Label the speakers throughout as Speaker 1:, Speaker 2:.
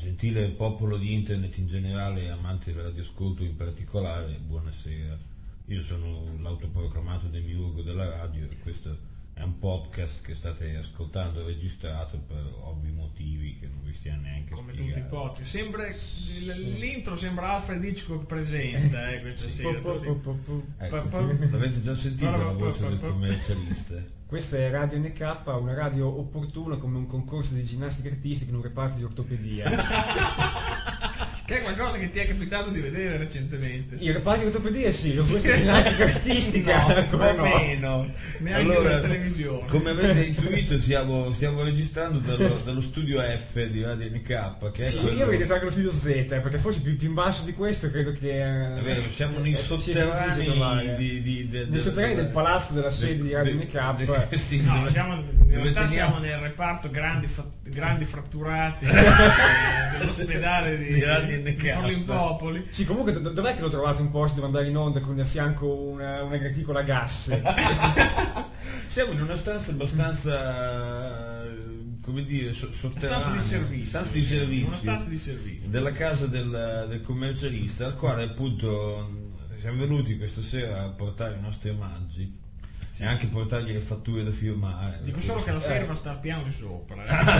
Speaker 1: Gentile popolo di internet in generale e amanti del radioascolto in particolare, buonasera. Io sono l'autoproclamato demiurgo della radio e questo è un podcast che state ascoltando registrato per ovvi motivi che non vi stiamo neanche
Speaker 2: come
Speaker 1: spiegare.
Speaker 2: tutti i podcast. L'intro sembra Alfred Hitchcock presenta questa sera.
Speaker 1: L'avete già sentito la voce del commercialista?
Speaker 3: Questa è Radio NK, una radio opportuna come un concorso di ginnastica artistica in un reparto di ortopedia.
Speaker 2: Che è qualcosa che ti è capitato di vedere recentemente.
Speaker 3: Il reparto di ortopedia sì, lo questo di ginnastica artistica
Speaker 1: no, meno.
Speaker 2: Neanche
Speaker 1: Allora,
Speaker 2: la televisione.
Speaker 1: come avete intuito stiamo registrando dallo studio F di Radio NK, che è
Speaker 3: sì,
Speaker 1: quello...
Speaker 3: io vedo anche lo studio Z, perché forse più in basso di questo credo che...
Speaker 1: È vero, siamo nei sotterranei
Speaker 3: nei sotterranei del palazzo della sede di Radio NK.
Speaker 1: Sì,
Speaker 2: No, in realtà siamo nel reparto grandi fratturati dell'ospedale di
Speaker 1: Radio NK.
Speaker 2: Forlimpopoli.
Speaker 3: Sì, comunque dov'è che lo trovate un posto dove andare in onda con a fianco una graticola gas?
Speaker 1: Siamo in una stanza abbastanza, come dire, sotterranea.
Speaker 2: Stanza di servizio.
Speaker 1: Della casa del commercialista, al quale appunto siamo venuti questa sera a portare i nostri omaggi. E anche portargli le fatture da firmare.
Speaker 2: Dico solo che la serva sta al piano di sopra.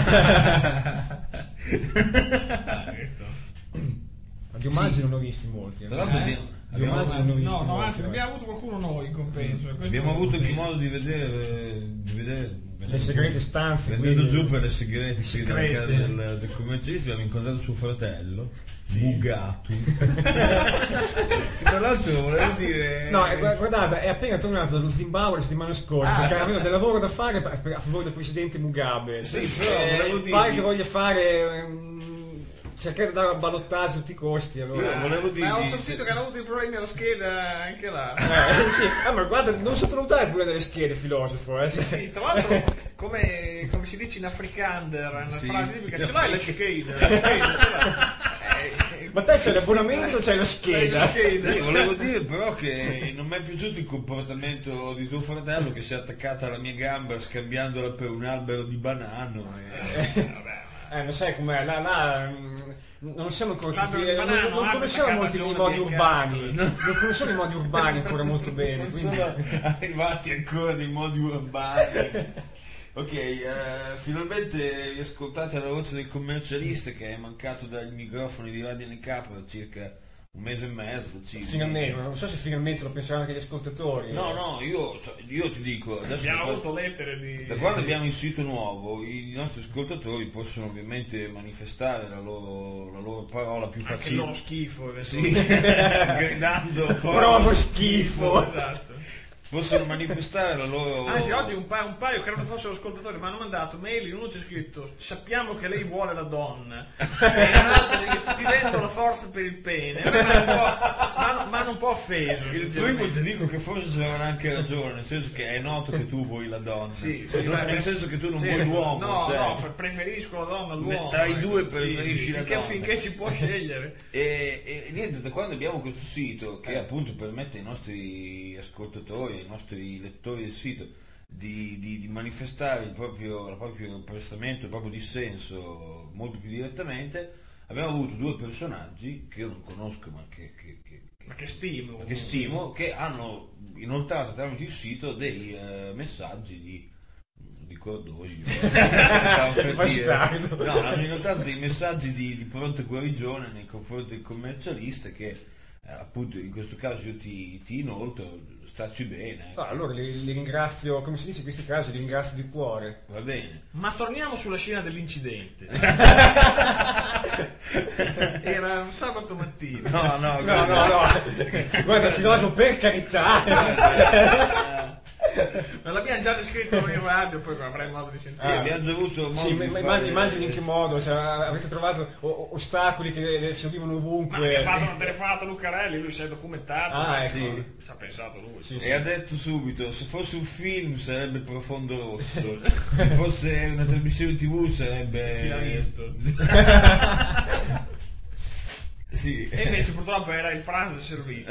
Speaker 3: Di omaggi non ho visti molti.
Speaker 1: Tra l'altro
Speaker 3: Di omaggi non ho visti
Speaker 2: no,
Speaker 3: molti.
Speaker 2: anzi, abbiamo avuto qualcuno noi in compenso.
Speaker 1: Abbiamo avuto anche modo di vedere
Speaker 3: le segrete stanze.
Speaker 1: Vendendo giù per le segrete della casa del commercialista abbiamo incontrato suo fratello, Mugatu. Tra l'altro volevo dire...
Speaker 3: No, guardate, è appena tornato dallo Zimbabwe la settimana scorsa, perché aveva del lavoro da fare a favore del presidente Mugabe.
Speaker 1: Sì, però volevo dire...
Speaker 3: Pare che voglia fare... cercare di dare a ballottaggio a tutti i costi. Allora.
Speaker 1: Volevo dire...
Speaker 2: Ma ho sentito che hanno avuto i problemi alla scheda anche là.
Speaker 3: Sì. Ma guarda, non sottovalutare il problema delle schede, filosofo.
Speaker 2: Sì, tra l'altro, come si dice in afrikaner, una frase tipica, ce l'hai la scheda?
Speaker 3: Ma te c'hai l'abbonamento o c'hai la scheda?
Speaker 1: Io volevo dire però che non mi è piaciuto il comportamento di tuo fratello che si è attaccato alla mia gamba scambiandola per un albero di banano.
Speaker 3: Non sai com'è, là non siamo ancora tutti,
Speaker 2: banano,
Speaker 3: non conosciamo molti i modi urbani, non conosciamo i modi urbani ancora molto bene.
Speaker 1: Non
Speaker 3: quindi...
Speaker 1: sono arrivati ancora dei modi urbani. Ok, finalmente riascoltate la voce del commercialista che è mancato dai microfoni di Radio NK da circa un mese e mezzo.
Speaker 3: Finalmente, non so se finalmente lo pensano anche gli ascoltatori.
Speaker 1: No, io ti dico, adesso
Speaker 2: abbiamo avuto lettere di...
Speaker 1: Da quando abbiamo il sito nuovo, i nostri ascoltatori possono ovviamente manifestare la loro parola più facile.
Speaker 2: Anche il loro schifo,
Speaker 1: gridando
Speaker 3: provo schifo.
Speaker 2: Esatto.
Speaker 1: Possono manifestare la loro...
Speaker 2: Anzi, oggi un paio credo fossero ascoltatori mi hanno mandato mail, in uno c'è scritto sappiamo che lei vuole la donna e in altro ti vendo la forza per il pene, ma un po' offeso.
Speaker 1: Il primo ti dico che forse c'avevano anche ragione, nel senso che è noto che tu vuoi la donna, nel senso che tu non vuoi l'uomo.
Speaker 2: No, preferisco la donna all'uomo.
Speaker 1: Tra i due preferisci la donna.
Speaker 2: Finché si può scegliere.
Speaker 1: E niente, da quando abbiamo questo sito che appunto permette ai nostri ascoltatori, ai nostri lettori del sito di manifestare il proprio apprezzamento, il proprio dissenso molto più direttamente, abbiamo avuto due personaggi che io non conosco ma che stimo, che hanno inoltrato tramite il sito dei messaggi di cordoglio. Hanno inoltrato dei messaggi di pronta guarigione nei confronti del commercialista che appunto in questo caso io ti inoltro, stacci bene.
Speaker 3: Allora li ringrazio, come si dice in questi casi, li ringrazio di cuore.
Speaker 1: Va bene.
Speaker 2: Ma torniamo sulla scena dell'incidente. Era un sabato mattina.
Speaker 1: No.
Speaker 3: Guarda, filosofo, per carità.
Speaker 2: Ma l'abbiamo già descritto in radio, poi avrei modo di sentire.
Speaker 1: Abbiamo già avuto modo di fare...
Speaker 3: immagini in che modo, cioè, avete trovato ostacoli che servivano ovunque.
Speaker 2: Ma mi ha fatto una telefonata a Lucarelli, lui si è documentato.
Speaker 3: Ecco.
Speaker 1: Sì.
Speaker 2: Ci ha pensato lui.
Speaker 3: Sì.
Speaker 1: E ha detto subito, se fosse un film sarebbe Profondo Rosso, se fosse una trasmissione TV sarebbe...
Speaker 2: Finalisto.
Speaker 1: Sì.
Speaker 2: E invece purtroppo era il pranzo servito.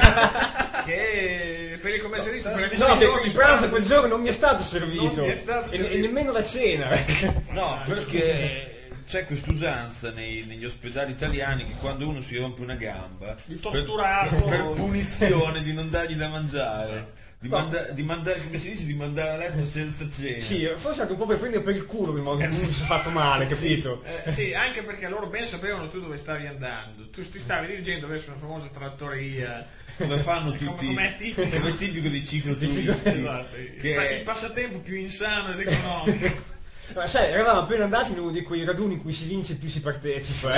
Speaker 2: Che per il commercialista
Speaker 3: il pranzo quel giorno non mi è stato servito.
Speaker 2: Non mi è stato servito.
Speaker 3: E nemmeno la cena.
Speaker 1: No, perché c'è quest'usanza negli ospedali italiani che quando uno si rompe una gamba,
Speaker 2: Di torturato.
Speaker 1: per punizione di non dargli da mangiare, di mandare, come si dice, di mandare a letto senza cena.
Speaker 3: Sì, forse anche un po' per prendere per il culo il modo in cui uno si è fatto male, capito?
Speaker 2: Sì, anche perché loro ben sapevano tu dove stavi andando. Tu ti stavi dirigendo verso una famosa trattoria.
Speaker 1: Come fanno tutti,
Speaker 2: com'è tipico.
Speaker 1: come è tipico dei cicloturisti.
Speaker 2: Esatto,
Speaker 1: Che
Speaker 2: il passatempo più insano ed economico.
Speaker 3: Ma sai, eravamo appena andati in uno di quei raduni in cui si vince più si partecipa.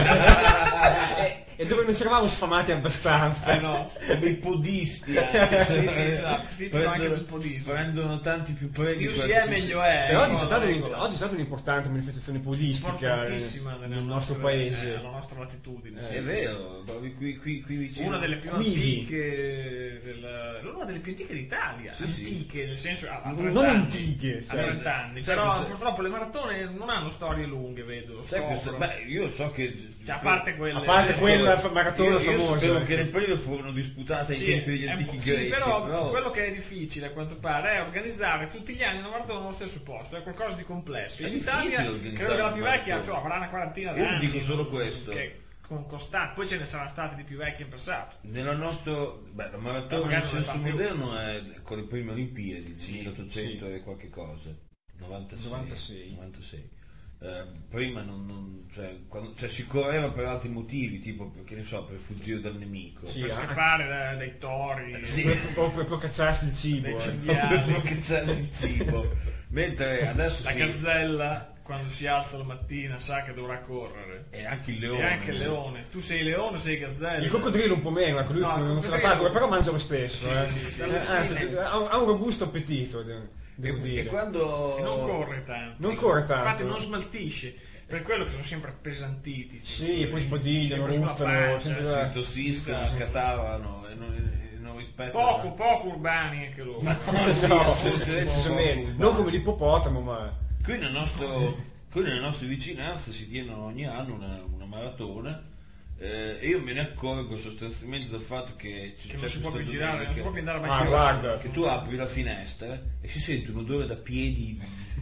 Speaker 3: E dove non ci eravamo sfamati abbastanza.
Speaker 2: No.
Speaker 1: dei podisti anche,
Speaker 2: Sì, esatto, tipico anche del podismo.
Speaker 1: prendono tanti più premi.
Speaker 2: Più si è meglio è.
Speaker 3: Se oggi
Speaker 2: no,
Speaker 3: c'è stata
Speaker 2: regola.
Speaker 3: oggi è stata un'importante manifestazione podistica
Speaker 2: Importantissima
Speaker 3: nel nostro paese.
Speaker 2: alla nostra latitudine.
Speaker 1: È vero, proprio qui vicino.
Speaker 2: Una delle più
Speaker 3: Quivi.
Speaker 2: antiche una delle più antiche d'Italia.
Speaker 1: Sì, sì.
Speaker 2: Antiche, nel senso a 30
Speaker 3: Non
Speaker 2: anni.
Speaker 3: antiche,
Speaker 2: A
Speaker 3: cioè.
Speaker 2: 30 anni.
Speaker 1: Sai
Speaker 2: Però
Speaker 1: cosa-
Speaker 2: purtroppo le maratone non hanno storie lunghe, vedo.
Speaker 1: Sai
Speaker 2: scopro.
Speaker 1: io so che
Speaker 2: Cioè, a parte quelle.
Speaker 3: A parte quella maratona
Speaker 1: io
Speaker 3: famosa.
Speaker 1: sapevo che le prime furono disputate ai
Speaker 2: Sì,
Speaker 1: tempi degli antichi
Speaker 2: sì,
Speaker 1: greci,
Speaker 2: però quello che è difficile a quanto pare è organizzare tutti gli anni una maratona nello stesso posto, è qualcosa di complesso.
Speaker 1: È
Speaker 2: In
Speaker 1: difficile
Speaker 2: Italia
Speaker 1: organizzare
Speaker 2: credo che la più
Speaker 1: una
Speaker 2: vecchia
Speaker 1: maratona.
Speaker 2: avrà una quarantina
Speaker 1: Io
Speaker 2: d'anni.
Speaker 1: ti dico solo questo.
Speaker 2: Che con costante, poi ce ne saranno stati di più vecchi in passato.
Speaker 1: la maratona
Speaker 2: magari
Speaker 1: nel
Speaker 2: non
Speaker 1: senso
Speaker 2: ne fa più.
Speaker 1: moderno è con le prime Olimpiadi, del
Speaker 3: Sì,
Speaker 1: 1800
Speaker 3: sì.
Speaker 1: e qualche cosa, 96.
Speaker 3: 96.
Speaker 1: Prima cioè, si correva per altri motivi, tipo perché ne so, per fuggire dal nemico.
Speaker 3: Sì,
Speaker 2: Per
Speaker 3: anche-
Speaker 2: scappare dai tori,
Speaker 1: Sì.
Speaker 3: per cacciarsi il cibo.
Speaker 2: dai
Speaker 3: eh.
Speaker 2: cinghiali,
Speaker 1: Per cacciarsi il cibo. Mentre adesso
Speaker 2: la gazzella quando si alza la mattina sa che dovrà correre.
Speaker 1: e anche il leone.
Speaker 2: E anche il leone. Tu sei leone o sei gazzella?
Speaker 3: Il coccodrillo un po' meno, ecco, lui
Speaker 2: No, il
Speaker 3: non se la
Speaker 2: coccodrillo-
Speaker 3: fa, però mangia lo stesso.
Speaker 2: sì,
Speaker 3: Anzi, ha un robusto appetito, devo
Speaker 1: E
Speaker 3: dire.
Speaker 1: quando
Speaker 2: E non corre tanto.
Speaker 3: Non corre tanto.
Speaker 2: Infatti non smaltisce. Per quello che sono sempre appesantiti.
Speaker 3: Sì, e poi sbadigliano,
Speaker 2: Sempre sulla
Speaker 3: ruttano,
Speaker 2: pancia,
Speaker 3: sempre
Speaker 2: sì.
Speaker 3: là.
Speaker 1: si tossiscono,
Speaker 2: Esatto.
Speaker 1: scattavano e non rispettano.
Speaker 2: Poco urbani anche loro.
Speaker 1: Sì,
Speaker 3: No,
Speaker 1: assolutamente
Speaker 3: decisamente.
Speaker 1: poco.
Speaker 3: Non come l'ippopotamo, ma
Speaker 1: Qui nelle nostre vicinanze si tiene ogni anno una maratona e io me ne accorgo sostanzialmente dal fatto che
Speaker 2: Che non si può più girare, non si può più andare a
Speaker 3: Ah,
Speaker 2: mangiare.
Speaker 3: guarda.
Speaker 1: che tu apri la finestra e si sente un odore da piedi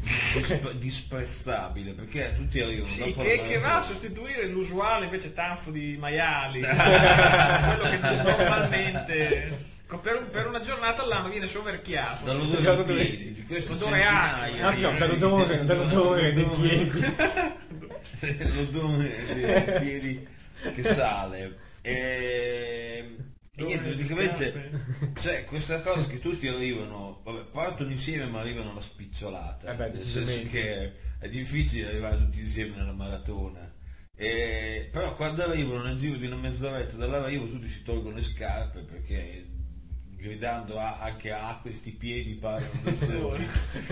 Speaker 1: disprezzabile perché tutti arrivano
Speaker 2: Sì,
Speaker 1: dopo
Speaker 2: che
Speaker 1: la
Speaker 2: va a
Speaker 1: maratona.
Speaker 2: sostituire l'usuale invece tanfo di maiali. Quello che normalmente per una giornata all'anno viene soverchiato.
Speaker 1: dall'odore dei piedi di questo
Speaker 2: Odore
Speaker 1: centinaia
Speaker 3: anzi, no,
Speaker 1: di-
Speaker 3: dall'odore dei piedi.
Speaker 1: l'odore dei piedi che sale e niente, praticamente c'è questa cosa che tutti arrivano, vabbè, partono insieme ma arrivano alla spicciolata,
Speaker 3: Beh,
Speaker 1: nel senso
Speaker 3: decisamente.
Speaker 1: che è difficile arrivare tutti insieme nella maratona. Però quando arrivano nel giro di una mezz'oretta dall'arrivo tutti si tolgono le scarpe perché gridando anche a questi piedi parlano dei soli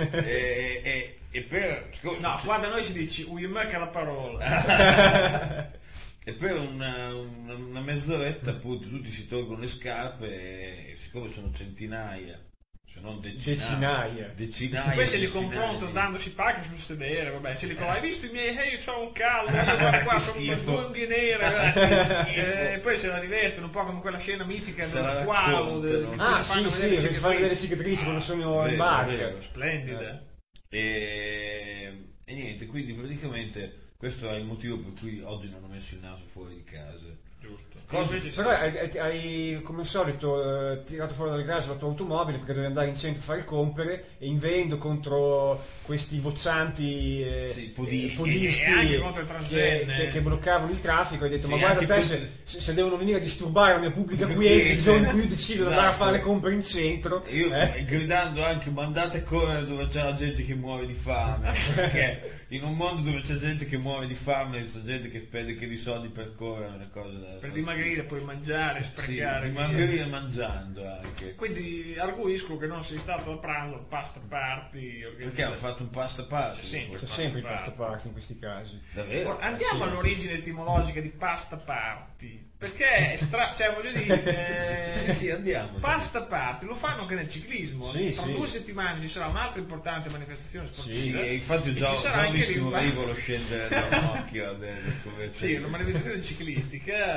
Speaker 1: e per
Speaker 2: No, qua da noi si dice uimec la parola.
Speaker 1: e per una mezz'oretta appunto tutti si tolgono le scarpe e siccome sono centinaia se non decinaia
Speaker 2: Poi se li
Speaker 1: decinaia.
Speaker 2: confronto dandosi pacche sul sedere, vabbè, se li dicono hai visto i miei, io c'ho un caldo, io guarda qua sono
Speaker 1: schifo.
Speaker 2: due unghie nere, poi se la divertono un po' come quella scena mitica
Speaker 1: Se
Speaker 2: dello
Speaker 1: la
Speaker 2: squalo,
Speaker 1: raccontano.
Speaker 3: Ah, sì, che si fanno vedere le cicatrici quando sono in
Speaker 1: Vero,
Speaker 3: barca.
Speaker 1: vero.
Speaker 2: splendida.
Speaker 1: E niente, quindi praticamente questo è il motivo per cui oggi non ho messo il naso fuori di casa.
Speaker 2: Giusto.
Speaker 1: Cosa-
Speaker 2: Invece sì.
Speaker 3: Però hai come al solito tirato fuori dal garage la tua automobile perché dovevi andare in centro a fare compere e invendo contro questi voccianti
Speaker 1: Sì, podisti.
Speaker 2: E anche contro i transenne.
Speaker 3: che bloccavano il traffico. Hai detto
Speaker 1: Sì,
Speaker 3: ma guarda
Speaker 1: anche
Speaker 3: te se devono venire a disturbare la mia pubblica quiete il giorno in cui io decido di andare a
Speaker 1: Esatto.
Speaker 3: fare le compere in centro,
Speaker 1: Io gridando anche mandate a correre dove c'è la gente che muore di fame perché in un mondo dove c'è gente che muore di fame c'è gente che spende che di soldi per correre una cosa
Speaker 2: Per dimagrire, poi mangiare,
Speaker 1: sì,
Speaker 2: sprecare.
Speaker 1: dimagrire mangiando anche
Speaker 2: Quindi arguisco che non sei stato a pranzo al pasta party.
Speaker 1: perché hanno fatto un pasta party
Speaker 2: C'è sempre.
Speaker 3: c'è sempre il pasta party in questi casi.
Speaker 1: davvero
Speaker 2: Andiamo
Speaker 3: sì.
Speaker 2: all'origine etimologica di pasta party. Perché è cioè voglio dire.
Speaker 1: sì, andiamo
Speaker 2: Pasta party lo fanno anche nel ciclismo.
Speaker 3: Sì,
Speaker 2: Tra
Speaker 3: sì.
Speaker 2: 2 settimane ci sarà un'altra importante manifestazione
Speaker 1: sì,
Speaker 2: sportiva.
Speaker 1: e infatti ho
Speaker 2: E
Speaker 1: già,
Speaker 2: ci sarà
Speaker 1: già
Speaker 2: anche
Speaker 1: visto un
Speaker 2: lì
Speaker 1: rivolo scendere da un occhio del
Speaker 2: Sì, una manifestazione ciclistica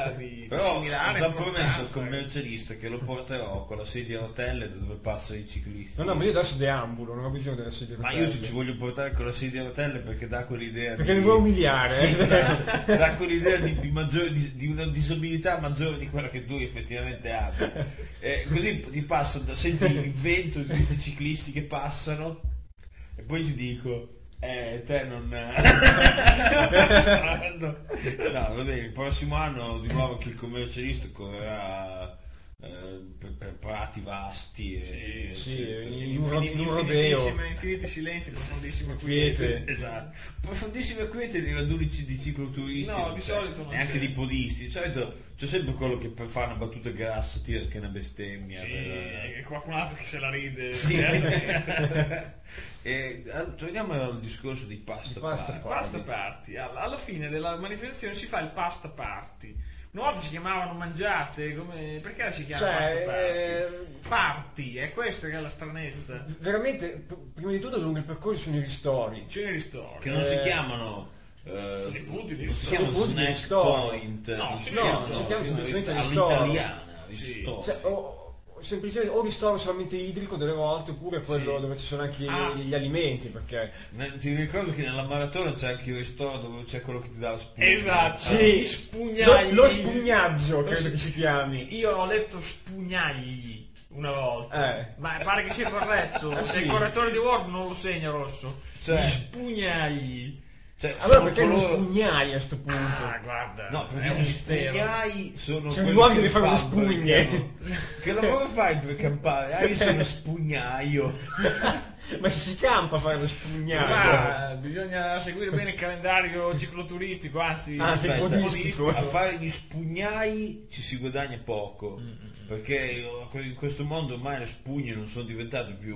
Speaker 2: qualcosa di
Speaker 1: Però
Speaker 2: similare.
Speaker 1: ho già
Speaker 2: importanza.
Speaker 1: promesso al commercialista che lo porterò con la sedia a rotelle dove passano i ciclisti.
Speaker 3: No, ma io adesso deambulo, non ho bisogno della sedia a
Speaker 1: Ma
Speaker 3: rotelle.
Speaker 1: io ti ci voglio portare con la sedia a rotelle perché dà quell'idea
Speaker 3: Perché mi vuoi umiliare.
Speaker 1: Sì, dà quell'idea di una disabilità maggiore di quella che tu effettivamente hai. Così ti passa, senti il vento di questi ciclisti che passano e poi ti dico te non no, va bene, il prossimo anno di nuovo che il commercialista correrà per prati vasti
Speaker 3: in un rodeo.
Speaker 2: Infiniti silenzi, profondissime quiete.
Speaker 1: Esatto, profondissime quiete di raduni di cicloturisti,
Speaker 2: No, di solito non
Speaker 1: neanche
Speaker 2: c'è.
Speaker 1: di podisti. Di solito c'è sempre quello che per fare una battuta grassa tira anche una bestemmia.
Speaker 2: Sì, e qualcun altro che se la ride.
Speaker 1: Sì. Torniamo al discorso di pasta
Speaker 3: Pasta
Speaker 1: party.
Speaker 2: Pasta party. Alla fine della manifestazione si fa il pasta party. Una volta si chiamavano mangiate, perché si chiama pasta party? Party, è questo che è la stranezza.
Speaker 3: Veramente, prima di tutto lungo il percorso sono i ristori.
Speaker 2: C'è nei ristori.
Speaker 1: Che non si chiamano
Speaker 2: dei punti di
Speaker 1: non si
Speaker 2: ristoro.
Speaker 1: chiamano
Speaker 3: punti di
Speaker 1: snack
Speaker 3: ristoro.
Speaker 1: point,
Speaker 2: No,
Speaker 1: non
Speaker 2: si
Speaker 1: si
Speaker 2: chiamano-
Speaker 1: chiamano-
Speaker 3: si chiamano semplicemente
Speaker 1: all'italiana,
Speaker 2: Sì.
Speaker 1: ristoro.
Speaker 3: Cioè, semplicemente o ristoro solamente idrico delle volte oppure quello
Speaker 2: Sì.
Speaker 3: dove ci sono anche
Speaker 2: Ah.
Speaker 3: gli alimenti, perché
Speaker 1: Ti ricordo che nella maratona c'è anche il ristoro dove c'è quello che ti dà la spugna.
Speaker 2: Esatto.
Speaker 3: Sì.
Speaker 2: Gli spugnagli.
Speaker 3: lo spugnaggio credo che si chiami.
Speaker 2: Io ho letto spugnagli una volta. Ma pare che sia corretto. Se
Speaker 3: sì.
Speaker 2: il correttore di Word non lo segna rosso.
Speaker 1: Cioè-
Speaker 2: Gli spugnagli.
Speaker 1: Cioè,
Speaker 3: Allora
Speaker 1: sono
Speaker 3: perché non
Speaker 1: coloro-
Speaker 3: spugnai a questo punto?
Speaker 2: Ah, guarda.
Speaker 1: No,
Speaker 2: è
Speaker 1: perché
Speaker 2: un
Speaker 1: gli
Speaker 2: mistero.
Speaker 1: spugnai sono
Speaker 3: Sono
Speaker 1: quelli
Speaker 3: gli uomini
Speaker 1: che
Speaker 3: che fanno le
Speaker 1: fabbricano.
Speaker 3: spugne.
Speaker 1: Che lavoro fai per campare? Ah, io sono spugnaio.
Speaker 3: Ma se si campa a fare lo spugnaio.
Speaker 2: Ma bisogna seguire bene il calendario cicloturistico, anzi,
Speaker 3: Anzi, podistico.
Speaker 1: A fare gli spugnai ci si guadagna poco. Perché in questo mondo ormai le spugne non sono diventate più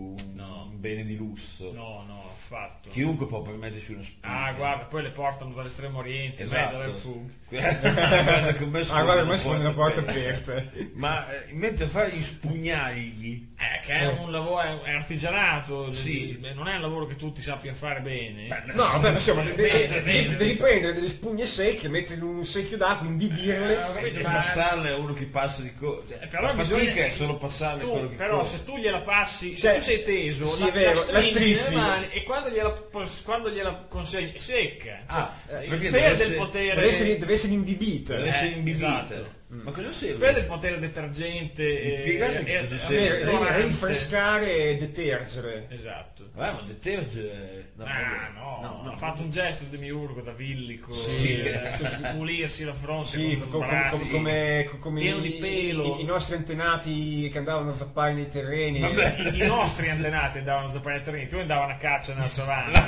Speaker 1: un bene di lusso.
Speaker 2: No, affatto.
Speaker 1: Chiunque può permettersi una spugna.
Speaker 2: Ah, guarda, poi le portano dall'estremo oriente,
Speaker 1: Esatto.
Speaker 2: dal fug.
Speaker 1: Guarda che me
Speaker 3: Guarda, ormai sono le porte aperte.
Speaker 1: Ma mentre fare gli spugnagli
Speaker 2: Che è un lavoro, è artigianato,
Speaker 1: Sì.
Speaker 2: non è un lavoro che tutti sappiano fare bene.
Speaker 3: No, vabbè, insomma,
Speaker 2: Bene.
Speaker 3: devi prendere delle spugne secche, metterle in un secchio d'acqua, imbibirle.
Speaker 2: Ho capito,
Speaker 1: e
Speaker 2: ma-
Speaker 1: passarle a uno che passa di
Speaker 2: però
Speaker 1: la
Speaker 2: bisogna-
Speaker 1: fatica è solo passarle quello che
Speaker 2: però
Speaker 1: corre.
Speaker 2: se tu gliela passi, se
Speaker 3: Cioè,
Speaker 2: tu sei teso,
Speaker 3: sì, è vero, la
Speaker 2: stringi nelle
Speaker 3: striffi.
Speaker 2: mani e quando gliela consegni è secca.
Speaker 1: perché
Speaker 2: Perde
Speaker 1: deve
Speaker 2: il
Speaker 1: essere-
Speaker 2: potere.
Speaker 3: Deve essere imbibita.
Speaker 1: deve essere imbibita.
Speaker 2: esatto.
Speaker 1: Ma cosa serve?
Speaker 2: Perde il potere detergente
Speaker 1: Spiegate che cosa serve.
Speaker 3: Rinfrescare e detergere.
Speaker 2: Esatto.
Speaker 1: Ma deterge no,
Speaker 2: No, ha fatto un gesto di demiurgo da villico,
Speaker 3: Sì.
Speaker 2: di pulirsi la fronte
Speaker 3: Sì,
Speaker 2: con imbarazzi.
Speaker 3: come
Speaker 2: pieno di pelo.
Speaker 3: i nostri antenati che andavano a zappare nei terreni.
Speaker 2: I nostri antenati andavano a sdoppare i terreni, tu andavano a caccia nella savana.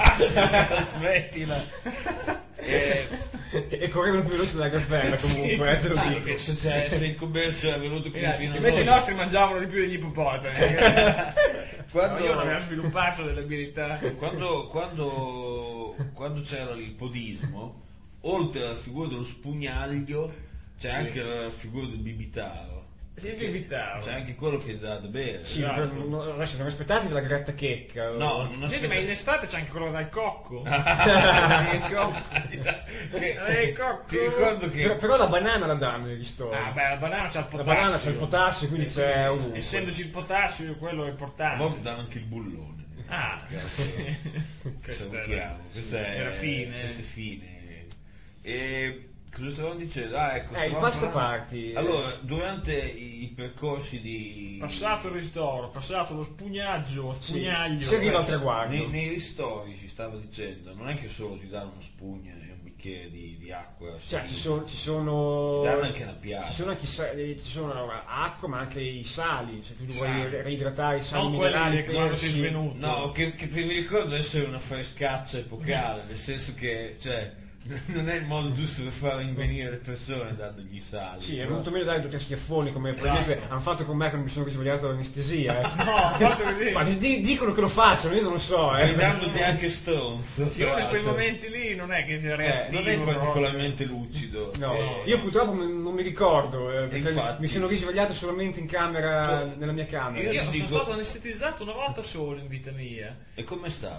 Speaker 2: Smettila.
Speaker 3: E correvano più veloci della gazzella comunque, te lo
Speaker 1: Sì,
Speaker 3: dico.
Speaker 1: perché se in commercio è venuto qui fino a
Speaker 2: Invece i
Speaker 1: noi.
Speaker 2: nostri mangiavano di più degli ippopotami.
Speaker 1: Quando-
Speaker 2: Io non avevo sviluppato delle abilità.
Speaker 1: quando c'era il podismo, oltre alla figura dello spugnaglio, c'è anche la figura del bibitaro.
Speaker 2: Si invitava.
Speaker 1: C'è anche quello che dà da bere.
Speaker 3: Sì,
Speaker 2: Esatto.
Speaker 3: adesso non aspettatevi la grattachecca.
Speaker 1: No, non
Speaker 2: Senti,
Speaker 1: aspetta-
Speaker 2: ma in estate c'è anche quello dal cocco.
Speaker 1: Che-
Speaker 2: cocco.
Speaker 1: ti ricordo che
Speaker 3: Però la banana la danno nei ristori.
Speaker 2: Ah, beh, la banana c'ha il
Speaker 3: La
Speaker 2: potassio.
Speaker 3: banana c'è il potassio, quindi c'è ovunque.
Speaker 2: Essendoci il potassio, quello è
Speaker 1: a
Speaker 2: importante.
Speaker 1: volte danno anche il bullone.
Speaker 2: Ah,
Speaker 1: Salutiamo. Questa
Speaker 2: era fine.
Speaker 1: Questa è fine. E cosa stavamo dicendo? Ah, ecco,
Speaker 3: Il
Speaker 1: stavamo
Speaker 3: pasta
Speaker 1: parlando-
Speaker 3: party.
Speaker 1: Allora, durante i percorsi di
Speaker 2: passato il ristoro, passato lo spugnaggio, lo spugnaglio.
Speaker 3: si arriva al traguardo.
Speaker 1: nei ristori si stava dicendo, non è che solo ti danno una spugna e un bicchiere di acqua,
Speaker 3: Cioè,
Speaker 1: sì,
Speaker 3: ci sono
Speaker 1: ti danno anche una piazza.
Speaker 3: ci sono anche ci sono allora, acqua, ma anche i sali. Se tu
Speaker 2: Sali.
Speaker 3: vuoi reidratare i sali
Speaker 2: Non
Speaker 3: minerali,
Speaker 2: quelli che quando sei
Speaker 3: persi.
Speaker 2: svenuto.
Speaker 1: No, che ti ricordo essere una frescaccia epocale, nel senso che, cioè, non è il modo giusto per far rinvenire le persone dandogli i sali.
Speaker 3: Sì, è
Speaker 1: però-
Speaker 3: venuto meglio dare due schiaffoni come probabilmente hanno fatto con me quando mi sono risvegliato dall'anestesia.
Speaker 2: No, ha fatto così.
Speaker 3: Ma dicono che lo facciano, io non lo so.
Speaker 1: E dandoti anche stronzo.
Speaker 2: Sì, uno in quei
Speaker 1: tra l'altro.
Speaker 2: momenti lì non è che sia reattivo.
Speaker 1: Non è
Speaker 2: proprio.
Speaker 1: particolarmente lucido.
Speaker 3: No, io purtroppo non mi ricordo, perché
Speaker 1: infatti.
Speaker 3: mi sono risvegliato solamente in camera,
Speaker 1: Cioè,
Speaker 3: nella mia camera.
Speaker 1: io
Speaker 2: Io
Speaker 1: ti
Speaker 2: sono
Speaker 1: dico-
Speaker 2: stato anestetizzato una volta solo in vita mia.
Speaker 1: E com'è stato?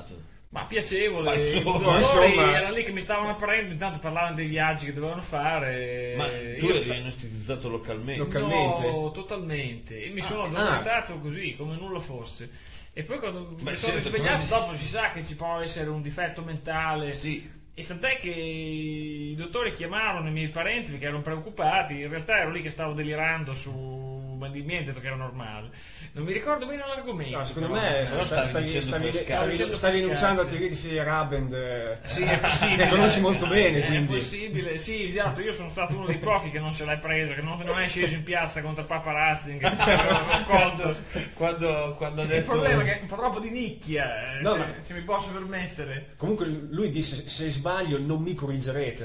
Speaker 2: Ma piacevole,
Speaker 1: Ma
Speaker 2: i
Speaker 1: insomma,
Speaker 2: conduttori
Speaker 3: insomma.
Speaker 2: erano lì che mi stavano aprendo, intanto parlavano dei viaggi che dovevano fare.
Speaker 1: Ma tu
Speaker 2: Io
Speaker 1: eri anesthetizzato localmente?
Speaker 3: Localmente?
Speaker 2: No, totalmente. E mi sono addormentato così, come nulla fosse. E poi quando mi sono
Speaker 1: certo,
Speaker 2: risvegliato,
Speaker 1: come-
Speaker 2: dopo si sa che ci può essere un difetto mentale.
Speaker 1: Sì.
Speaker 2: E tant'è che i dottori chiamarono i miei parenti perché erano preoccupati. In realtà ero lì che stavo delirando ma di niente perché era normale. Non mi ricordo bene l'argomento.
Speaker 3: No, secondo
Speaker 2: però.
Speaker 3: me
Speaker 1: Però stavi dicendo frescate.
Speaker 3: stavi usando la teoria di Feyerabend,
Speaker 2: Sì, è possibile.
Speaker 3: che conosci molto bene,
Speaker 2: È
Speaker 3: quindi.
Speaker 2: possibile, sì, esatto. Io sono stato uno dei pochi che non se l'hai preso, che non è sceso in piazza contro il Papa Razzing, che avevano colto.
Speaker 1: Quando ha
Speaker 2: Il
Speaker 1: detto...
Speaker 2: problema è che è un po' troppo di nicchia,
Speaker 3: No,
Speaker 2: se mi posso permettere.
Speaker 3: Comunque lui disse: se sbaglio non mi corrigerete.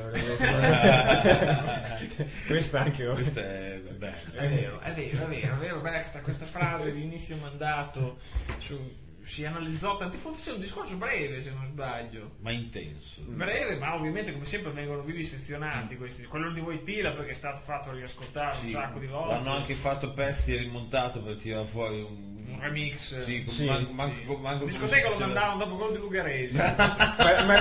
Speaker 3: Questa anche
Speaker 1: Questo è bello.
Speaker 2: È vero, beh, questa frase di inizio mandato si analizzò tanti, forse è un discorso breve se non sbaglio.
Speaker 1: Ma intenso.
Speaker 2: Breve, ma ovviamente come sempre vengono vivisezionati questi. Quello di Wojtyla perché è stato fatto riascoltare
Speaker 1: Sì,
Speaker 2: un sacco di volte.
Speaker 1: l'hanno anche fatto pezzi e rimontato per tirare fuori un
Speaker 2: remix.
Speaker 1: Sì,
Speaker 3: Sì,
Speaker 1: manco come
Speaker 2: Discoteca lo
Speaker 1: si-
Speaker 2: mandavano dopo quello di Lugaresi.
Speaker 3: ma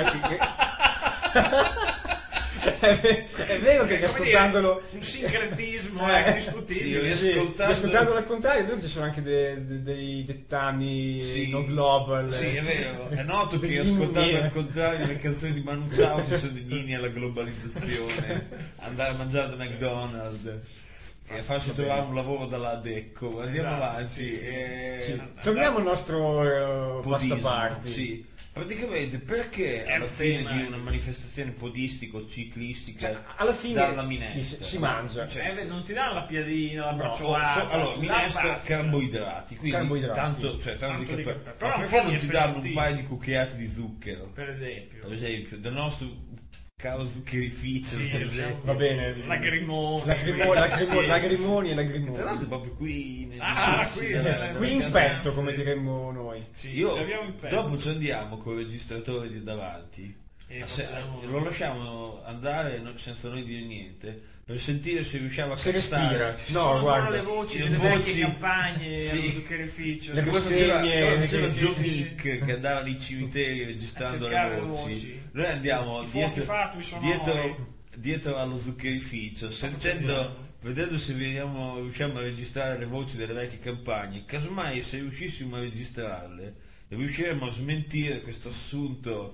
Speaker 3: è vero che
Speaker 2: Come dire,
Speaker 3: ascoltandolo
Speaker 2: un sincretismo
Speaker 1: Sì,
Speaker 2: discutibile.
Speaker 3: ascoltandolo al contrario, lui ci sono anche dei dettami
Speaker 1: Sì.
Speaker 3: no global.
Speaker 1: Sì, è vero, è noto che
Speaker 3: Degli
Speaker 1: ascoltando
Speaker 3: inni.
Speaker 1: al contrario le canzoni di Manu Chao ci sono degli inni alla globalizzazione, andare a mangiare da McDonald's e farsi trovare un lavoro dalla Decco. Andiamo
Speaker 2: Esatto,
Speaker 1: avanti.
Speaker 2: sì.
Speaker 3: Sì. Torniamo al nostro pasta
Speaker 1: Podismo,
Speaker 3: party.
Speaker 1: sì. Praticamente perché
Speaker 2: Che è
Speaker 1: alla
Speaker 2: un
Speaker 1: fine
Speaker 2: tema,
Speaker 1: di una manifestazione podistico-ciclistica
Speaker 3: Cioè, alla fine
Speaker 1: dalla minestra
Speaker 3: si mangia.
Speaker 1: Cioè,
Speaker 2: Non ti danno la piadina, la
Speaker 3: No,
Speaker 2: bracciolata.
Speaker 1: allora,
Speaker 2: la
Speaker 1: minestra,
Speaker 2: pasta.
Speaker 1: carboidrati, quindi
Speaker 3: Carboidrati.
Speaker 1: tanto
Speaker 2: Tanto
Speaker 1: che
Speaker 2: di-
Speaker 1: per-
Speaker 2: però
Speaker 1: ma
Speaker 2: un
Speaker 1: perché
Speaker 2: po' di
Speaker 1: non ti danno un
Speaker 2: aperitivo.
Speaker 1: paio di cucchiaiati di zucchero?
Speaker 2: Per esempio.
Speaker 1: Per esempio, del nostro caro zuccherificio,
Speaker 2: Sì,
Speaker 1: per
Speaker 2: siamo-
Speaker 1: esempio.
Speaker 3: Va bene.
Speaker 2: Lagrimoni.
Speaker 3: Lagrimoni e
Speaker 1: Tra
Speaker 3: lagrimoni.
Speaker 1: l'altro proprio qui nei
Speaker 2: Ah,
Speaker 1: sorsi
Speaker 2: qui,
Speaker 1: della-
Speaker 3: Qui in
Speaker 1: della
Speaker 3: petto,
Speaker 1: casa.
Speaker 3: come diremmo noi.
Speaker 2: Sì,
Speaker 1: Io
Speaker 2: se abbiamo in petto.
Speaker 1: dopo ci andiamo con il registratore di davanti,
Speaker 2: E
Speaker 1: se-
Speaker 2: facciamo-
Speaker 1: lo lasciamo andare senza noi dire niente per sentire se riusciamo a
Speaker 3: Se
Speaker 1: cantare.
Speaker 3: respira.
Speaker 2: Ci
Speaker 3: No,
Speaker 2: sono ancora
Speaker 3: guarda.
Speaker 2: le voci
Speaker 1: le
Speaker 2: delle
Speaker 1: voci-
Speaker 2: vecchie campagne
Speaker 1: sì.
Speaker 2: allo zuccherificio.
Speaker 3: Le
Speaker 1: Come
Speaker 3: bestemmie,
Speaker 1: faceva
Speaker 3: sì,
Speaker 1: John
Speaker 2: sì,
Speaker 1: Nick che andava nei cimiteri registrando
Speaker 2: A cercare
Speaker 1: le
Speaker 2: le
Speaker 1: voci.
Speaker 2: voci.
Speaker 1: Noi andiamo
Speaker 2: I fuochi fatui sonori.
Speaker 1: dietro allo zuccherificio,
Speaker 2: andiamo.
Speaker 1: vedendo se riusciamo a registrare le voci delle vecchie campagne. Casomai se riuscissimo a registrarle, riusciremo a smentire questo assunto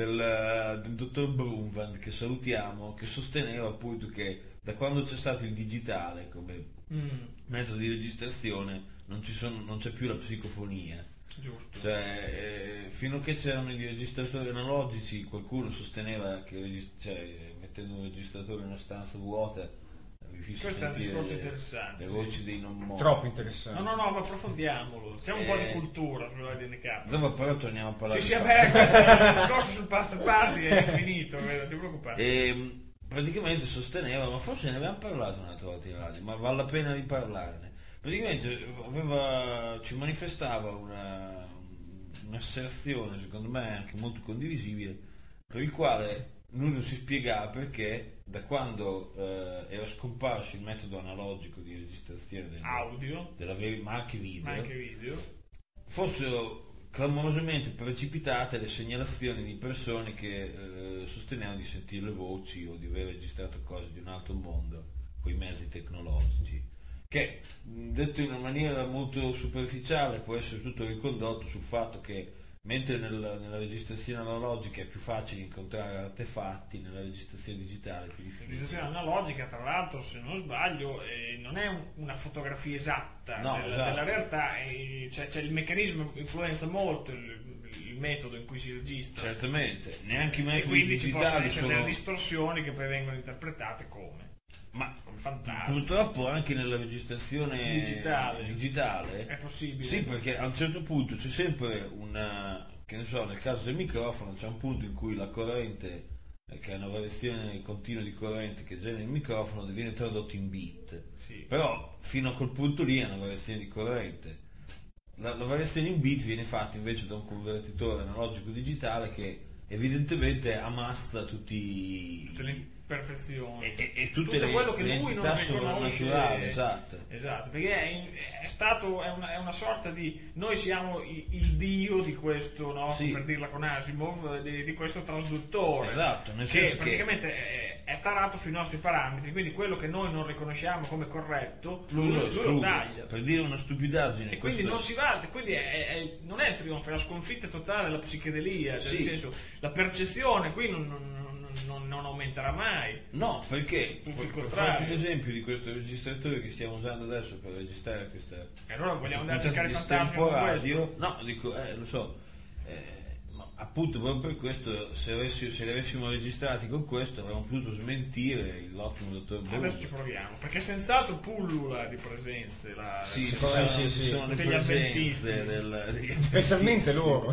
Speaker 1: del dottor Brunvand, che salutiamo, che sosteneva appunto che da quando c'è stato il digitale come metodo di registrazione non c'è più la psicofonia.
Speaker 2: Giusto.
Speaker 1: Cioè, fino a che c'erano i registratori analogici, qualcuno sosteneva che mettendo un registratore in una stanza vuota riuscisse
Speaker 2: Questo è
Speaker 1: a
Speaker 2: un
Speaker 1: sentire
Speaker 2: discorso interessante,
Speaker 1: le
Speaker 2: sì.
Speaker 1: voci dei non morti.
Speaker 3: Troppo interessante.
Speaker 2: No, ma approfondiamolo. Facciamo un po' di cultura sull'ADNK.
Speaker 1: Dopo però torniamo a parlare
Speaker 2: Sì,
Speaker 1: di
Speaker 2: sì,
Speaker 1: pasta.
Speaker 2: vabbè, il discorso sul pasta party è finito, non ti preoccupare.
Speaker 1: E praticamente sosteneva, ma forse ne abbiamo parlato un'altra volta in radio, ma vale la pena riparlarne. Praticamente ci manifestava un'asserzione, secondo me anche molto condivisibile, per il quale lui non si spiegava perché da quando era scomparso il metodo analogico di registrazione
Speaker 2: Audio,
Speaker 1: ma anche video,
Speaker 2: ma anche video.
Speaker 1: fossero clamorosamente precipitate le segnalazioni di persone che sostenevano di sentire le voci o di aver registrato cose di un altro mondo con i mezzi tecnologici, che detto in una maniera molto superficiale può essere tutto ricondotto sul fatto che mentre nella registrazione analogica è più facile incontrare artefatti, nella registrazione digitale è più
Speaker 2: La
Speaker 1: difficile.
Speaker 2: registrazione analogica, tra l'altro, se non sbaglio, non è una fotografia esatta
Speaker 1: No, esatto.
Speaker 2: della realtà, cioè il meccanismo influenza molto il metodo in cui si registra.
Speaker 1: Certamente, neanche i
Speaker 2: E
Speaker 1: metodi
Speaker 2: quindi ci possono
Speaker 1: digitali
Speaker 2: essere
Speaker 1: sono...
Speaker 2: delle distorsioni che poi vengono interpretate come
Speaker 1: Ma
Speaker 2: fantasmi.
Speaker 1: purtroppo anche nella registrazione digitale
Speaker 2: È possibile.
Speaker 1: sì, perché a un certo punto c'è sempre che ne so, nel caso del microfono c'è un punto in cui la corrente, che è una variazione continua di corrente che genera il microfono, viene tradotto in bit.
Speaker 2: Sì.
Speaker 1: Però fino a quel punto lì è una variazione di corrente. La variazione in bit viene fatta invece da un convertitore analogico digitale che evidentemente ammazza tutte
Speaker 2: le imperfezioni
Speaker 1: e tutte
Speaker 2: tutto quello che
Speaker 1: le
Speaker 2: lui
Speaker 1: entità
Speaker 2: non riconosce.
Speaker 1: sovrannaturali, esatto,
Speaker 2: perché è una sorta di, noi siamo il dio di questo, no?
Speaker 1: Sì.
Speaker 2: Per dirla con Asimov, di questo trasduttore,
Speaker 1: esatto, nel
Speaker 2: che
Speaker 1: senso
Speaker 2: praticamente è tarato sui nostri parametri, quindi quello che noi non riconosciamo come corretto lui lo
Speaker 1: esclude,
Speaker 2: taglia,
Speaker 1: per dire una stupidaggine,
Speaker 2: e quindi non si va, quindi non è il trionfo, è la sconfitta totale della psichedelia, cioè,
Speaker 1: Sì.
Speaker 2: nel senso, la percezione qui non aumenterà mai.
Speaker 1: no, perché
Speaker 2: Tutto il
Speaker 1: per
Speaker 2: contrario.
Speaker 1: farti l'esempio di questo registratore che stiamo usando adesso per registrare questa
Speaker 2: E allora vogliamo andare a
Speaker 1: questa
Speaker 2: cercare i
Speaker 1: puntata di
Speaker 2: fantasmi con
Speaker 1: Tempo
Speaker 2: questo?
Speaker 1: Radio, no, dico, lo so, ma appunto proprio per questo, se li avessimo registrati con questo avremmo potuto smentire l'ottimo dottor Boruto.
Speaker 2: Adesso ci proviamo, perché senz'altro pullula di presenze
Speaker 1: Sì, ci
Speaker 3: Secondo me sì, sì.
Speaker 1: sono le
Speaker 2: Tutti gli avventisti.
Speaker 1: presenze degli
Speaker 3: Specialmente loro.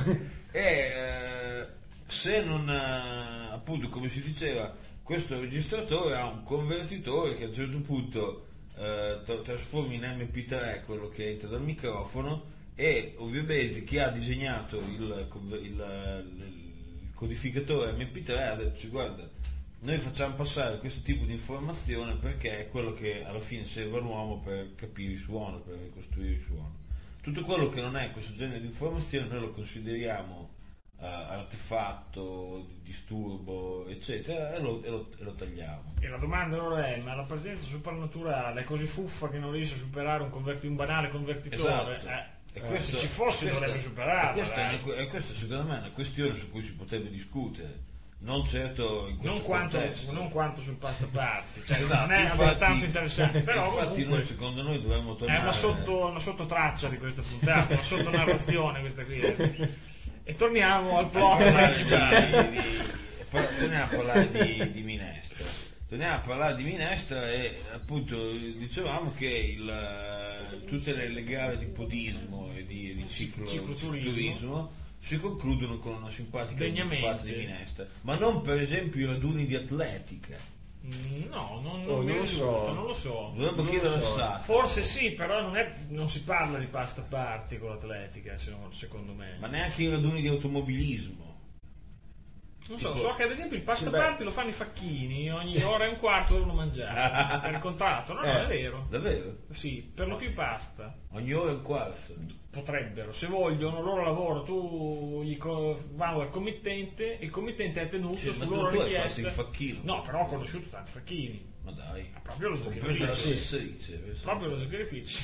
Speaker 1: se non appunto, come si diceva, questo registratore ha un convertitore che a un certo punto trasforma in MP3 quello che entra dal microfono, e ovviamente chi ha disegnato il codificatore MP3 ha detto: guarda, noi facciamo passare questo tipo di informazione perché è quello che alla fine serve all'uomo per capire il suono, per ricostruire il suono. Tutto quello che non è questo genere di informazione noi lo consideriamo artefatto, disturbo, eccetera, e lo tagliamo.
Speaker 2: E la domanda allora è: ma la presenza suprannaturale è così fuffa che non riesce a superare un banale convertitore?
Speaker 1: Esatto.
Speaker 2: Se ci fosse dovrebbe superarlo.
Speaker 1: Questa secondo me è una questione su cui si potrebbe discutere, non certo in questo contesto.
Speaker 2: non quanto sul pasta party, cioè,
Speaker 1: Esatto,
Speaker 2: non è
Speaker 1: infatti-
Speaker 2: altrettanto interessante, però
Speaker 1: infatti
Speaker 2: comunque
Speaker 1: noi, secondo noi, dovremmo
Speaker 2: è
Speaker 1: tornare
Speaker 2: una sottotraccia di questa puntata, una sottonarrazione questa qui. E torniamo al plot principale.
Speaker 1: Torniamo a parlare di minestra. Torniamo a parlare di minestra e appunto dicevamo che tutte le gare di podismo e di cicloturismo si concludono con una simpatica
Speaker 2: Degnamente.
Speaker 1: buffata di minestra, ma non per esempio i raduni di atletica.
Speaker 2: No, non
Speaker 3: non
Speaker 2: mi
Speaker 3: lo
Speaker 2: risulta,
Speaker 3: so.
Speaker 2: non lo so.
Speaker 1: Dovremmo
Speaker 3: Non
Speaker 1: chiedere
Speaker 3: lo
Speaker 1: al
Speaker 3: so.
Speaker 1: SAT.
Speaker 2: Forse sì, però non si parla di pasta party con l'atletica, secondo me.
Speaker 1: Ma neanche i raduni di automobilismo.
Speaker 2: Non so,
Speaker 1: Tipo-
Speaker 2: so che ad esempio il pasta
Speaker 3: Sì, beh.
Speaker 2: party lo fanno i facchini, ogni ora e un quarto devono mangiare. Per il contratto, no, è vero.
Speaker 1: Davvero?
Speaker 2: Sì, per lo più pasta.
Speaker 1: Ogni ora e un quarto.
Speaker 2: Potrebbero, se vogliono, loro lavoro, tu vanno dal committente, il committente è tenuto
Speaker 1: Sì,
Speaker 2: su
Speaker 1: ma
Speaker 2: loro
Speaker 1: tu hai
Speaker 2: richiesta.
Speaker 1: fatto il facchino.
Speaker 2: No, però ho conosciuto tanti facchini.
Speaker 1: Ma dai.
Speaker 2: Proprio lo
Speaker 1: Ho preso la
Speaker 2: zuccherificio.
Speaker 1: salsiccia.
Speaker 2: Proprio lo zuccherificio.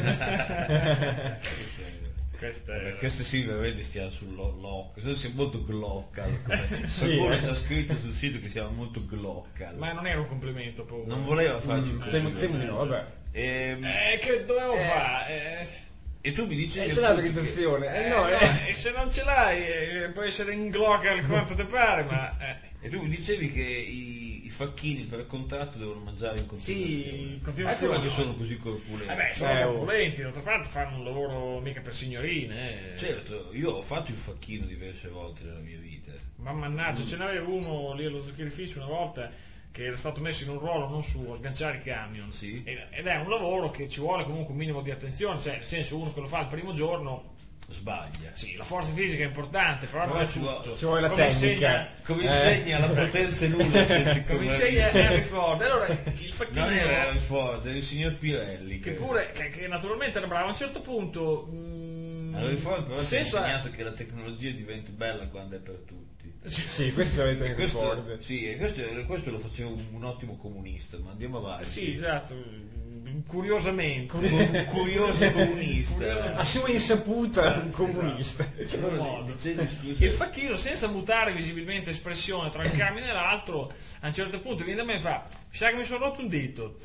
Speaker 2: Questa è...
Speaker 1: Questo sì, veramente stiamo sull'local. Siamo molto glocal.
Speaker 3: Sì,
Speaker 1: Qualcuno ci ha scritto sul sito che siamo molto glocal.
Speaker 2: Ma non era un complimento, poi.
Speaker 1: Non voleva farci un
Speaker 3: Temo
Speaker 1: complimento.
Speaker 3: di no, vabbè.
Speaker 2: Che dovevo fare?
Speaker 1: E tu mi dici
Speaker 3: C'è l'autorizzazione. No,
Speaker 2: E se non ce l'hai, può essere in glocal quanto ti pare, ma...
Speaker 1: E tu mi dicevi che i facchini per contratto devono mangiare in continuazione.
Speaker 2: Sì, in continuazione.
Speaker 1: Ecco perché sono così corpulenti.
Speaker 2: sono corpulenti, d'altra parte fanno un lavoro mica per signorine.
Speaker 1: Certo, io ho fatto il facchino diverse volte nella mia vita.
Speaker 2: Ma mannaggia, ce n'aveva uno lì allo zuccherificio una volta che era stato messo in un ruolo non suo, a sganciare i camion.
Speaker 1: Sì.
Speaker 2: Ed è un lavoro che ci vuole comunque un minimo di attenzione, cioè nel senso uno che lo fa il primo giorno,
Speaker 1: Sbaglia.
Speaker 2: sì, la forza fisica è importante, però non
Speaker 1: Però
Speaker 2: è
Speaker 1: ci
Speaker 2: tutto.
Speaker 3: ci vuole la
Speaker 2: Come
Speaker 3: tecnica.
Speaker 1: Come insegna la potenza nulla se
Speaker 2: Come insegna Henry Ford. Allora il facchino
Speaker 1: Non era Henry Ford, era il signor Pirelli.
Speaker 2: che pure che naturalmente era bravo a un certo punto
Speaker 1: Henry Ford però ci ha
Speaker 2: senza-
Speaker 1: insegnato che la tecnologia diventa bella quando è per tutti.
Speaker 3: Sì, questo avete ricordo.
Speaker 1: Sì, e questo lo faceva un ottimo comunista, ma andiamo avanti.
Speaker 2: sì, esatto, curiosamente
Speaker 1: Un curioso comunista.
Speaker 3: A sua insaputa un comunista.
Speaker 1: Allora,
Speaker 2: modo.
Speaker 1: dicevi, scusa,
Speaker 2: il facchino, senza mutare visibilmente espressione tra un camino e l'altro, a un certo punto viene da me e fa: mi sa che mi sono rotto un dito.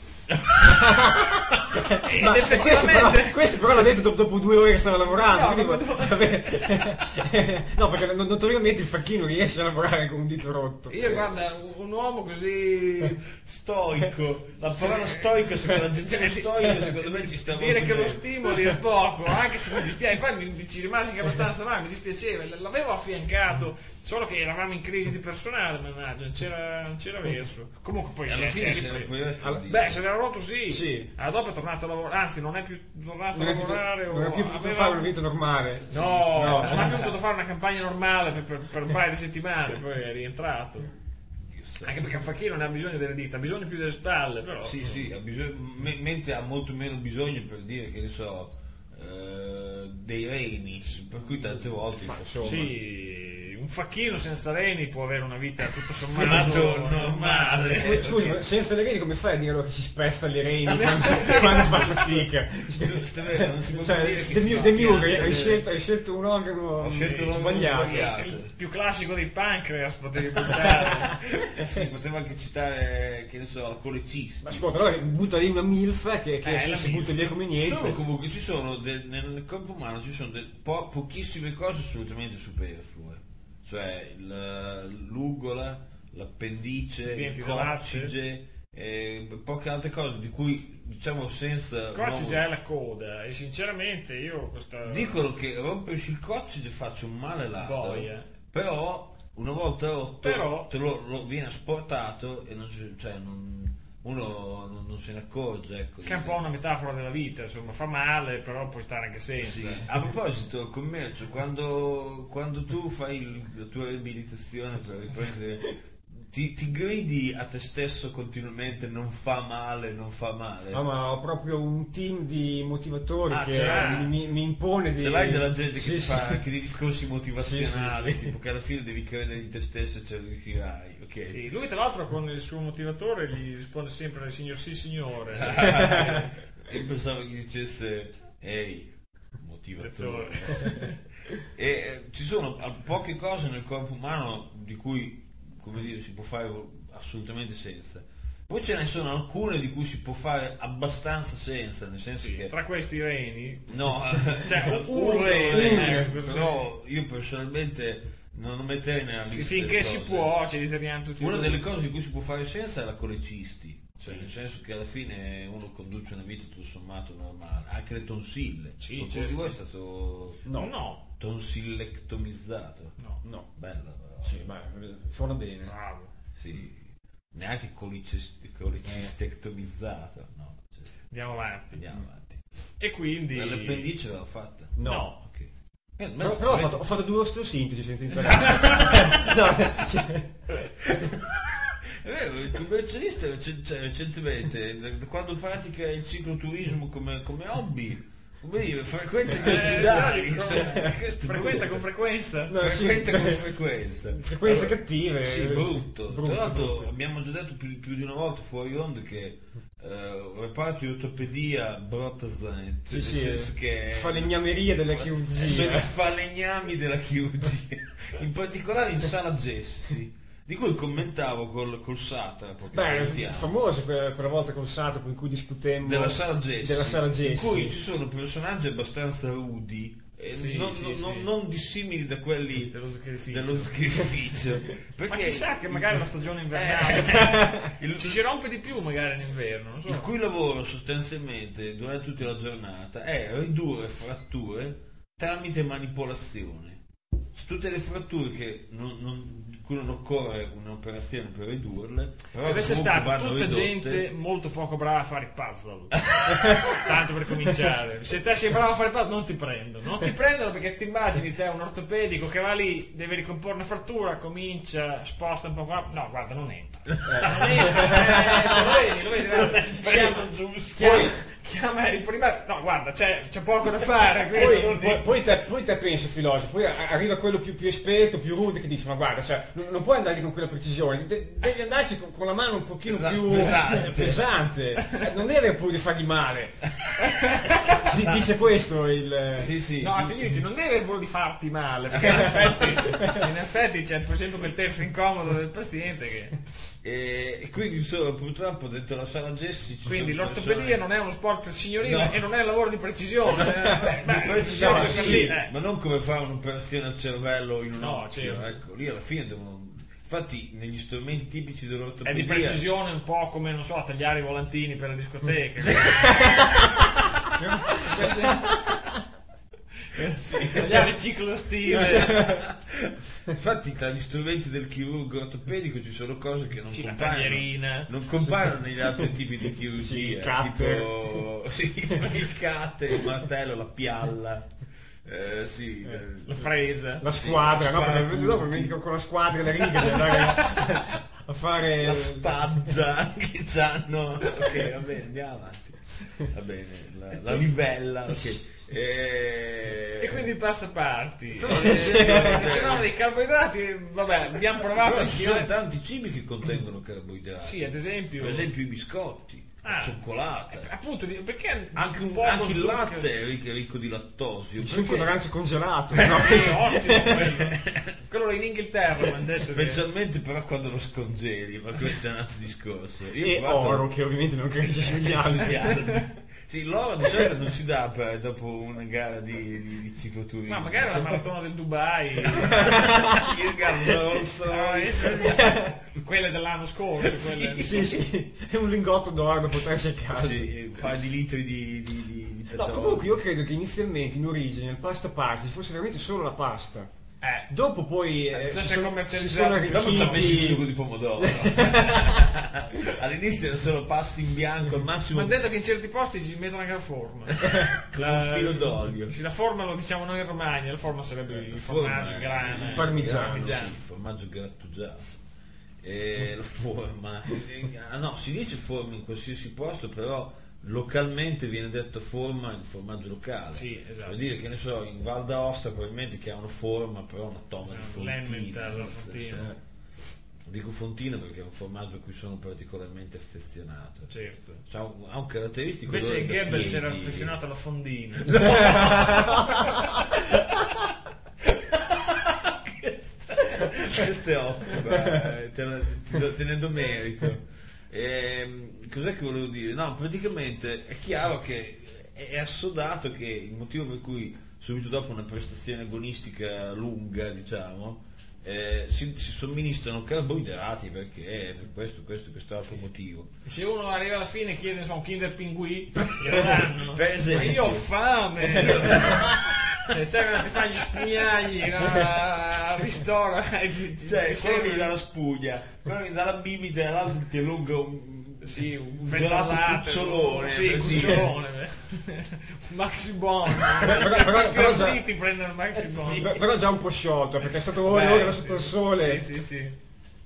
Speaker 2: Ed
Speaker 3: Ma
Speaker 2: effettivamente
Speaker 3: questo però l'ha detto dopo 2 ore che stava lavorando. No, perché notoriamente il facchino riesce a lavorare con un dito rotto.
Speaker 2: io guarda un uomo così
Speaker 1: stoico, la parola stoico secondo la gente storia secondo me ci sta molto
Speaker 2: dire che lo
Speaker 1: bene.
Speaker 2: stimoli è poco, anche se mi dispiace, poi ci rimasi anche abbastanza male, mi dispiaceva, l'avevo affiancato, solo che eravamo in crisi di personale, mannaggia, non c'era verso. Comunque poi
Speaker 1: Alla fine
Speaker 2: si
Speaker 1: si era
Speaker 2: è
Speaker 1: poi
Speaker 2: beh, se l'era rotto sì.
Speaker 3: Sì.
Speaker 2: Dopo è tornato a lavorare, anzi non è più tornato a lavorare.
Speaker 3: Non è più potuto
Speaker 2: aveva-
Speaker 3: fare una vita normale.
Speaker 2: No,
Speaker 3: No.
Speaker 2: non ha più potuto fare una campagna normale per un paio di settimane, poi è rientrato. Anche perché un facchino non ha bisogno delle dita, ha bisogno più delle spalle, però.
Speaker 1: Sì, ha bisogno, mentre ha molto meno bisogno, per dire, che ne so, dei reni, per cui tante volte insomma,
Speaker 2: Sì, un facchino senza reni può avere una vita tutto sommato
Speaker 1: normale.
Speaker 3: Scusi, ma senza le reni come fai a dirlo che si spezza le reni quando fa fatica?
Speaker 1: Non si può
Speaker 3: Cioè,
Speaker 1: dire che
Speaker 3: De
Speaker 1: si
Speaker 3: Mure,
Speaker 1: faccia-
Speaker 3: hai scelto un organo
Speaker 1: Ho scelto un organo
Speaker 3: sbagliato.
Speaker 1: sbagliato.
Speaker 2: il più classico dei pancreas potevi buttare.
Speaker 1: Sì, poteva anche citare, che ne so, la colecista.
Speaker 3: Ma ascolta, allora butta lì una milfa che
Speaker 2: la
Speaker 3: si butta
Speaker 2: milf.
Speaker 3: via come niente.
Speaker 1: Comunque ci sono nel corpo umano ci sono pochissime cose assolutamente superflue, cioè l'ugola, l'appendice,
Speaker 2: Denti
Speaker 1: il
Speaker 2: da latte.
Speaker 1: coccige, poche altre cose di cui diciamo senza
Speaker 2: Coccige è la coda e sinceramente io questa
Speaker 1: dicono che rompersi il coccige faccia un male ladro,
Speaker 2: boia.
Speaker 1: però una volta rotto
Speaker 2: Però-
Speaker 1: te lo viene asportato e uno non se ne accorge, ecco.
Speaker 2: che è un po' una metafora della vita, insomma, fa male, però puoi stare anche senza.
Speaker 1: Sì. A proposito, commercio, quando tu fai la tua riabilitazione per riprendere, ti gridi a te stesso continuamente non fa male, non fa male.
Speaker 3: No, ma ho proprio un team di motivatori
Speaker 1: Ah,
Speaker 3: che
Speaker 1: ce l'hai?
Speaker 3: mi impone di...
Speaker 1: Ce l'hai della gente che
Speaker 3: Sì,
Speaker 1: ti
Speaker 3: sì.
Speaker 1: fa anche dei discorsi motivazionali,
Speaker 3: Sì, sì.
Speaker 1: tipo che alla fine devi credere in te stesso e ce lo riuscirai, ok?
Speaker 2: Sì, lui tra l'altro con il suo motivatore gli risponde sempre signor sì signore.
Speaker 1: Io pensavo che dicesse ehi, motivatore. E ci sono poche cose nel corpo umano di cui, come dire, si può fare assolutamente senza. Poi ce ne sono alcune di cui si può fare abbastanza senza, nel senso
Speaker 2: Sì,
Speaker 1: che
Speaker 2: tra questi reni,
Speaker 1: no,
Speaker 2: cioè
Speaker 1: un rene,
Speaker 2: ecco,
Speaker 1: però io personalmente non lo metterei nella lista
Speaker 2: finché
Speaker 1: delle
Speaker 2: si
Speaker 1: cose.
Speaker 2: può, ci riteniamo tutti.
Speaker 1: Una
Speaker 2: noi.
Speaker 1: delle cose di cui si può fare senza è la colecisti, cioè nel senso che alla fine uno conduce una vita tutto sommato normale, anche le tonsille.
Speaker 2: Sì,
Speaker 1: Qualcuno
Speaker 2: certo.
Speaker 1: di voi è stato
Speaker 2: No,
Speaker 1: tonsillectomizzato?
Speaker 3: No.
Speaker 1: Bella però.
Speaker 3: Sì, ma suona bene.
Speaker 2: bravo.
Speaker 1: Sì. Neanche colicistectomizzato, no. Cioè,
Speaker 2: Andiamo avanti.
Speaker 1: andiamo avanti.
Speaker 2: E quindi
Speaker 1: L'appendice l'ho fatta?
Speaker 3: No.
Speaker 1: Ok.
Speaker 3: Però ho fatto due osteosintesi senza interesse. No, cioè,
Speaker 1: È vero, il commercialista recentemente, da quando pratica il cicloturismo come hobby, come dire, frequenta gli ospedali, questo è
Speaker 2: frequenta
Speaker 1: brutto.
Speaker 2: con frequenza.
Speaker 3: No, sì.
Speaker 1: Frequenta con frequenza.
Speaker 3: frequenze
Speaker 1: Allora,
Speaker 3: cattive.
Speaker 1: Sì, brutto. Tra l'altro
Speaker 3: brutto.
Speaker 1: abbiamo già detto più di una volta fuori onda che reparto di ortopedia Brotasent,
Speaker 3: Sì,
Speaker 1: nel
Speaker 3: sì,
Speaker 1: senso che
Speaker 3: falegnameria della
Speaker 1: sono i
Speaker 3: chirurgia.
Speaker 1: falegnami della chirurgia, in particolare in sala gessi, di cui commentavo col Satrapo, che
Speaker 3: Beh, è
Speaker 1: salutiamo.
Speaker 3: famosa quella volta col Satrapo in cui discutemmo
Speaker 1: Della sala gessi,
Speaker 3: della sala
Speaker 1: in
Speaker 3: gessi.
Speaker 1: cui ci sono personaggi abbastanza rudi,
Speaker 2: Sì, sì.
Speaker 1: non dissimili da quelli
Speaker 2: Dello zuccherificio.
Speaker 1: dello zuccherificio.
Speaker 2: Ma
Speaker 1: Perché
Speaker 2: chissà che magari la stagione invernale ci si rompe di più magari in inverno, non so.
Speaker 1: il cui lavoro sostanzialmente durante tutta la giornata è ridurre fratture tramite manipolazione. Tutte le fratture di cui non occorre un'operazione per ridurle, però
Speaker 2: Deve essere
Speaker 1: comunque
Speaker 2: stata
Speaker 1: vanno
Speaker 2: tutta
Speaker 1: ridotte.
Speaker 2: gente molto poco brava a fare i puzzle. Tanto per cominciare. Se te sei bravo a fare i puzzle non ti prendono. Non ti prendono perché ti immagini te un ortopedico che va lì, deve ricomporre una frattura, comincia, sposta un po' qua. No, guarda, non entra. Non entra. Lo vedi, guarda. Chiama il primario. No, guarda, c'è poco da fare. quindi-
Speaker 3: Poi te pensi filosofo, poi arriva quello più esperto, più rude che dice ma guarda, cioè, non puoi andarci con quella precisione, devi andarci con la mano un pochino più pesante. Non deve pure fargli male. Dice questo il...
Speaker 1: Sì.
Speaker 2: No, anzi, dici, non deve quello di farti male, perché in effetti c'è per esempio quel terzo incomodo del paziente che...
Speaker 1: E quindi insomma, purtroppo dentro la sala gessi ci
Speaker 2: Quindi
Speaker 1: sono
Speaker 2: l'ortopedia
Speaker 1: persone-
Speaker 2: non è uno sport signorile
Speaker 1: No.
Speaker 2: e non è un lavoro di precisione.
Speaker 1: di precisione,
Speaker 2: per
Speaker 1: sì,
Speaker 2: lì,
Speaker 1: ma non come fare un'operazione al cervello in un
Speaker 2: No,
Speaker 1: occhio,
Speaker 2: certo.
Speaker 1: ecco, lì alla fine devono Infatti negli strumenti tipici
Speaker 2: È
Speaker 1: dell'ortopedia
Speaker 2: di precisione un po' come, non so, tagliare i volantini per le discoteche. Tagliare il ciclo stile.
Speaker 1: Infatti tra gli strumenti del chirurgo ortopedico ci sono cose che non
Speaker 2: La taglierina.
Speaker 1: compaiono, non compaiono negli altri tipi di chirurgia,
Speaker 3: il cutter.
Speaker 1: tipo il cutter, il martello, la pialla,
Speaker 2: La fresa.
Speaker 3: La squadra, no? Perché
Speaker 1: Sparapunti.
Speaker 3: dopo mi dico con la squadra le righe di andare a fare
Speaker 1: la staggia che c'hanno. Ok, va bene, andiamo avanti. Va bene, la livella, ok.
Speaker 2: E quindi pasta party.
Speaker 1: Sì.
Speaker 2: Dicevamo dei carboidrati, vabbè, abbiamo provato
Speaker 1: Però ci
Speaker 2: anch'io.
Speaker 1: sono tanti cibi che contengono carboidrati.
Speaker 2: Sì, ad esempio.
Speaker 1: Per esempio i biscotti, la cioccolata.
Speaker 2: Appunto, perché
Speaker 1: Anche,
Speaker 2: un poco
Speaker 1: anche il
Speaker 2: zucchero?
Speaker 1: latte è ricco di lattosio.
Speaker 3: il succo
Speaker 1: perché-
Speaker 3: d'arancia congelato, no?
Speaker 2: Sì, ottimo quello. Quello in Inghilterra mi hanno detto che...
Speaker 1: Specialmente però quando lo scongeli, ma questo è un altro discorso. Io ho
Speaker 3: E
Speaker 1: provato-
Speaker 3: oro, che ovviamente non cresce sugli alberi.
Speaker 1: Sì, l'oro di solito non si dà dopo una gara di cicloturismo.
Speaker 2: Ma magari la maratona del Dubai,
Speaker 1: Il gatto rosso.
Speaker 2: quelle dell'anno scorso, quelle...
Speaker 3: Sì, è un lingotto d'oro da potersi a casa.
Speaker 1: Sì, un paio di litri di
Speaker 3: No,
Speaker 1: petrolio.
Speaker 3: comunque io credo che inizialmente in origine il pasta party fosse veramente solo la pasta. Dopo poi
Speaker 2: Cioè,
Speaker 3: si
Speaker 2: si è
Speaker 3: sono
Speaker 2: commercializzato.
Speaker 1: Dopo ci ha messo il
Speaker 3: arricchiti.
Speaker 1: sugo di pomodoro. All'inizio erano solo pasti in bianco, al
Speaker 2: Mi
Speaker 1: massimo
Speaker 2: hanno detto che in certi posti ci mettono anche la forma.
Speaker 1: con un filo d'olio.
Speaker 2: Sì, la forma lo diciamo noi in Romagna, la forma sarebbe il formaggio, il grana,
Speaker 3: il parmigiano.
Speaker 1: Sì, il formaggio grattugiato. La forma. No, si dice forma in qualsiasi posto, però localmente viene detto forma il formaggio locale.
Speaker 2: Sì, esatto.
Speaker 1: Per dire che ne so, in Val d'Aosta probabilmente chiamano forma, però una toma di fontina.
Speaker 2: l'Emmental, la fontina.
Speaker 1: Dico fontina perché è un formaggio a cui sono particolarmente affezionato.
Speaker 2: Certo.
Speaker 1: Ha un caratteristico
Speaker 2: Invece
Speaker 1: odore da
Speaker 2: Goebbels era
Speaker 1: piedi.
Speaker 2: affezionato alla fondina.
Speaker 1: Questo è ottimo, tenendo merito. Cos'è che volevo dire? No, praticamente è chiaro che è assodato che il motivo per cui subito dopo una prestazione agonistica lunga, diciamo, si somministrano carboidrati perché per quest'altro motivo.
Speaker 2: Se uno arriva alla fine e chiede insomma, un Kinder Pinguì, glielo danno.
Speaker 1: Per esempio.
Speaker 2: Ma io ho fame! E te non ti fai gli spugnagli, no? Ristora.
Speaker 1: Cioè, quello mi dà la spugna, quello mi dà la bibita e l'altro ti allunga un gelato cucciolone.
Speaker 2: Sì,
Speaker 1: così.
Speaker 2: cucciolone. Maxi Bon.
Speaker 3: però già-
Speaker 2: Ti prendono il Maxi Bon.
Speaker 3: Sì, però già un po' sciolto perché è stato ore sotto il sole.
Speaker 2: Sì.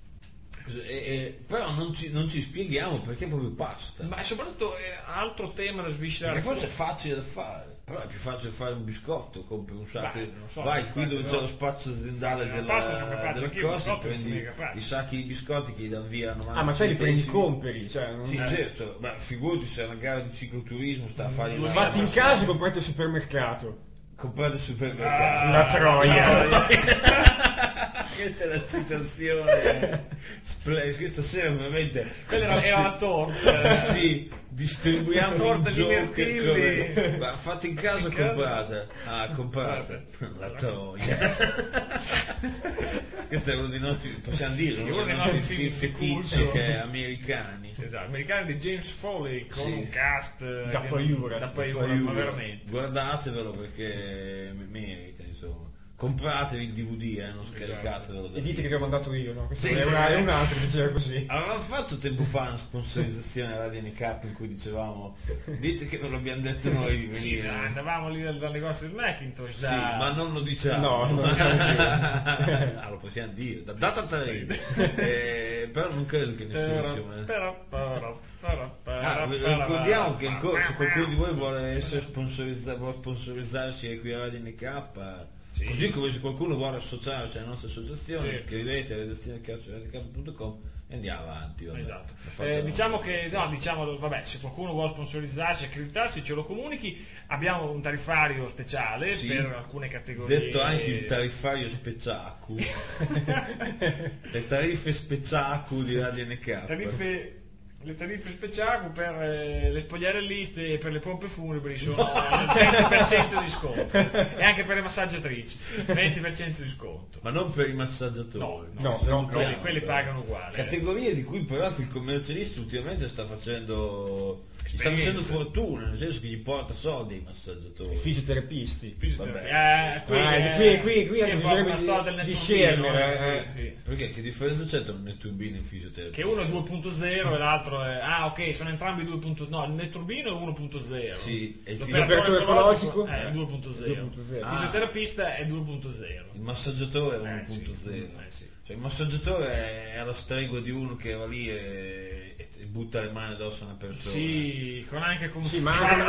Speaker 1: Però non ci spieghiamo perché è proprio pasta.
Speaker 2: Ma soprattutto altro tema da sviscerare.
Speaker 1: Perché forse è facile da fare. Però è più facile fare un biscotto, compri un sacco.
Speaker 2: Beh, non so,
Speaker 1: vai
Speaker 2: è
Speaker 1: qui dove
Speaker 2: facile,
Speaker 1: c'è lo spazio aziendale
Speaker 2: Facile, la pasta sono capace,
Speaker 1: della
Speaker 2: anch'io
Speaker 1: cosa,
Speaker 2: biscotto
Speaker 1: prendi
Speaker 2: sono capace.
Speaker 1: i sacchi di biscotti che gli danno via a 90
Speaker 3: Ah, ma te li prendi
Speaker 1: centesimi.
Speaker 3: comperi, cioè non...
Speaker 1: Sì, certo, ma figurati se è una gara di cicloturismo sta a fare
Speaker 2: Lo
Speaker 3: Fatti in casa e comprate al supermercato.
Speaker 1: comprate al supermercato.
Speaker 3: La troia.
Speaker 1: Questa è la citazione. Questa sera veramente
Speaker 2: Quella era la torta.
Speaker 1: sì, distribuiamo
Speaker 2: Torta
Speaker 1: un
Speaker 2: di
Speaker 1: Joker
Speaker 2: mirtilli.
Speaker 1: come- ma fate in casa o
Speaker 2: In casa?
Speaker 1: comprate? Ah, comprate. La troia. Questo è uno dei nostri, possiamo dire,
Speaker 2: Sì,
Speaker 1: uno dei nostri film feticci
Speaker 2: culto.
Speaker 1: che è americani.
Speaker 2: Esatto, americani di James Foley con
Speaker 1: Sì.
Speaker 2: un cast
Speaker 3: Da paiura.
Speaker 2: da paiura, ma veramente.
Speaker 1: Guardatevelo perché merita, insomma. Compratevi il DVD, non scaricatevelo. da
Speaker 3: E dite
Speaker 1: lì.
Speaker 3: che vi ho mandato io, no? Questo
Speaker 1: Sì.
Speaker 3: è un altro che diceva così.
Speaker 1: Avevamo fatto tempo fa una sponsorizzazione a Radio NK in cui dicevamo dite che non l'abbiamo detto noi di
Speaker 2: Sì,
Speaker 1: venire.
Speaker 2: andavamo lì dal negozio del Macintosh.
Speaker 1: Sì, ma non lo diciamo.
Speaker 3: No, non lo diciamo più.
Speaker 1: Ah, lo possiamo dire, da data trade. Però non credo che nessuno sia. Ricordiamo che se qualcuno di voi vuole essere vuole sponsorizzarsi qui a Radio NK, così come se qualcuno vuole associarsi alla nostra associazione,
Speaker 2: Sì.
Speaker 1: scrivete a redazione@radioNK.com e andiamo avanti. Vabbè.
Speaker 2: Esatto.
Speaker 1: Fatelo.
Speaker 2: Diciamo che vabbè, se qualcuno vuole sponsorizzarsi, accreditarsi, ce lo comunichi. Abbiamo un tariffario speciale
Speaker 1: Sì.
Speaker 2: per alcune categorie.
Speaker 1: Detto anche il tariffario speciacu. Le tariffe speciacu di Radio NK.
Speaker 2: Tariffe le tariffe speciali per le spogliarelliste e per le pompe funebri sono il 20% di sconto, e anche per le massaggiatrici 20% di sconto.
Speaker 1: Ma non per i massaggiatori.
Speaker 3: No,
Speaker 2: Quelli pagano uguale.
Speaker 1: Categorie di cui peraltro il commercialista ultimamente sta facendo fortuna, nel senso che gli porta soldi ai massaggiatori.
Speaker 3: Fisioterapisti.
Speaker 2: Qui
Speaker 3: Qui
Speaker 2: è proprio una storia del
Speaker 3: di
Speaker 2: netturbino,
Speaker 3: Schermer.
Speaker 2: sì.
Speaker 1: Perché che differenza c'è tra un netturbino e un fisioterapista?
Speaker 2: Che uno è 2.0 e l'altro è... Ah, ok, sono entrambi 2.0. No, il netturbino è 1.0.
Speaker 1: Sì, e il
Speaker 3: L'operatore ecologico
Speaker 2: è 2.0. Il fisioterapista è 2.0.
Speaker 1: Il massaggiatore è 1.0.
Speaker 2: Sì.
Speaker 1: Cioè, il massaggiatore è alla stregua di uno che va lì e butta le mani addosso a una persona.
Speaker 2: Sì,
Speaker 3: ma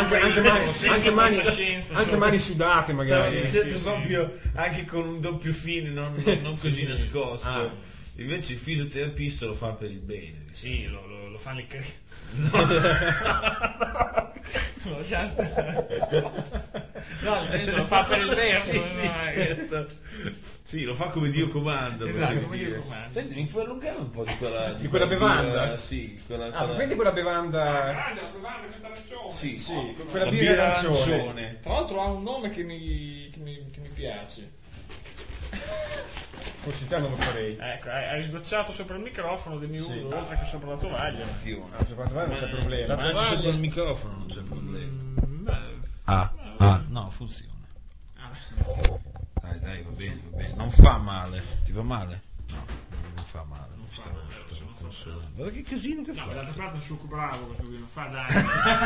Speaker 3: anche mani sudate magari.
Speaker 1: Stavo dicendo proprio anche con un doppio fine, non così nascosto. Invece il fisioterapista lo fa per il bene.
Speaker 2: Sì, lo fanno il no, nel senso lo fa per il verso.
Speaker 1: Certo. Sì, lo fa come Dio comanda.
Speaker 2: Esatto, come Dio comanda.
Speaker 1: Senti, mi puoi allungare un po' di quella...
Speaker 3: Di quella bevanda?
Speaker 1: Sì,
Speaker 3: prendi quella bevanda...
Speaker 2: La bevanda, questa arancione.
Speaker 1: Sì,
Speaker 3: quella birra arancione.
Speaker 2: Tra l'altro ha un nome che mi piace.
Speaker 3: Forse te non lo farei.
Speaker 2: Ecco, hai sgocciato sopra il microfono del mio uso, oltre che sopra la tovaglia.
Speaker 3: Sopra la tovaglia non c'è problema.
Speaker 1: Ma sopra il microfono non c'è problema. No, funziona. Dai, va bene. Non fa male. Ti fa male? No, non fa male. Non fa male. Guarda che casino che fa.
Speaker 2: No, dall'altra parte è un succo bravo questo qui, non fa dai.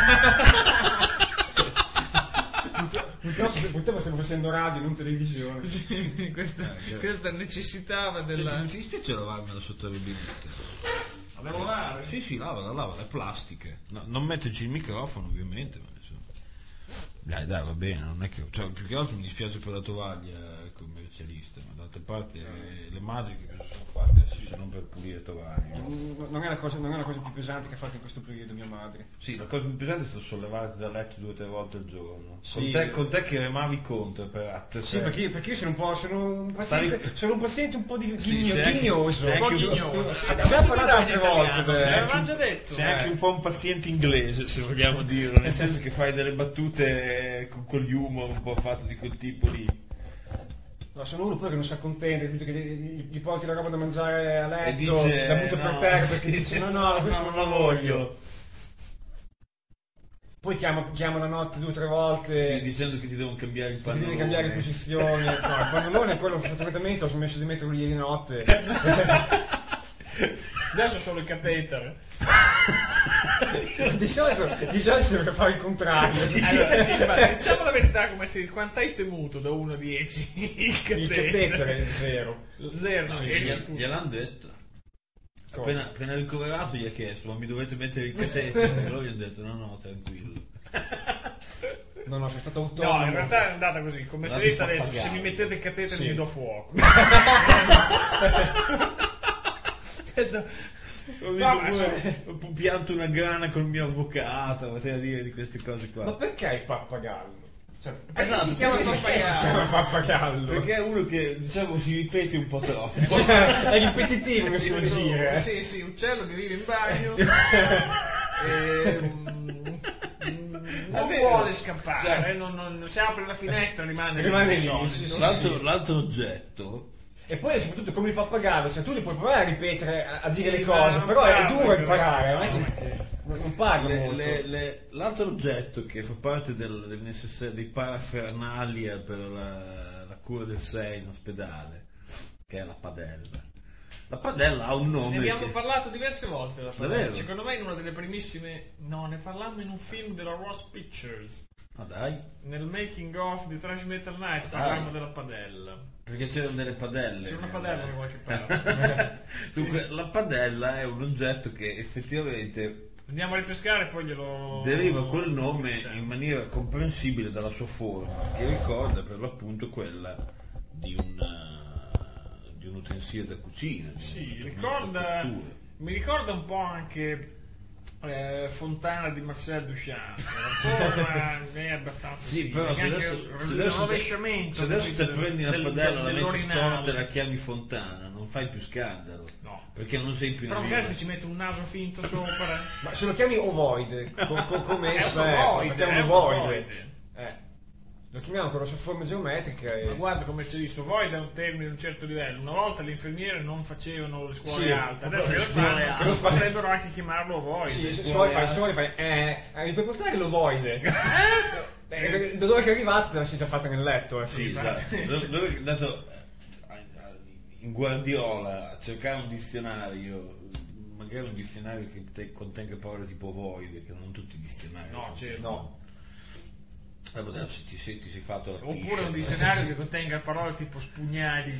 Speaker 3: Purtroppo stiamo facendo radio, non televisione.
Speaker 2: Questa necessitava della...
Speaker 1: Non ti dispiace lavarmela sotto la rubinetta?
Speaker 2: La devo lavare?
Speaker 1: Sì, lavala, è plastica. No, non metterci il microfono ovviamente, ma insomma. Dai, va bene, non è che... Cioè, più che altro mi dispiace per la tovaglia commercialista, ma d'altra parte le madri che cosa sono fatte se non per pulire tovaglie?
Speaker 3: Non è la cosa più pesante che ha fatto in questo periodo mia madre.
Speaker 1: Sì, la cosa più pesante è stato sollevarti dal letto 2 o 3 volte al giorno.
Speaker 3: Sì.
Speaker 1: Con te che remavi contro per
Speaker 3: Sì, perché io sono un paziente un po' ghignoso.
Speaker 2: Abbiamo parlato altre volte. L'avevamo già detto.
Speaker 1: Sei anche un po' un paziente inglese, se vogliamo dirlo, nel senso che fai delle battute con quegli humor un po' fatto di quel tipo lì.
Speaker 3: No, sono uno poi che non si accontenta, che gli porti la roba da mangiare a letto,
Speaker 1: e dice,
Speaker 3: la butta per terra perché dice no, questo
Speaker 1: non la voglio.
Speaker 3: Poi chiama la notte 2 o 3 volte,
Speaker 1: sì, dicendo che ti devono cambiare il pannolone.
Speaker 3: Ti devi cambiare posizione. No, il pannolone è quello che fortunatamente ho smesso di metterlo ieri notte.
Speaker 2: Adesso solo il catetere.
Speaker 3: Di solito si deve fare il contrario.
Speaker 2: Allora, sì, diciamo la verità, quanto hai temuto da 1 a 10 il catetere?
Speaker 3: È 0.
Speaker 2: 0,
Speaker 1: gliel'hanno detto. Appena ricoverato gli ha chiesto, ma mi dovete mettere il catetere? E loro gli hanno detto no, tranquillo.
Speaker 3: No, sei stato autonomo.
Speaker 2: No, in realtà è andata così. Il commercialista ha detto, se mi mettete il catetere mi do fuoco.
Speaker 1: Pianto una grana col mio avvocato, poteva dire di queste cose qua.
Speaker 3: Ma perché il pappagallo?
Speaker 2: Cioè, perché si chiama
Speaker 3: pappagallo?
Speaker 1: Perché è uno che diciamo si ripete un po' troppo.
Speaker 3: È ripetitivo che si vuol dire.
Speaker 2: Sì, uccello che vive in bagno. Non vuole scappare, non si apre la finestra, rimane lì.
Speaker 1: L'altro oggetto.
Speaker 3: E poi soprattutto come il pappagallo, se tu li puoi provare a ripetere, a dire le cose, però è duro imparare, non parlo molto.
Speaker 1: L'altro oggetto che fa parte del necessario, dei parafernalia per la cura del 6 in ospedale, che è la padella. La padella ha un nome.
Speaker 2: Ne abbiamo parlato diverse volte la padella.
Speaker 1: Davvero?
Speaker 2: Secondo me in una delle primissime. No, ne parlammo in un film della Ross Pictures.
Speaker 1: Ma dai.
Speaker 2: Nel making of di Thrash Metal Night parlammo della padella.
Speaker 1: Perché c'erano delle padelle.
Speaker 2: C'è una padella che vuoi citare.
Speaker 1: Dunque, la padella è un oggetto che effettivamente.
Speaker 2: Andiamo a ripescare e poi glielo.
Speaker 1: Deriva quel nome in maniera comprensibile dalla sua forma, che ricorda per l'appunto quella di un utensile da cucina.
Speaker 2: Sì, mi ricorda un po' anche Fontana di Marcel Duchamp, ma è abbastanza
Speaker 1: sì, però se adesso te prendi una padella, la metti storta e la chiami Fontana, non fai più scandalo,
Speaker 2: no,
Speaker 1: perché non sei più
Speaker 2: però magari se ci metti un naso finto sopra.
Speaker 3: Ma se lo chiami ovoide come esso
Speaker 2: è ovoide.
Speaker 3: Lo chiamiamo con la sua forma geometrica
Speaker 2: ma guarda come c'è visto, void è un termine di un certo livello. Una volta le infermiere non facevano le scuole alte, adesso potrebbero anche chiamarlo void.
Speaker 3: Sì, se fai mi puoi portare l'ovoide? Da dove che è arrivato te la sei già fatta nel letto.
Speaker 1: Sì, esatto. Dove è andato in Guardiola a cercare un dizionario, magari un dizionario che contenga parole tipo void, che non tutti i dizionari.
Speaker 2: No, certo.
Speaker 1: No. Adesso ti sei fatto
Speaker 2: oppure un dizionario che contenga parole tipo spugnali.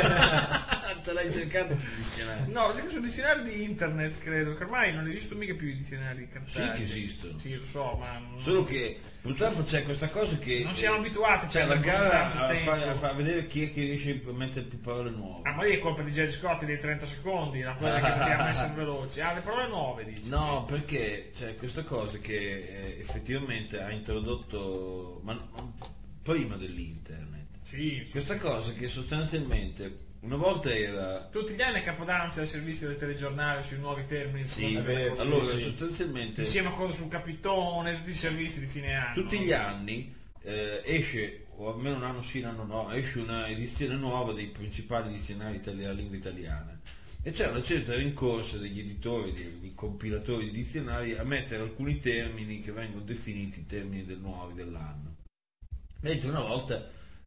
Speaker 1: Te l'hai cercato sul dizionario?
Speaker 2: No, lo cerco sul dizionario di internet, credo che ormai non esistono mica più i dizionari cartacei.
Speaker 1: Sì che esistono,
Speaker 2: sì lo so, ma
Speaker 1: solo che purtroppo c'è questa cosa che
Speaker 2: non siamo abituati,
Speaker 1: c'è la gara a far vedere chi è che riesce a mettere più parole nuove.
Speaker 2: Ma lì è colpa di Gerry Scotti dei 30 secondi, quella che poteva essere veloci. Le parole nuove dici?
Speaker 1: No, perché c'è questa cosa che effettivamente ha introdotto, ma prima dell'internet,
Speaker 2: sì,
Speaker 1: questa cosa che sostanzialmente una volta era
Speaker 2: tutti gli anni a Capodanno c'è il servizio del telegiornale sui nuovi termini.
Speaker 1: Sì, allora sostanzialmente
Speaker 2: insieme a quello sul Capitone, tutti i servizi di fine anno.
Speaker 1: Tutti gli anni esce, o almeno un anno sì, un anno no, esce una edizione nuova dei principali dizionari della lingua italiana. E c'è una certa rincorsa degli editori, dei compilatori di dizionari a mettere alcuni termini che vengono definiti termini nuovi dell'anno. Mentre una volta,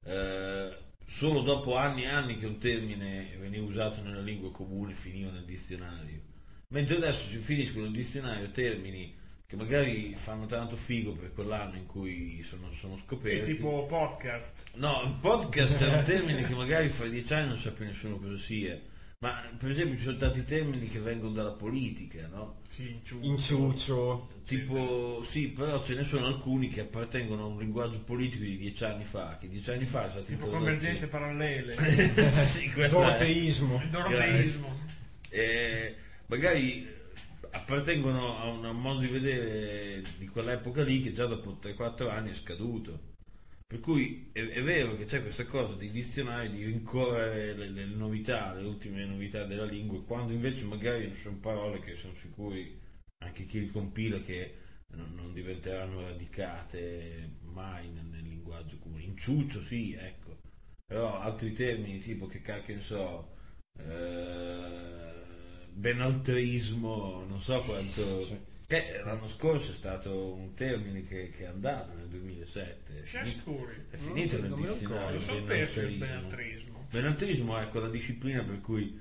Speaker 1: solo dopo anni e anni che un termine veniva usato nella lingua comune, finiva nel dizionario. Mentre adesso si finiscono nel dizionario termini che magari fanno tanto figo per quell'anno in cui sono scoperti.
Speaker 2: Sì, tipo podcast.
Speaker 1: No, il podcast è un termine che magari fra 10 anni non sa più nessuno cosa sia. Ma per esempio ci sono tanti termini che vengono dalla politica, no?
Speaker 2: Sì,
Speaker 3: inciuccio.
Speaker 1: Tipo, sì, però ce ne sono alcuni che appartengono a un linguaggio politico di 10 anni fa, che 10 anni fa è stato
Speaker 2: tipo convergenze parallele.
Speaker 1: Sì,
Speaker 3: Doroteismo.
Speaker 1: Magari appartengono a un modo di vedere di quell'epoca lì che già dopo 3-4 anni è scaduto. Per cui è vero che c'è questa cosa dei dizionari di rincorrere le novità, le ultime novità della lingua, quando invece magari sono parole che sono sicuri anche chi li compila che non diventeranno radicate mai nel linguaggio comune. Inciuccio sì, ecco, però altri termini tipo che cacchio ne so, benaltrismo, non so quanto... Sì. Che l'anno scorso è stato un termine che è andato nel 2007. È finito nel dizionario.
Speaker 2: Sono perso il benaltrismo.
Speaker 1: Benaltrismo è quella disciplina per cui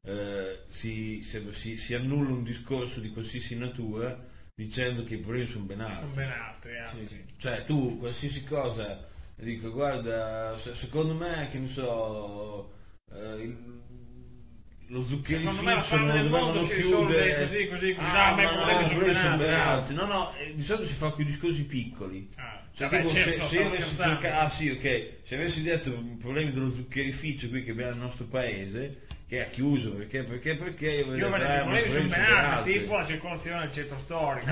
Speaker 1: si annulla un discorso di qualsiasi natura dicendo che i problemi sono ben altri.
Speaker 2: Sono ben altri, anche.
Speaker 1: Sì. Cioè tu qualsiasi cosa dico, guarda, secondo me, che ne so, lo zuccherificio non lo dovevano chiudere
Speaker 2: così.
Speaker 1: Ma i problemi sono ben altri. No, di solito si fa con i discorsi piccoli. Cioè, tipo, se io avessi cercato, se avessi detto i problemi dello zuccherificio qui che abbiamo nel nostro paese, che ha chiuso perché io
Speaker 2: i problemi sono ben altri, tipo la circolazione del centro storico.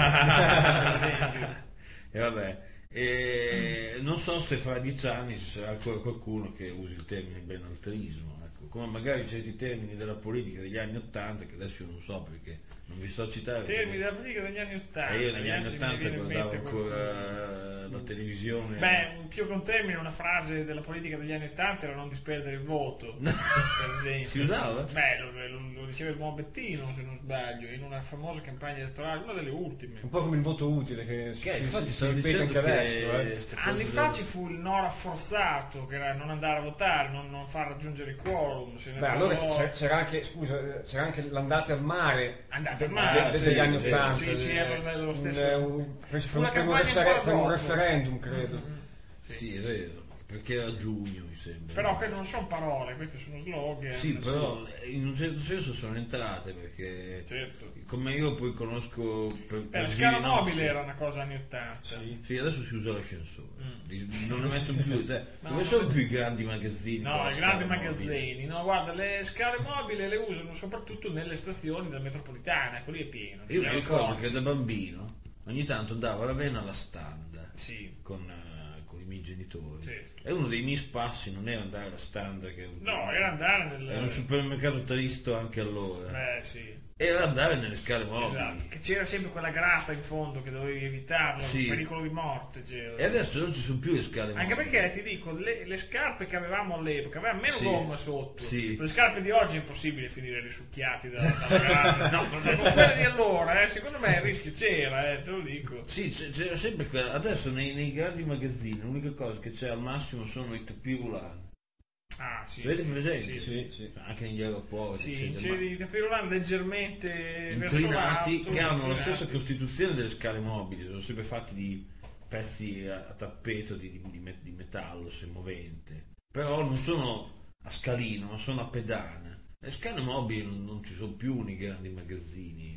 Speaker 1: E vabbè, non so se fra 10 anni ci sarà ancora qualcuno che usi il termine benaltrismo, ecco, come magari certi termini della politica degli anni 80 che adesso io non so perché non vi sto a citare.
Speaker 2: Termini della politica degli anni 80.
Speaker 1: Io negli anni 80 guardavo ancora la televisione.
Speaker 2: Beh, più che un termine, una frase della politica degli anni 80 era non disperdere il voto, per esempio.
Speaker 1: Si usava?
Speaker 2: Beh, lo diceva il buon Bettino, se non sbaglio, in una famosa campagna elettorale, una delle ultime.
Speaker 3: Un po' come il voto utile, che
Speaker 1: infatti
Speaker 3: si ripete anche adesso.
Speaker 2: Anni fa ci fu il no rafforzato, che era non andare a votare, non far raggiungere il quorum.
Speaker 3: Beh, allora c'era anche l'andate al mare. Degli anni 80.
Speaker 2: Sì, era lo stesso.
Speaker 3: Per un referendum, credo.
Speaker 1: Sì, è vero. perché era giugno mi sembra.
Speaker 2: Però che non sono parole, queste sono slogan.
Speaker 1: Sì, però in un certo senso sono entrate, perché
Speaker 2: certo.
Speaker 1: come io poi conosco
Speaker 2: La scala mobile era una cosa anni 80.
Speaker 1: Sì, adesso si usa l'ascensore. Non ne mettono più, dove sono più i grandi magazzini?
Speaker 2: No, i grandi magazzini, no, guarda, le scale mobili le usano soprattutto nelle stazioni della metropolitana, quelli è pieno.
Speaker 1: Io mi ricordo che da bambino ogni tanto andavo a Ravenna alla stand con i miei genitori.
Speaker 2: Certo.
Speaker 1: E uno dei miei spassi non era andare alla stand,
Speaker 2: era andare
Speaker 1: era un supermercato tristo anche allora.
Speaker 2: Sì.
Speaker 1: Era andare nelle scale mobili.
Speaker 2: Esatto, che c'era sempre quella grata in fondo che dovevi evitarla, il pericolo di morte c'era.
Speaker 1: E adesso non ci sono più le scale mobili.
Speaker 2: Anche perché ti dico, le scarpe che avevamo all'epoca avevano meno gomma sotto.
Speaker 1: Sì.
Speaker 2: Le scarpe di oggi è impossibile finire risucchiati dalla grata. No, con quelle di allora, secondo me il rischio c'era, te lo dico.
Speaker 1: Sì, c'era sempre quella. Adesso nei grandi magazzini l'unica cosa che c'è al massimo sono i tapis roulant.
Speaker 2: Ah, sì.
Speaker 1: Avete presente?
Speaker 3: Sì.
Speaker 1: Anche negli aeroporti.
Speaker 2: Sì, c'è i tapis roulant leggermente
Speaker 1: inclinati,
Speaker 2: verso
Speaker 1: che hanno la stessa costituzione delle scale mobili, sono sempre fatti di pezzi a tappeto di metallo semovente, però non sono a scalino, ma sono a pedana. Le scale mobili non ci sono più nei grandi magazzini,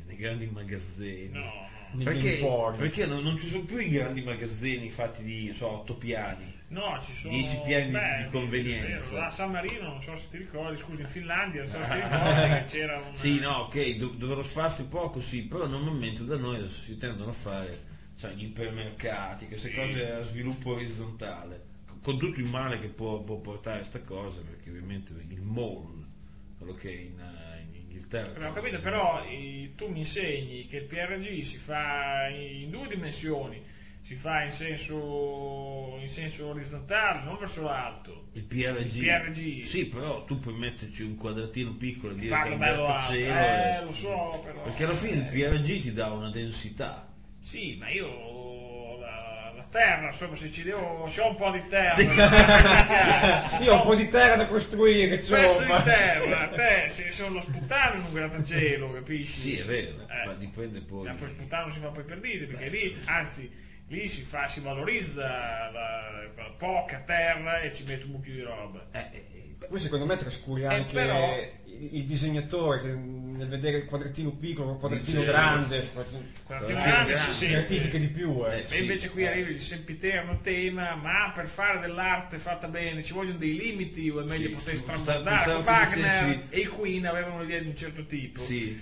Speaker 2: No.
Speaker 1: Perché non ci sono più i grandi magazzini fatti di 8 piani.
Speaker 2: No, ci sono
Speaker 1: 10 piani di convenienza.
Speaker 2: A San Marino, non so se ti ricordi, scusi, in Finlandia, non so se ti ricordi che c'era un...
Speaker 1: Sì, no, ok, dove lo spazio è poco, sì, però normalmente da noi adesso si tendono a fare, gli ipermercati, queste cose a sviluppo orizzontale, con tutto il male che può portare questa cosa, perché ovviamente il mall, quello che è in Inghilterra...
Speaker 2: Ho capito, però tu mi insegni che il PRG si fa in 2 dimensioni, si fa in senso orizzontale, non verso l'alto.
Speaker 1: Il PRG. Sì, però tu puoi metterci un quadratino piccolo e dire che è un grattacielo.
Speaker 2: Lo so, però.
Speaker 1: Perché alla fine il PRG ti dà una densità.
Speaker 2: Sì, ma io la terra, insomma, se ho un po' di terra.
Speaker 3: Sì. Io ho un po' di terra da costruire,
Speaker 2: pezzo di terra, te se sono lo sputano in un grattacielo, capisci?
Speaker 1: Sì, è vero, ma dipende poi.
Speaker 2: Poi sputano si fa poi per dite, perché lì, anzi, lì si valorizza la poca terra e ci mette un mucchio di roba.
Speaker 3: Poi secondo me trascuri anche
Speaker 2: però,
Speaker 3: il disegnatore che nel vedere il quadrettino piccolo, il quadrettino grande, si gratifica di più.
Speaker 2: E invece qui arriva il sempiterno tema, ma per fare dell'arte fatta bene ci vogliono dei limiti o è meglio poter strabordare. Wagner e i Queen avevano un'idea di un certo tipo.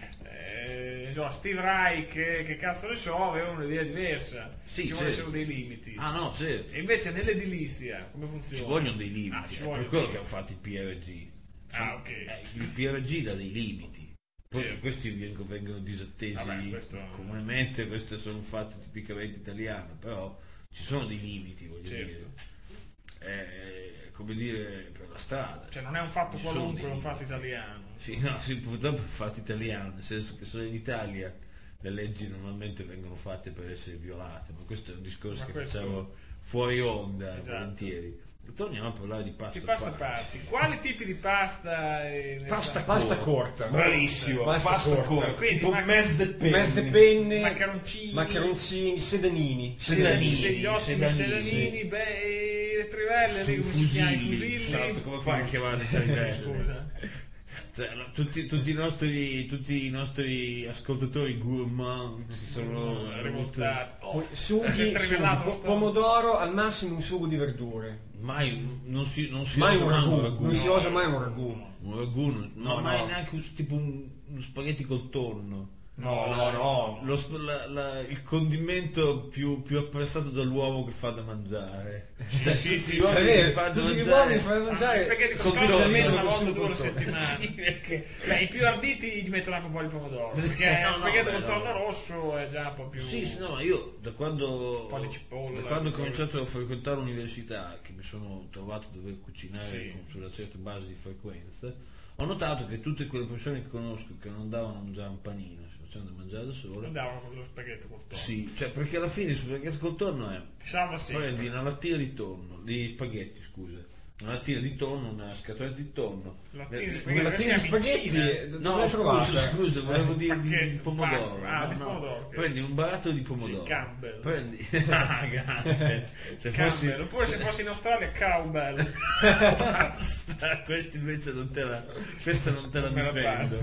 Speaker 2: Steve Reich, che cazzo ne so, avevano un'idea diversa. Ci vogliono dei limiti.
Speaker 1: Ah no, certo.
Speaker 2: E invece nell'edilizia come funziona?
Speaker 1: Ci vogliono dei limiti, è per quello che hanno fatto il PRG. Il PRG dà dei limiti. Poi questi vengono disattesi comunemente, questo sono un fatto tipicamente italiano, però ci sono dei limiti, voglio dire. Come dire, per la strada.
Speaker 2: Cioè non è un fatto qualunque, è un fatto italiano.
Speaker 1: Sì, purtroppo è un fatto italiano, nel senso che solo in Italia le leggi normalmente vengono fatte per essere violate, ma questo è un discorso che facciamo fuori onda, volentieri. Torniamo a parlare di pasta
Speaker 2: party. Quali tipi di pasta?
Speaker 3: Pasta corta.
Speaker 1: Bravissimo, pasta corta.
Speaker 2: Quindi,
Speaker 1: tipo mezze
Speaker 3: penne,
Speaker 2: maccheroncini,
Speaker 3: sedanini,
Speaker 2: gli ottimi sedanini, le trivelle,
Speaker 1: i
Speaker 2: fusili.
Speaker 1: Esatto, come fai a chiamare le trivelle? Scusa. Tutti i nostri ascoltatori gourmand si sono
Speaker 2: rivoltati.
Speaker 3: Sughi, pomodoro, al massimo un sugo di verdure.
Speaker 1: Non si
Speaker 3: mai
Speaker 1: osa
Speaker 3: un ragù. Non si osa mai un ragù.
Speaker 1: Un ragù, no, mai neanche tipo uno spaghetti col tonno.
Speaker 3: No.
Speaker 1: Il condimento più apprezzato dall'uomo che fa da mangiare.
Speaker 3: Sì, tutti gli uomini fanno da mangiare.
Speaker 2: Perché almeno una volta o 2 alla settimana. I più arditi gli mettono anche un po' di pomodoro. Perché spaghetto col tonno rosso è già un po' più.
Speaker 1: No, io da quando
Speaker 2: un po' di cipolla,
Speaker 1: ho cominciato a frequentare l'università, che mi sono trovato a dover cucinare su una certa base di frequenza, ho notato che tutte quelle persone che conosco che non andavano a mangiare un panino, si facevano da mangiare da sole,
Speaker 2: andavano con lo spaghetto col tonno.
Speaker 1: Sì, perché alla fine il spaghetto col tonno è
Speaker 2: ti salva sempre.
Speaker 1: Prendi una lattina di tonno, di spaghetti, scusa, una lattina di tonno, una scatoletta di tonno.
Speaker 3: Una lattina di spaghetti,
Speaker 1: No, scusa, volevo dire di pomodoro.
Speaker 2: Di pomodoro.
Speaker 1: Prendi un barattolo di pomodoro.
Speaker 2: Sì, Campbell.
Speaker 1: Prendi Campbell. Se fossi
Speaker 2: Oppure se fossi in Australia, Cowbell.
Speaker 1: Basta, questa invece non te la difendo.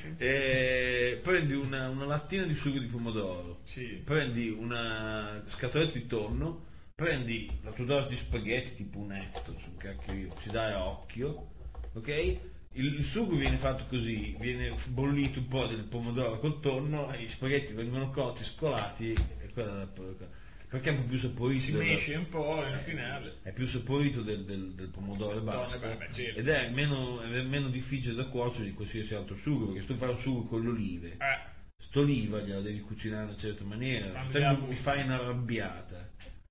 Speaker 1: Prendi una lattina di sugo di pomodoro.
Speaker 2: Sì.
Speaker 1: Prendi una scatoletta di tonno. Prendi la tua dose di spaghetti, tipo un etto, sul cacchio, ci dai a occhio, ok? Il sugo viene fatto così, viene bollito un po' del pomodoro col tonno, e gli spaghetti vengono cotti, scolati, e quella perché è un po' più saporito.
Speaker 2: Si mesce un po' nel finale.
Speaker 1: È più saporito del pomodoro e basta.
Speaker 2: Certo.
Speaker 1: Ed è meno difficile da cuocere di qualsiasi altro sugo, perché se tu fai un sugo con le olive, st'oliva gliela devi cucinare in una certa maniera, se te mi fai un'arrabbiata.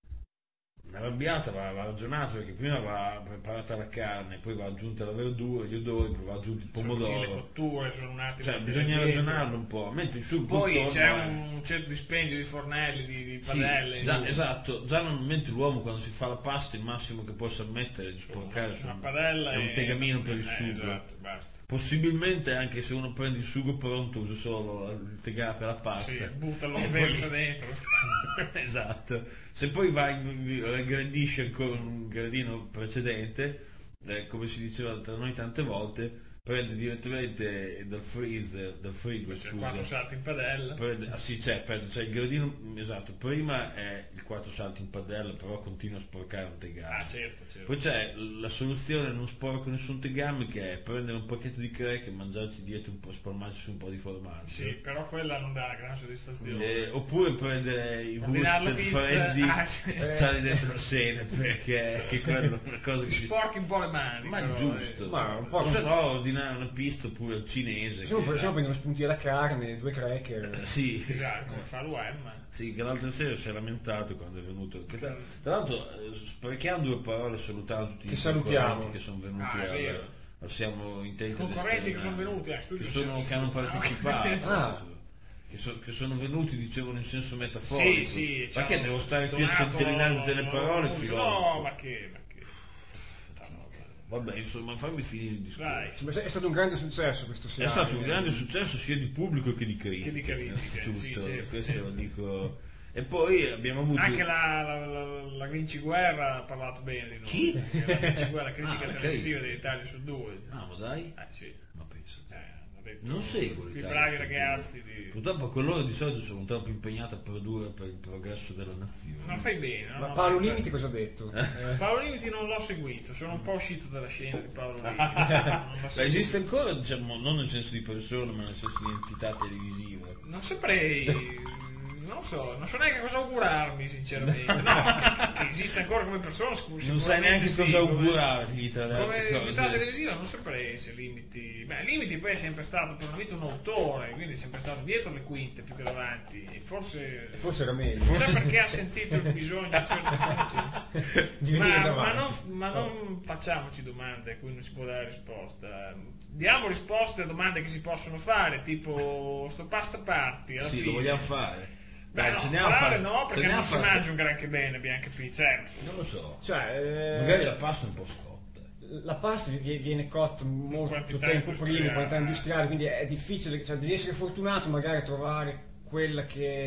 Speaker 1: L'arrabbiata va ragionato, perché prima va preparata la carne, poi va aggiunta la verdura, gli odori, poi va aggiunto il pomodoro.
Speaker 2: Le cotture sono un attimo.
Speaker 1: Cioè bisogna ragionarlo un po', mentre il sugo
Speaker 2: poi c'è un certo dispendio di fornelli, di padelle.
Speaker 1: Sì, esatto, già normalmente l'uomo quando si fa la pasta il massimo che possa mettere di sporcare
Speaker 2: una padella
Speaker 1: è un tegamino per il sugo.
Speaker 2: Esatto, basta.
Speaker 1: Possibilmente anche se uno prende il sugo pronto usa solo il tegame per la pasta.
Speaker 2: Sì, buttalo verso dentro.
Speaker 1: Esatto. Se poi aggredisce ancora un gradino precedente, come si diceva da noi tante volte, prende direttamente dal frigo,
Speaker 2: c'è 4 salti in padella.
Speaker 1: C'è il gradino, esatto, prima è il 4 salti in padella, però continua a sporcare un tegame.
Speaker 2: Certo.
Speaker 1: Poi c'è la soluzione non sporco nessun tegame, che è prendere un pacchetto di crack e mangiarci dietro un po', spalmarci su un po' di formaggio.
Speaker 2: Sì, però quella non dà gran soddisfazione.
Speaker 1: Oppure prendere i wurstel freddi e stare dentro la sene, perché quello è una cosa che
Speaker 2: sporchi un po' le mani.
Speaker 1: Ma
Speaker 2: però,
Speaker 1: giusto.
Speaker 3: Ma un po'
Speaker 1: se no ordinare una pista oppure al cinese.
Speaker 3: Se no prendono spunti alla carne, 2 cracker.
Speaker 1: Sì.
Speaker 2: Esatto, come fa l'UM.
Speaker 1: Sì, che l'altra sera si è lamentato quando è venuto. Tra l'altro sprechiamo 2 parole salutando tutti i concorrenti che sono venuti siamo intenti
Speaker 2: concorrenti che sono venuti
Speaker 1: che hanno partecipato. Che sono venuti, dicevano in senso metaforico.
Speaker 2: Sì,
Speaker 1: ma che devo stare qui a centellinare tutte le parole, filosofo?
Speaker 2: No, ma che.
Speaker 1: Vabbè, insomma, fammi finire il discorso.
Speaker 3: È stato un grande successo questo
Speaker 1: È stato un grande successo sia di pubblico che di critica.
Speaker 2: Certo.
Speaker 1: Questo lo dico. E poi abbiamo avuto
Speaker 2: anche la Vinciguerra ha parlato bene di noi.
Speaker 1: Chi?
Speaker 2: La Vinciguerra, critica televisiva dell'Italia su 2.
Speaker 1: Ma dai?
Speaker 2: Sì.
Speaker 1: Ma penso.
Speaker 2: Non
Speaker 1: seguo
Speaker 2: i bravi ragazzi
Speaker 1: purtroppo con loro di solito sono troppo impegnato a produrre per il progresso della nazione.
Speaker 2: Ma fai bene.
Speaker 3: Ma Paolo Limiti cosa ha detto?
Speaker 2: Paolo Limiti non l'ho seguito, sono un po' uscito dalla scena di Paolo Limiti.
Speaker 1: Ma esiste ancora, diciamo, non nel senso di persona, ma nel senso di entità televisiva?
Speaker 2: Non saprei. Non so neanche cosa augurarmi, sinceramente. No, che esiste ancora come persona,
Speaker 1: non sai neanche cosa augurargli tra le altre
Speaker 2: come
Speaker 1: cose.
Speaker 2: entità televisiva non saprei se Limiti. Limiti poi è sempre stato per una vita un autore, quindi è sempre stato dietro le quinte più che davanti. E forse
Speaker 3: era meglio.
Speaker 2: Forse perché ha sentito il bisogno a certi punti. Ma non facciamoci domande a cui non si può dare risposta. Diamo risposte a domande che si possono fare, tipo sto pasta party. Alla fine.
Speaker 1: Lo vogliamo fare.
Speaker 2: Dai, no, perché non si mangia un granché bene, abbiamo capito.
Speaker 1: Non lo so.
Speaker 3: Magari
Speaker 1: la pasta è un po' scotta.
Speaker 3: La pasta viene cotta molto tempo prima, in quantità industriale, quindi è difficile, devi essere fortunato magari a trovare quella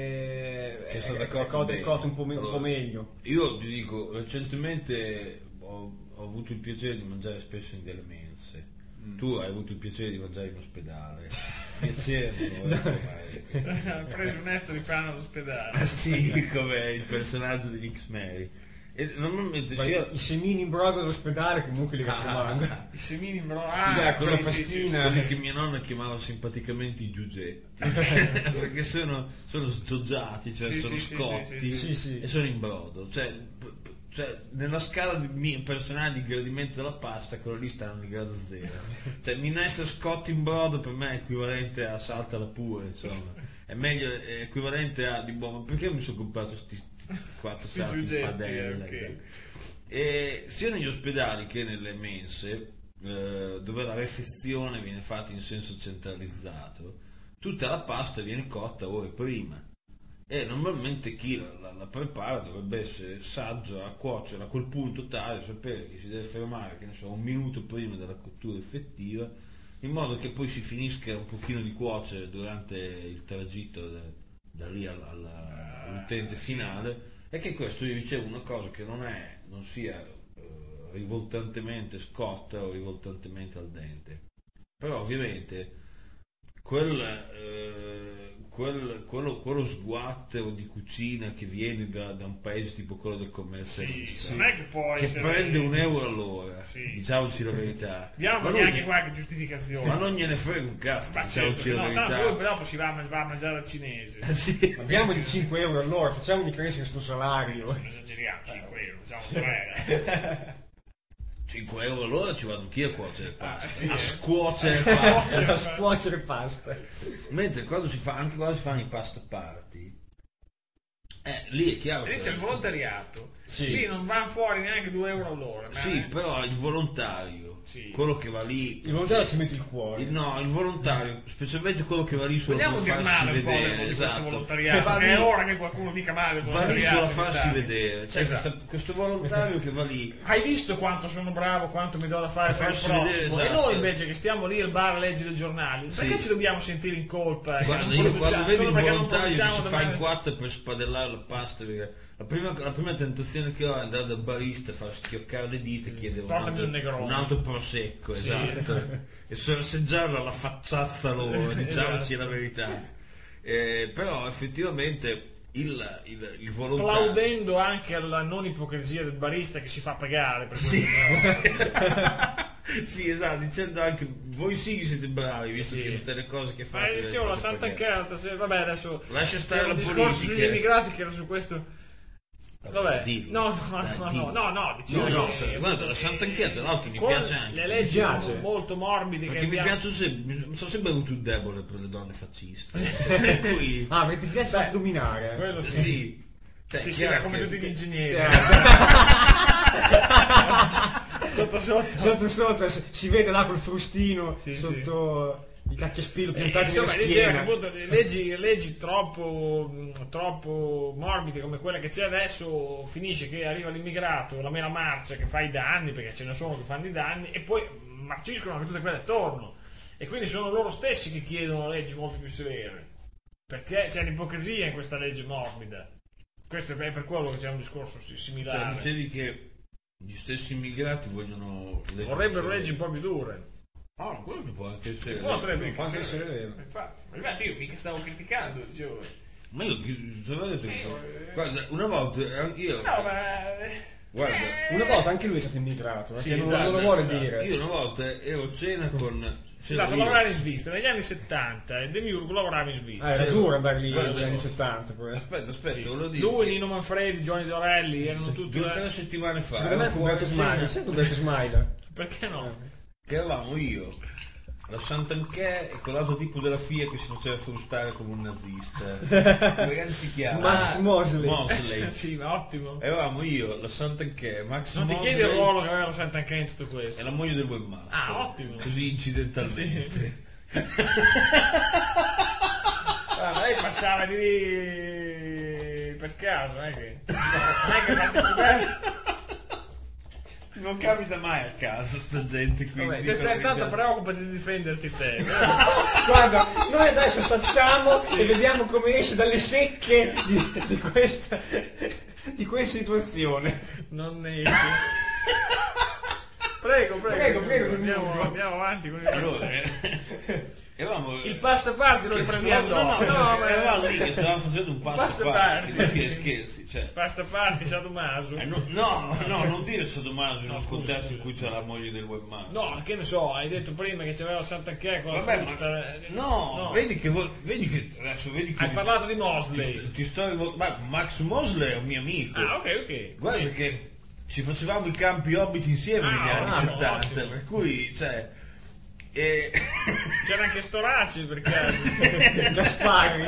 Speaker 3: che è stata cotta un po' meglio.
Speaker 1: Io ti dico, recentemente ho avuto il piacere di mangiare spesso in delle mense. Tu hai avuto il piacere di mangiare in ospedale. Piacere non lo
Speaker 2: ha preso un etto di pane all'ospedale.
Speaker 1: Sì, come il personaggio di X-Men. E normalmente
Speaker 3: i semini in brodo all'ospedale comunque li raccomando.
Speaker 2: I semini in brodo,
Speaker 3: con la pastina.
Speaker 1: Quelli che mia nonna chiamava simpaticamente i giugetti. Perché sono sgioggiati, cioè sono scotti e sono in brodo. Cioè, nella scala personale di gradimento della pasta, quello lì stanno di grado 0. Cioè, minestra scotti in brodo per me è equivalente a saltala pure, insomma. È equivalente a ma perché mi sono comprato questi 4 salti in padella?
Speaker 2: Okay.
Speaker 1: E sia negli ospedali che nelle mense, dove la refezione viene fatta in senso centralizzato, tutta la pasta viene cotta ore prima. e normalmente chi la prepara dovrebbe essere saggio a cuocere a quel punto tale da sapere che si deve fermare, che ne so, 1 minuto prima della cottura effettiva, in modo che poi si finisca un pochino di cuocere durante il tragitto da lì all'utente finale, e che questo io dicevo una cosa che non sia rivoltantemente scotta o rivoltantemente al dente, però ovviamente quello sguattero di cucina che viene da un paese tipo quello del commercialista,
Speaker 2: non è che poi
Speaker 1: che prende €1 all'ora, diciamoci la verità,
Speaker 2: diamo neanche qualche giustificazione,
Speaker 1: ma non gliene frega un cazzo, diciamoci la verità.
Speaker 2: Poi però si va a mangiare al cinese.
Speaker 1: Sì.
Speaker 3: Andiamo di €5 all'ora, facciamo di crescere questo salario.
Speaker 2: Non esageriamo, 5 euro, diciamo 3.
Speaker 1: €5 all'ora ci vado anch'io a cuocere pasta, a
Speaker 3: scuocere
Speaker 1: scuocere pasta.
Speaker 3: a scuocere pasta.
Speaker 1: Mentre quando si fanno i pasta party, lì è chiaro
Speaker 2: Lì
Speaker 1: che
Speaker 2: c'è il volontariato,
Speaker 3: Sì.
Speaker 2: lì non vanno fuori neanche €2 all'ora.
Speaker 1: sì, però il volontario, quello che va lì,
Speaker 3: Il volontario ci mette il cuore.
Speaker 1: il volontario, specialmente quello che va lì solo
Speaker 2: Vogliamo
Speaker 1: per
Speaker 2: dire
Speaker 1: farsi
Speaker 2: male un po'
Speaker 1: vedere,
Speaker 2: di questo
Speaker 1: esatto,
Speaker 2: volontariato,
Speaker 1: va
Speaker 2: che
Speaker 1: lì,
Speaker 2: è ora che qualcuno dica male del
Speaker 1: va lì
Speaker 2: volontariato.
Speaker 1: solo a farsi
Speaker 2: in Italia.
Speaker 1: vedere, cioè
Speaker 2: Esatto.
Speaker 1: questo volontario che va lì.
Speaker 2: Hai visto quanto sono bravo, quanto mi do da fare per il
Speaker 1: farsi
Speaker 2: prossimo?
Speaker 1: vedere,
Speaker 2: E
Speaker 1: esatto.
Speaker 2: noi invece che stiamo lì al bar a leggere i giornali, perché ci dobbiamo sentire in colpa? Che
Speaker 1: Guarda,
Speaker 2: non
Speaker 1: io quando
Speaker 2: produciamo-
Speaker 1: vedo
Speaker 2: solo
Speaker 1: il
Speaker 2: perché non
Speaker 1: volontario che
Speaker 2: produciamo
Speaker 1: si
Speaker 2: da
Speaker 1: fa in
Speaker 2: bene-
Speaker 1: quattro per spadellare la pasta, perché la prima tentazione che ho è andare dal barista, far schioccare le dita e chiedere
Speaker 2: Portami un Negroni.
Speaker 1: un altro prosecco, esatto, e sorseggiarlo alla facciazza loro, diciamoci la verità. Però effettivamente il volontario,
Speaker 2: Plaudendo anche alla non ipocrisia del barista che si fa pagare per
Speaker 1: sì.
Speaker 2: questo.
Speaker 1: Sì, esatto, dicendo anche voi sì che siete bravi, visto che tutte le cose che fate.
Speaker 2: Dicevo la Santa
Speaker 1: pagare.
Speaker 2: Carta, vabbè adesso
Speaker 1: Lascia stare
Speaker 2: c'era
Speaker 1: la
Speaker 2: un discorso
Speaker 1: politica.
Speaker 2: sugli immigrati che era su questo. Vabbè,
Speaker 1: Dillo.
Speaker 2: no, dicevo
Speaker 1: Guarda, la Santa Ancheta, tra l'altro mi
Speaker 2: con
Speaker 1: piace anche.
Speaker 2: le leggi
Speaker 3: Mi piace.
Speaker 2: molto morbide
Speaker 1: Perché
Speaker 2: che
Speaker 1: mi
Speaker 2: abbiamo.
Speaker 1: piace sempre, mi sono sempre avuto un debole per le donne fasciste. Per cui,
Speaker 3: Ah, perché ti piace farti dominare?
Speaker 2: Quello sì.
Speaker 1: sì. Cioè,
Speaker 2: Sì,
Speaker 1: chiaro
Speaker 2: come
Speaker 1: che-
Speaker 2: tutti gli ingegneri.
Speaker 3: Eh,
Speaker 2: Sotto sotto.
Speaker 3: sotto si vede là col frustino
Speaker 2: Sì,
Speaker 3: sotto i tacchiaspillo piantati nella
Speaker 2: Insomma, diceva che
Speaker 3: schiena.
Speaker 2: appunto leggi troppo morbide come quella che c'è adesso, finisce che arriva l'immigrato, la mela marcia che fa i danni, perché ce ne sono che fanno i danni, e poi marciscono anche tutte quelle attorno. E quindi sono loro stessi che chiedono leggi molto più severe. Perché c'è l'ipocrisia in questa legge morbida. Questo è per quello che c'è un discorso
Speaker 1: Cioè,
Speaker 2: similare.
Speaker 1: dicevi che gli stessi immigrati vogliono
Speaker 2: Vorrebbero leggi un po' più dure.
Speaker 1: Ah, quello può anche essere.
Speaker 2: Potrebbe
Speaker 3: Può anche essere vero.
Speaker 2: Infatti io mica stavo criticando, dicevo.
Speaker 1: Ma io ti avevo detto che. Guarda, una volta io. Guarda,
Speaker 3: Una volta anche lui è stato immigrato, perché
Speaker 2: Sì,
Speaker 3: non
Speaker 2: esatto,
Speaker 3: lo vuole
Speaker 2: esatto.
Speaker 3: dire.
Speaker 1: io una volta ero a cena con.
Speaker 2: È andato a lavorare in Svizzera negli anni 70 e Demiurgo lavorava in Svizzera.
Speaker 3: Era duro andare lì
Speaker 1: Guarda,
Speaker 3: negli anni 70. Poi.
Speaker 1: Aspetta,
Speaker 2: Sì.
Speaker 1: volevo dire.
Speaker 2: Lui, Nino Manfredi, Giovanni Dorelli erano tutti.
Speaker 1: 2 o 3 settimane fa.
Speaker 3: Secondo me
Speaker 1: ero
Speaker 3: fu Umberto
Speaker 1: fuori
Speaker 3: Smile.
Speaker 1: cena,
Speaker 3: Sento Umberto Smile.
Speaker 2: Perché no?
Speaker 1: che eravamo io, la Sant'Anchè e quell'altro tipo della FIA che si faceva frustare come un nazista. Come si chiama?
Speaker 3: Max Mosley.
Speaker 1: Mosley.
Speaker 2: Sì, ma ottimo.
Speaker 1: Eravamo io, la Sant'Anchè, Max
Speaker 2: Non ti
Speaker 1: Mosley
Speaker 2: chiedi il ruolo che aveva la Sant'Anchè in tutto questo.
Speaker 1: e la moglie del webmaster.
Speaker 2: Ah, ottimo.
Speaker 1: Così incidentalmente.
Speaker 2: Guarda, lei passava di lì per caso, non è che partecipava.
Speaker 1: Non capita mai a caso sta gente qui.
Speaker 2: Vabbè,
Speaker 1: dico
Speaker 2: te
Speaker 1: la
Speaker 2: stai tanto
Speaker 1: verità.
Speaker 2: preoccupati di difenderti te.
Speaker 3: Guarda, noi adesso tacciamo e vediamo come esce dalle secche di questa situazione.
Speaker 2: Non ne esci. Prego,
Speaker 3: Prego,
Speaker 2: andiamo avanti con il
Speaker 1: Allora, eravamo
Speaker 2: Il pasta party lo riprendiamo dopo.
Speaker 1: ma eravamo
Speaker 2: ma
Speaker 1: lì che stavamo facendo un
Speaker 2: Pasta
Speaker 1: pasto
Speaker 2: party.
Speaker 1: Che scherzi, cioè.
Speaker 2: pasta party Sadomaso.
Speaker 1: No, non dire Sadomaso in un contesto in cui c'è la moglie del webmaster.
Speaker 2: No, che ne so, hai detto prima che c'aveva Sant'Anchè con la
Speaker 1: Vabbè,
Speaker 2: frusta.
Speaker 1: no, vedi che adesso vedi che
Speaker 2: Hai parlato di Mosley.
Speaker 1: ti sto ma Max Mosley è un mio amico.
Speaker 2: Ah, ok.
Speaker 1: Guarda che ci facevamo i campi Hobbit insieme negli anni
Speaker 2: ottimo,
Speaker 1: 70,
Speaker 2: ottimo.
Speaker 1: per cui, cioè.
Speaker 2: C'era anche Storaci per caso.
Speaker 3: Gaspari.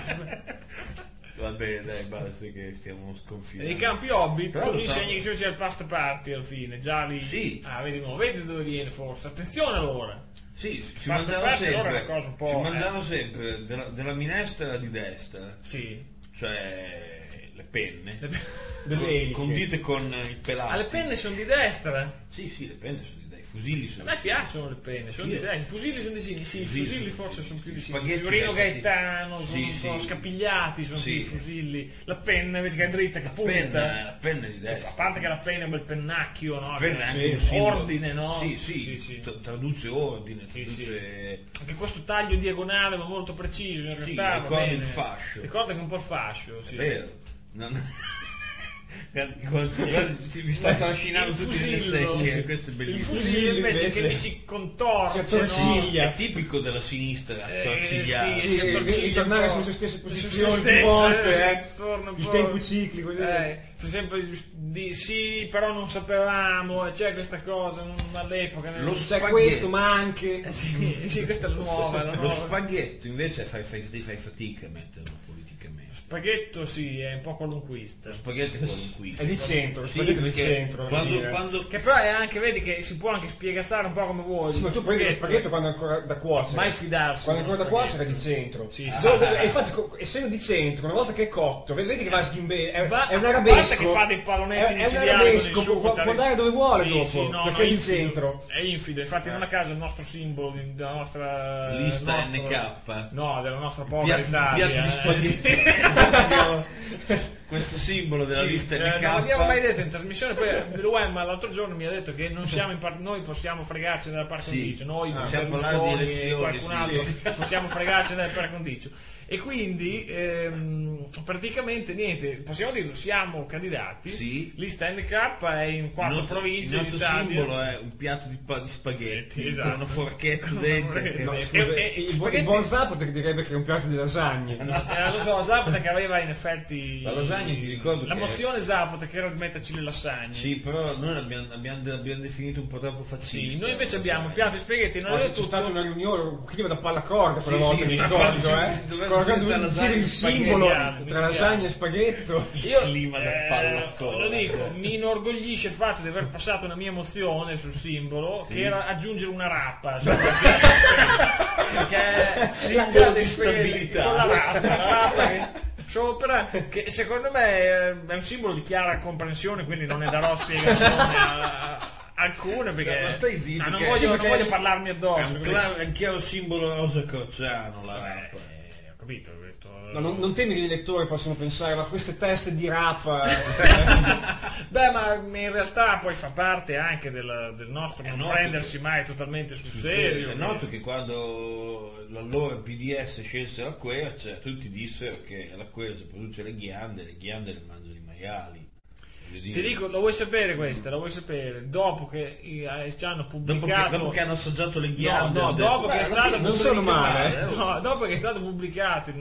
Speaker 1: Va bene, dai, basta che stiamo sconfinando.
Speaker 2: Nei campi Hobbit
Speaker 1: Però
Speaker 2: tu mi
Speaker 1: stavo-
Speaker 2: insegni che c'è il pasta party alla fine, già lì.
Speaker 1: Sì.
Speaker 2: Ah, vedi dove viene forse. Attenzione allora.
Speaker 1: Sì, si
Speaker 2: Basta
Speaker 1: mangiava
Speaker 2: parte, allora è
Speaker 1: sempre,
Speaker 2: una cosa un po',
Speaker 1: si mangiava sempre della minestra di destra,
Speaker 2: Sì.
Speaker 1: cioè le penne,
Speaker 3: delle eliche.
Speaker 1: condite con il pelato.
Speaker 2: Le penne sono di destra.
Speaker 1: Sì, le penne sono di destra, i fusilli sono
Speaker 2: A me piacciono le penne, sono di destra. I fusilli sono di sinistra. Sì, i fusilli forse sono più di sinistra.
Speaker 1: Spaghetti
Speaker 2: Fiorino
Speaker 1: fatti-
Speaker 2: Gaetano sono un po' scapigliati, sono più i fusilli. La penna invece che è dritta, che punta.
Speaker 1: La penna è di
Speaker 2: A
Speaker 1: destra.
Speaker 2: parte che la penna è un bel pennacchio, no?
Speaker 1: La penna è anche
Speaker 2: Che-
Speaker 1: un simbolo.
Speaker 2: ordine, no?
Speaker 1: Sì. Traduce ordine,
Speaker 2: Sì,
Speaker 1: traduce...
Speaker 2: Anche questo taglio diagonale ma molto preciso in
Speaker 1: Sì,
Speaker 2: realtà va
Speaker 1: ricorda
Speaker 2: bene.
Speaker 1: il fascio.
Speaker 2: Ricorda che un po' il fascio, sì.
Speaker 1: È vero. Vi sto trascinando tutti nelle secchie, questo è
Speaker 2: Il
Speaker 1: bellissimo.
Speaker 2: fusillo invece
Speaker 3: invece
Speaker 2: che mi si contorce,
Speaker 3: si attorciglia.
Speaker 2: no?
Speaker 1: È tipico della sinistra,
Speaker 2: Sì,
Speaker 1: torcigliare.
Speaker 2: si attorciglia
Speaker 3: ritornare
Speaker 2: un po'
Speaker 3: sulle stesse
Speaker 2: su
Speaker 3: posizioni
Speaker 2: se
Speaker 3: più
Speaker 2: stesse,
Speaker 3: volte,
Speaker 2: torna un
Speaker 3: il
Speaker 2: po'.
Speaker 3: tempo ciclico.
Speaker 2: Sempre di sì, però non sapevamo, e c'è questa cosa all'epoca.
Speaker 1: Lo
Speaker 3: C'è
Speaker 1: spaghetto.
Speaker 3: questo, ma anche
Speaker 2: Sì, questa è la nuova. La
Speaker 1: Lo
Speaker 2: nuova.
Speaker 1: spaghetto invece fai fatica a metterlo politicamente.
Speaker 2: Spaghetto sì, è un po' qualunquista.
Speaker 1: Lo spaghetto è qualunquista.
Speaker 3: è di centro, lo
Speaker 1: Sì,
Speaker 3: spaghetto è di
Speaker 1: perché
Speaker 3: centro.
Speaker 1: quando
Speaker 2: Che però è anche, vedi che si può anche spiegare un po' come vuoi.
Speaker 3: Sì, ma tu prendi lo spaghetto quando è ancora da cuocere.
Speaker 2: Mai fidarsi.
Speaker 3: Quando è ancora da
Speaker 2: dello
Speaker 3: cuocere è di centro.
Speaker 2: Sì,
Speaker 3: E infatti, essendo di centro, una volta che è cotto, vedi che va a schimbere, è un
Speaker 2: a parte
Speaker 3: arabesco.
Speaker 2: che fa dei palonetti
Speaker 3: è un
Speaker 2: micidiali con
Speaker 3: arabesco,
Speaker 2: il sugo,
Speaker 3: può andare dove vuole dopo,
Speaker 2: Sì,
Speaker 3: perché è di
Speaker 2: infido.
Speaker 3: centro.
Speaker 2: È infido, infatti non a caso il nostro simbolo della nostra
Speaker 1: lista
Speaker 2: il nostro-
Speaker 1: NK.
Speaker 2: No, della nostra povera
Speaker 1: piatto
Speaker 2: Italia.
Speaker 1: di spaghetti. Questo simbolo della
Speaker 2: Sì,
Speaker 1: lista
Speaker 2: non
Speaker 1: NK.
Speaker 2: l'abbiamo mai detto in trasmissione, poi l'UEM l'altro giorno mi ha detto che non siamo noi possiamo fregarci della par condicio, noi
Speaker 1: possiamo parlare di
Speaker 2: Berlusconi e
Speaker 1: elezioni,
Speaker 2: qualcun altro
Speaker 1: sì.
Speaker 2: possiamo fregarci della par condicio. E quindi praticamente niente, possiamo dirlo, siamo candidati,
Speaker 1: Sì.
Speaker 2: lista NK è in 4 province
Speaker 1: il nostro
Speaker 2: d'Italia.
Speaker 1: simbolo è un piatto di spaghetti
Speaker 2: Esatto.
Speaker 1: con una forchetta dentro.
Speaker 3: No,
Speaker 2: E-
Speaker 3: scusa,
Speaker 2: e-
Speaker 3: il
Speaker 2: spaghetti-
Speaker 3: buon Zapata che direbbe che è un piatto di lasagne.
Speaker 2: Lo so, Zapata che aveva in effetti
Speaker 1: La lasagna, ti ricordo
Speaker 2: la
Speaker 1: che-
Speaker 2: mozione Zapata che era di metterci le lasagne.
Speaker 1: Sì, però noi l'abbiamo definito un po' troppo fazzista.
Speaker 2: Sì, noi invece abbiamo il piatto di spaghetti, non
Speaker 3: Oggi
Speaker 2: è
Speaker 3: c'è
Speaker 2: tutto.
Speaker 3: stata una riunione, clima da pallacorda quella
Speaker 1: Sì,
Speaker 3: volta,
Speaker 1: sì,
Speaker 3: mi
Speaker 1: sì,
Speaker 3: ricordo,
Speaker 1: sì, doveva
Speaker 3: Con
Speaker 1: essere
Speaker 3: il
Speaker 1: lasagne e
Speaker 3: simbolo
Speaker 2: spaghetti.
Speaker 3: tra lasagna e spaghetto.
Speaker 2: Io
Speaker 1: clima da pallacorda.
Speaker 2: lo dico, mi inorgoglisce il fatto di aver passato una mia mozione sul simbolo che era aggiungere una rappa. Perché
Speaker 1: Simbolo di stabilità.
Speaker 2: con la rappa che secondo me è un simbolo di chiara comprensione, quindi non ne darò spiegazioni alcune perché
Speaker 1: Ma stai zitto,
Speaker 2: non
Speaker 1: che-
Speaker 2: voglio,
Speaker 1: sì,
Speaker 2: non
Speaker 1: perché
Speaker 2: voglio parlarmi addosso.
Speaker 1: È un chiaro simbolo rosa crociano la rappa.
Speaker 2: Ho capito questo.
Speaker 3: No, non temi che gli elettori possono pensare, ma queste teste di rapa.
Speaker 2: Beh, ma in realtà poi fa parte anche del nostro non
Speaker 1: noto
Speaker 2: prendersi mai totalmente sul serio.
Speaker 1: È noto che quando l'allora PDS scelse la quercia, tutti dissero che la quercia produce le ghiande le mangiano i maiali. Voglio dire,
Speaker 2: Ti dico, lo vuoi sapere questa? Lo vuoi sapere? Dopo che ci hanno pubblicato.
Speaker 1: dopo che hanno assaggiato le ghiande,
Speaker 2: No,
Speaker 1: hanno detto,
Speaker 2: dopo che è
Speaker 1: "Beh,
Speaker 2: stato
Speaker 3: non sono male,
Speaker 2: No, dopo che è stato pubblicato il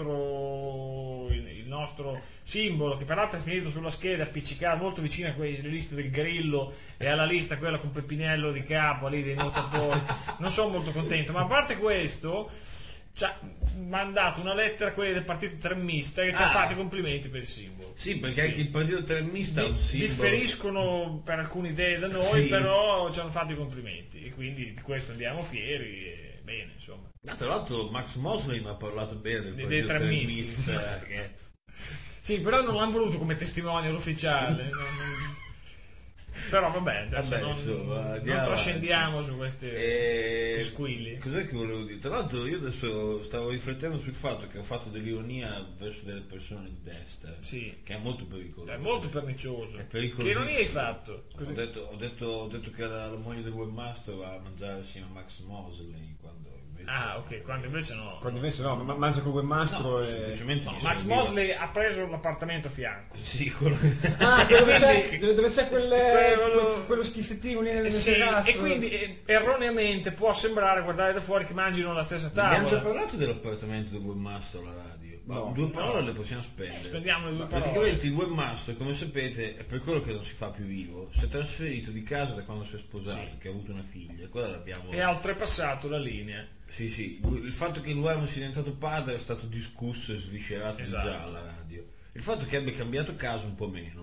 Speaker 2: nostro simbolo, che peraltro è finito sulla scheda appiccicato molto vicino a quelle liste del Grillo e alla lista quella con Pepinello di capo lì dei nuotatori, non sono molto contento, ma a parte questo ci ha mandato una lettera a quelli del partito tremmista che ci ha fatto i complimenti per il simbolo.
Speaker 1: Sì, perché anche il partito tremista ha un simbolo.
Speaker 2: Differiscono per alcune idee da noi,
Speaker 1: Sì.
Speaker 2: però ci hanno fatto i complimenti e quindi di questo andiamo fieri e bene, insomma.
Speaker 1: Tra l'altro Max Mosley mi ha parlato bene del
Speaker 2: Dei
Speaker 1: partito
Speaker 2: tremmisti.
Speaker 1: tremista. Che...
Speaker 2: Sì, però non l'hanno voluto come testimonial ufficiale. Però vabbè, adesso
Speaker 1: Vabbè,
Speaker 2: non
Speaker 1: insomma, andiamo
Speaker 2: trascendiamo su questi squilli.
Speaker 1: Cos'è che volevo dire? Tra l'altro io adesso stavo riflettendo sul fatto che ho fatto dell'ironia verso delle persone di destra,
Speaker 2: Sì.
Speaker 1: che è molto pericoloso.
Speaker 2: È molto pernicioso.
Speaker 1: È
Speaker 2: Che
Speaker 1: pericolosissimo.
Speaker 2: ironia hai fatto?
Speaker 1: Ho detto che la moglie del webmaster va a mangiare assieme a Max Mosley quando invece...
Speaker 2: Ah, ok, quando invece no.
Speaker 3: Quando invece no, mangia col webmastro
Speaker 1: No,
Speaker 3: e...
Speaker 1: semplicemente gli
Speaker 2: Max
Speaker 1: serviva-
Speaker 2: Mosley ha preso l'appartamento a fianco.
Speaker 1: Sì, quello...
Speaker 3: Ah, dove c'è
Speaker 2: Quello-
Speaker 3: quello schifettino lì nel
Speaker 2: Sì,
Speaker 3: terrazzo.
Speaker 2: e quindi erroneamente può sembrare guardare da fuori che mangino alla stessa
Speaker 1: Abbiamo già
Speaker 2: tavola.
Speaker 1: parlato dell'appartamento del webmaster alla radio. Ma
Speaker 3: No.
Speaker 1: due parole le possiamo spendere.
Speaker 2: Spendiamo le due parole.
Speaker 1: Praticamente il webmaster, come sapete, è per quello che non si fa più vivo. Si è trasferito di casa da quando si è sposato, che ha avuto una figlia. Quella l'abbiamo...
Speaker 2: E ha oltrepassato la linea.
Speaker 1: Sì, sì. Il fatto che l'uomo sia diventato padre è stato discusso e sviscerato
Speaker 2: Esatto.
Speaker 1: già alla radio. Il fatto che abbia cambiato casa un po' meno.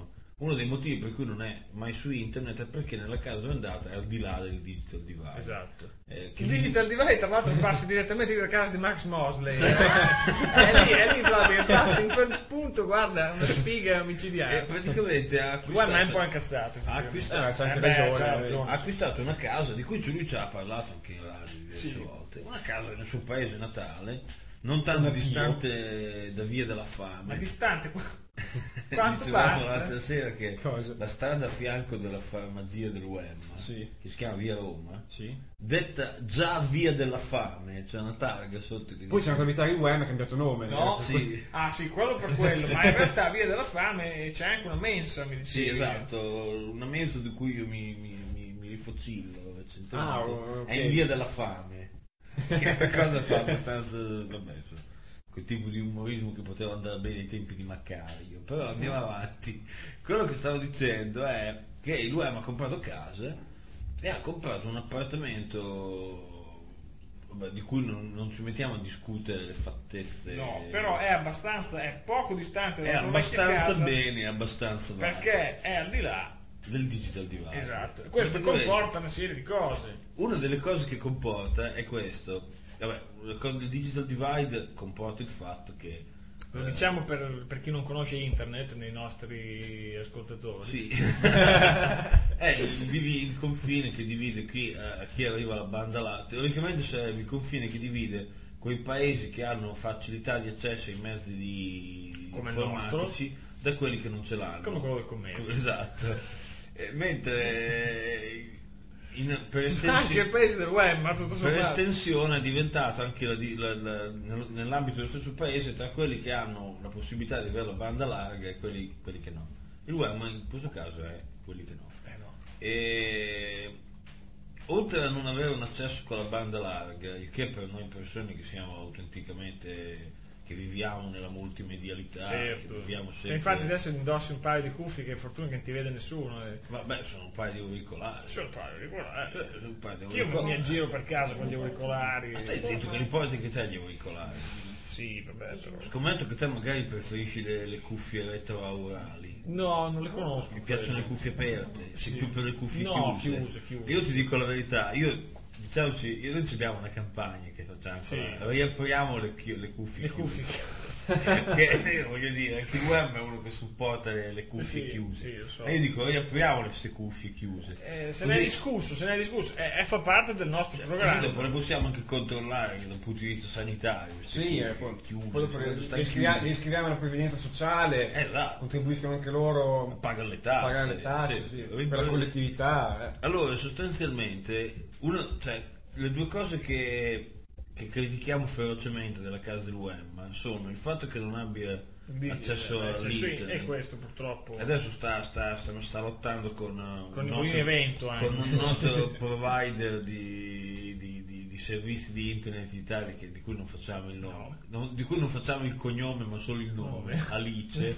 Speaker 1: uno dei motivi per cui non è mai su internet è perché nella casa dove è andata è al di là del digital divide.
Speaker 2: Esatto.
Speaker 1: Che
Speaker 2: Il digital divide tra l'altro passi direttamente dalla casa di Max Mosley. È lì proprio, passi in quel punto, guarda, una sfiga micidiale.
Speaker 1: praticamente ha
Speaker 2: Guarda, è un po' incazzato.
Speaker 1: ha acquistato,
Speaker 3: c'ha anche ragione.
Speaker 1: ha acquistato una casa di cui lui ci ha parlato anche in radio diverse volte, una casa nel suo paese natale, non tanto distante da Via della Fame.
Speaker 2: Ma distante quanto
Speaker 1: Dicevamo
Speaker 2: basta?
Speaker 1: l'altra sera che
Speaker 3: Cosa?
Speaker 1: la strada a fianco della farmacia del Wemma,
Speaker 3: Sì.
Speaker 1: che si chiama Via Roma,
Speaker 3: Sì.
Speaker 1: detta già Via della Fame, c'è una targa sotto che
Speaker 3: Poi
Speaker 1: dice-
Speaker 3: c'è andato a abitare il Wem e ha cambiato nome.
Speaker 2: No,
Speaker 1: sì.
Speaker 2: Ah sì, quello per quello, ma in realtà Via della Fame c'è anche una mensa, mi
Speaker 1: Sì,
Speaker 2: dicevi.
Speaker 1: esatto, una mensa di cui io mi rifocillo recentemente.
Speaker 3: Ah, ok.
Speaker 1: È in Via della Fame, che è una cosa fa abbastanza, vabbè, insomma, quel tipo di umorismo che poteva andare bene ai tempi di Maccario. Però andiamo avanti. Quello che stavo dicendo è che lui ha comprato casa e ha comprato un appartamento, vabbè, di cui non ci mettiamo a discutere le fattezze.
Speaker 2: No, però è poco distante
Speaker 1: è
Speaker 2: dalla sua vecchia
Speaker 1: abbastanza
Speaker 2: casa,
Speaker 1: bene, abbastanza valido
Speaker 2: perché è al di là.
Speaker 1: del digital divide.
Speaker 2: Esatto. Questo
Speaker 1: Praticamente,
Speaker 2: comporta una serie di cose.
Speaker 1: una delle cose che comporta è questo. Vabbè, il digital divide comporta il fatto che
Speaker 2: Lo diciamo per chi non conosce internet, nei nostri ascoltatori.
Speaker 1: sì, è il confine che divide qui a chi arriva alla banda là. Teoricamente sarebbe il confine che divide quei paesi che hanno facilità di accesso ai mezzi
Speaker 2: Come il
Speaker 1: informatici da quelli che non ce l'hanno.
Speaker 2: Come quello del commercio.
Speaker 1: Esatto. Mentre per
Speaker 2: Anche il paese del web, ma tutto
Speaker 1: per
Speaker 2: sommato.
Speaker 1: estensione è diventato anche nell'ambito dello stesso paese tra quelli che hanno la possibilità di avere la banda larga e quelli che no. Il web in questo caso è quelli che no.
Speaker 2: No.
Speaker 1: E oltre a non avere un accesso con la banda larga, il che per noi persone che siamo autenticamente, che viviamo nella multimedialità, che
Speaker 2: Certo.
Speaker 1: viviamo
Speaker 2: Cioè,
Speaker 1: sempre.
Speaker 2: infatti adesso indossi un paio di cuffie che fortuna che non ti vede nessuno.
Speaker 1: Vabbè, sono un paio di auricolari.
Speaker 2: Solo un paio di auricolari.
Speaker 1: Cioè, sono un paio di
Speaker 2: Io mi
Speaker 1: auricolari.
Speaker 2: giro per casa con gli auricolari.
Speaker 1: Stai zitto che li porti che te gli auricolari.
Speaker 2: Sì, vabbè, però.
Speaker 1: Scommetto che te magari preferisci le cuffie retroaurali.
Speaker 2: No, non le conosco.
Speaker 1: Mi piacciono le cuffie aperte, sei più per le cuffie
Speaker 2: No,
Speaker 1: chiuse.
Speaker 2: chiuse.
Speaker 1: Io ti dico la verità, diciamoci, noi abbiamo una campagna che facciamo,
Speaker 2: Sì.
Speaker 1: riapriamo le cuffie
Speaker 2: Le
Speaker 1: chiuse.
Speaker 2: cuffie.
Speaker 1: Che voglio dire, anche il web è uno che supporta le cuffie
Speaker 2: Sì,
Speaker 1: chiuse.
Speaker 2: sì, lo so.
Speaker 1: E io dico riapriamo queste cuffie chiuse.
Speaker 2: Se ne è discusso, fa parte del nostro
Speaker 1: Così
Speaker 2: programma.
Speaker 1: dopo le possiamo anche controllare dal punto di vista sanitario. queste
Speaker 3: Sì,
Speaker 1: cuffie chiuse,
Speaker 3: poi
Speaker 1: stai
Speaker 3: li iscriviamo alla previdenza sociale,
Speaker 1: là.
Speaker 3: contribuiscono anche loro
Speaker 1: Pagano le tasse.
Speaker 3: pagare le tasse, sì, per la collettività.
Speaker 1: Allora, sostanzialmente, le due cose che critichiamo ferocemente della casa del web sono il fatto che non abbia accesso all'internet.
Speaker 2: E questo purtroppo.
Speaker 1: Adesso sta lottando con
Speaker 2: Con un evento anche.
Speaker 1: con un noto provider di servizi di internet in Italia di cui non facciamo il nome, di cui non facciamo il cognome ma solo il nome, Alice.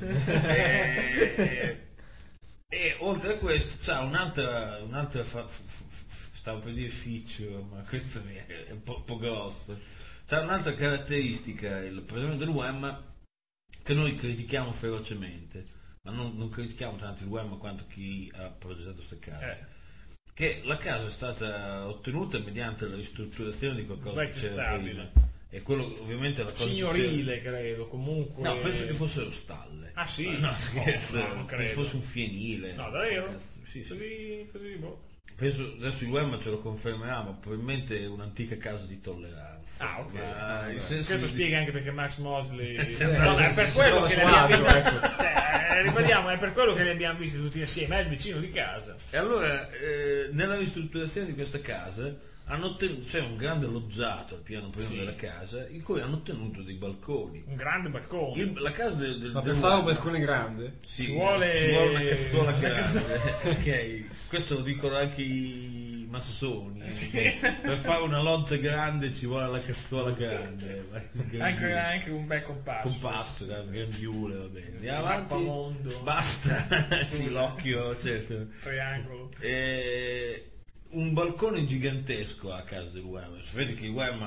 Speaker 1: E oltre a questo c'ha un'altra stavo per dire feature, ma questo è un po' grosso. C'è un'altra caratteristica, il presidente del web, che noi critichiamo ferocemente, ma non critichiamo tanto il web quanto chi ha progettato questa casa. Che la casa è stata ottenuta mediante la ristrutturazione di qualcosa che c'era prima. E quello ovviamente è la cosa
Speaker 2: Signorile, credo, comunque.
Speaker 1: No, penso che fossero stalle.
Speaker 2: Ah sì?
Speaker 1: No, scherzo,
Speaker 2: No, non credo.
Speaker 1: che fosse un fienile.
Speaker 2: No, davvero?
Speaker 1: Cazzo, sì.
Speaker 2: Così, boh.
Speaker 1: Penso adesso il web ce lo confermerà, ma probabilmente è un'antica casa di tolleranza.
Speaker 2: Ah, ok.
Speaker 1: Ma il senso
Speaker 2: Questo
Speaker 1: di-
Speaker 2: spiega anche perché Max Mosley.
Speaker 1: No,
Speaker 2: è per
Speaker 3: si
Speaker 2: quello
Speaker 3: trova
Speaker 2: che
Speaker 3: su
Speaker 2: li abbiamo
Speaker 3: agio, ecco.
Speaker 2: ribadiamo, è per quello che li abbiamo visti tutti assieme, è il vicino di casa.
Speaker 1: E allora, nella ristrutturazione di questa casa c'è un grande loggiato al piano primo
Speaker 2: Sì.
Speaker 1: della casa in cui hanno ottenuto dei balconi.
Speaker 2: Un grande balcone.
Speaker 1: La casa del
Speaker 3: Ma per
Speaker 1: del
Speaker 3: fare un
Speaker 1: web-
Speaker 3: balcone grande?
Speaker 1: Sì,
Speaker 2: Ci vuole-
Speaker 1: ci vuole una cazzola
Speaker 2: una
Speaker 1: grande. Ok, questo lo dicono anche i massoni.
Speaker 2: Sì.
Speaker 1: Per fare una loggia grande ci vuole la cazzola grande.
Speaker 2: Anche un bel compasso.
Speaker 1: Compasso, grandiule, va bene. Andiamo
Speaker 2: Un
Speaker 1: avanti.
Speaker 2: mappamondo.
Speaker 1: Basta. Sì, l'occhio, certo.
Speaker 2: Triangolo.
Speaker 1: Un balcone gigantesco a casa del web. Sapete che il web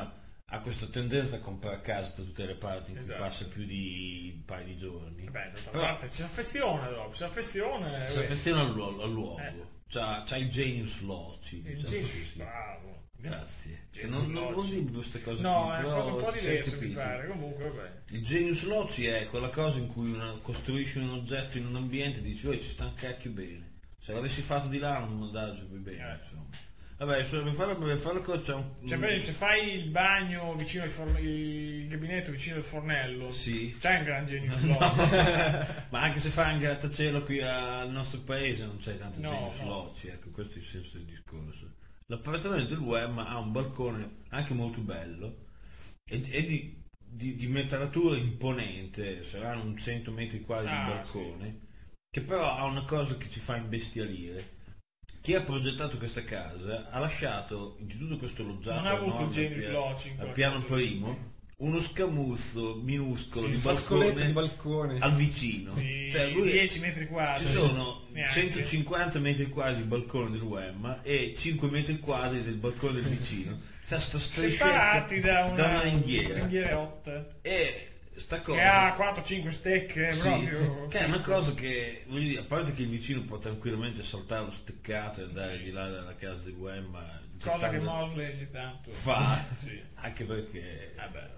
Speaker 1: ha questa tendenza a comprare casa da tutte le parti in cui
Speaker 2: Esatto.
Speaker 1: passa più di un paio di giorni.
Speaker 2: Vabbè, d'altra
Speaker 1: Però-
Speaker 2: parte ci affeziona dopo, ci affeziona.
Speaker 1: Si affeziona al luogo.
Speaker 2: Eh.
Speaker 1: C'ha il genius loci,
Speaker 2: Il
Speaker 1: diciamo
Speaker 2: Gesù,
Speaker 1: così.
Speaker 2: bravo.
Speaker 1: Grazie. Che
Speaker 2: Genius
Speaker 1: non
Speaker 2: loci.
Speaker 1: dico queste cose
Speaker 2: No,
Speaker 1: qui,
Speaker 2: è una
Speaker 1: però
Speaker 2: cosa un po'
Speaker 1: si è
Speaker 2: diversa mi
Speaker 1: capito.
Speaker 2: pare, comunque vabbè.
Speaker 1: Il genius loci è quella cosa in cui costruisci un oggetto in un ambiente e dici, oh, ci sta un cacchio bene. Se l'avessi fatto di là non andava più bene, insomma. Vabbè, per farlo cosa c'è un...
Speaker 2: Cioè, per esempio, se fai il bagno vicino il gabinetto vicino al fornello,
Speaker 1: Sì.
Speaker 2: c'è un gran genio
Speaker 1: Ma anche se fai un grattacielo qui al nostro paese non c'è tanto
Speaker 2: No,
Speaker 1: genius
Speaker 2: no.
Speaker 1: loci, ecco, questo è il senso del discorso. L'appartamento del Wem ha un balcone anche molto bello e di metratura imponente, saranno un 100 metri quadri di balcone, che però ha una cosa che ci fa imbestialire. Chi ha progettato questa casa ha lasciato di tutto questo loggiato
Speaker 2: Non ha avuto
Speaker 1: enorme
Speaker 2: il genius loci in
Speaker 1: al
Speaker 2: quella
Speaker 1: piano
Speaker 2: cosa.
Speaker 1: primo uno scamuzzo minuscolo
Speaker 2: Sì,
Speaker 1: di
Speaker 2: un
Speaker 3: Foscoletto di
Speaker 1: balcone
Speaker 3: balcone.
Speaker 1: al vicino.
Speaker 2: Di
Speaker 1: Cioè, lui
Speaker 2: 10 metri quadri.
Speaker 1: ci sono
Speaker 2: Neanche.
Speaker 1: 150 metri quadri di balcone del Wem e 5 metri quadri del balcone del vicino. Sta
Speaker 2: Separati da una
Speaker 1: ringhiera.
Speaker 2: ringhieretta
Speaker 1: E sta cosa
Speaker 2: che ha 4-5 stecche
Speaker 1: sì,
Speaker 2: proprio.
Speaker 1: che è una cosa che, voglio dire, a parte che il vicino può tranquillamente saltare lo steccato e andare di là dalla casa del Wem,
Speaker 2: Cosa che Mosley ogni tanto
Speaker 1: fa,
Speaker 2: Sì.
Speaker 1: anche perché
Speaker 2: Vabbè.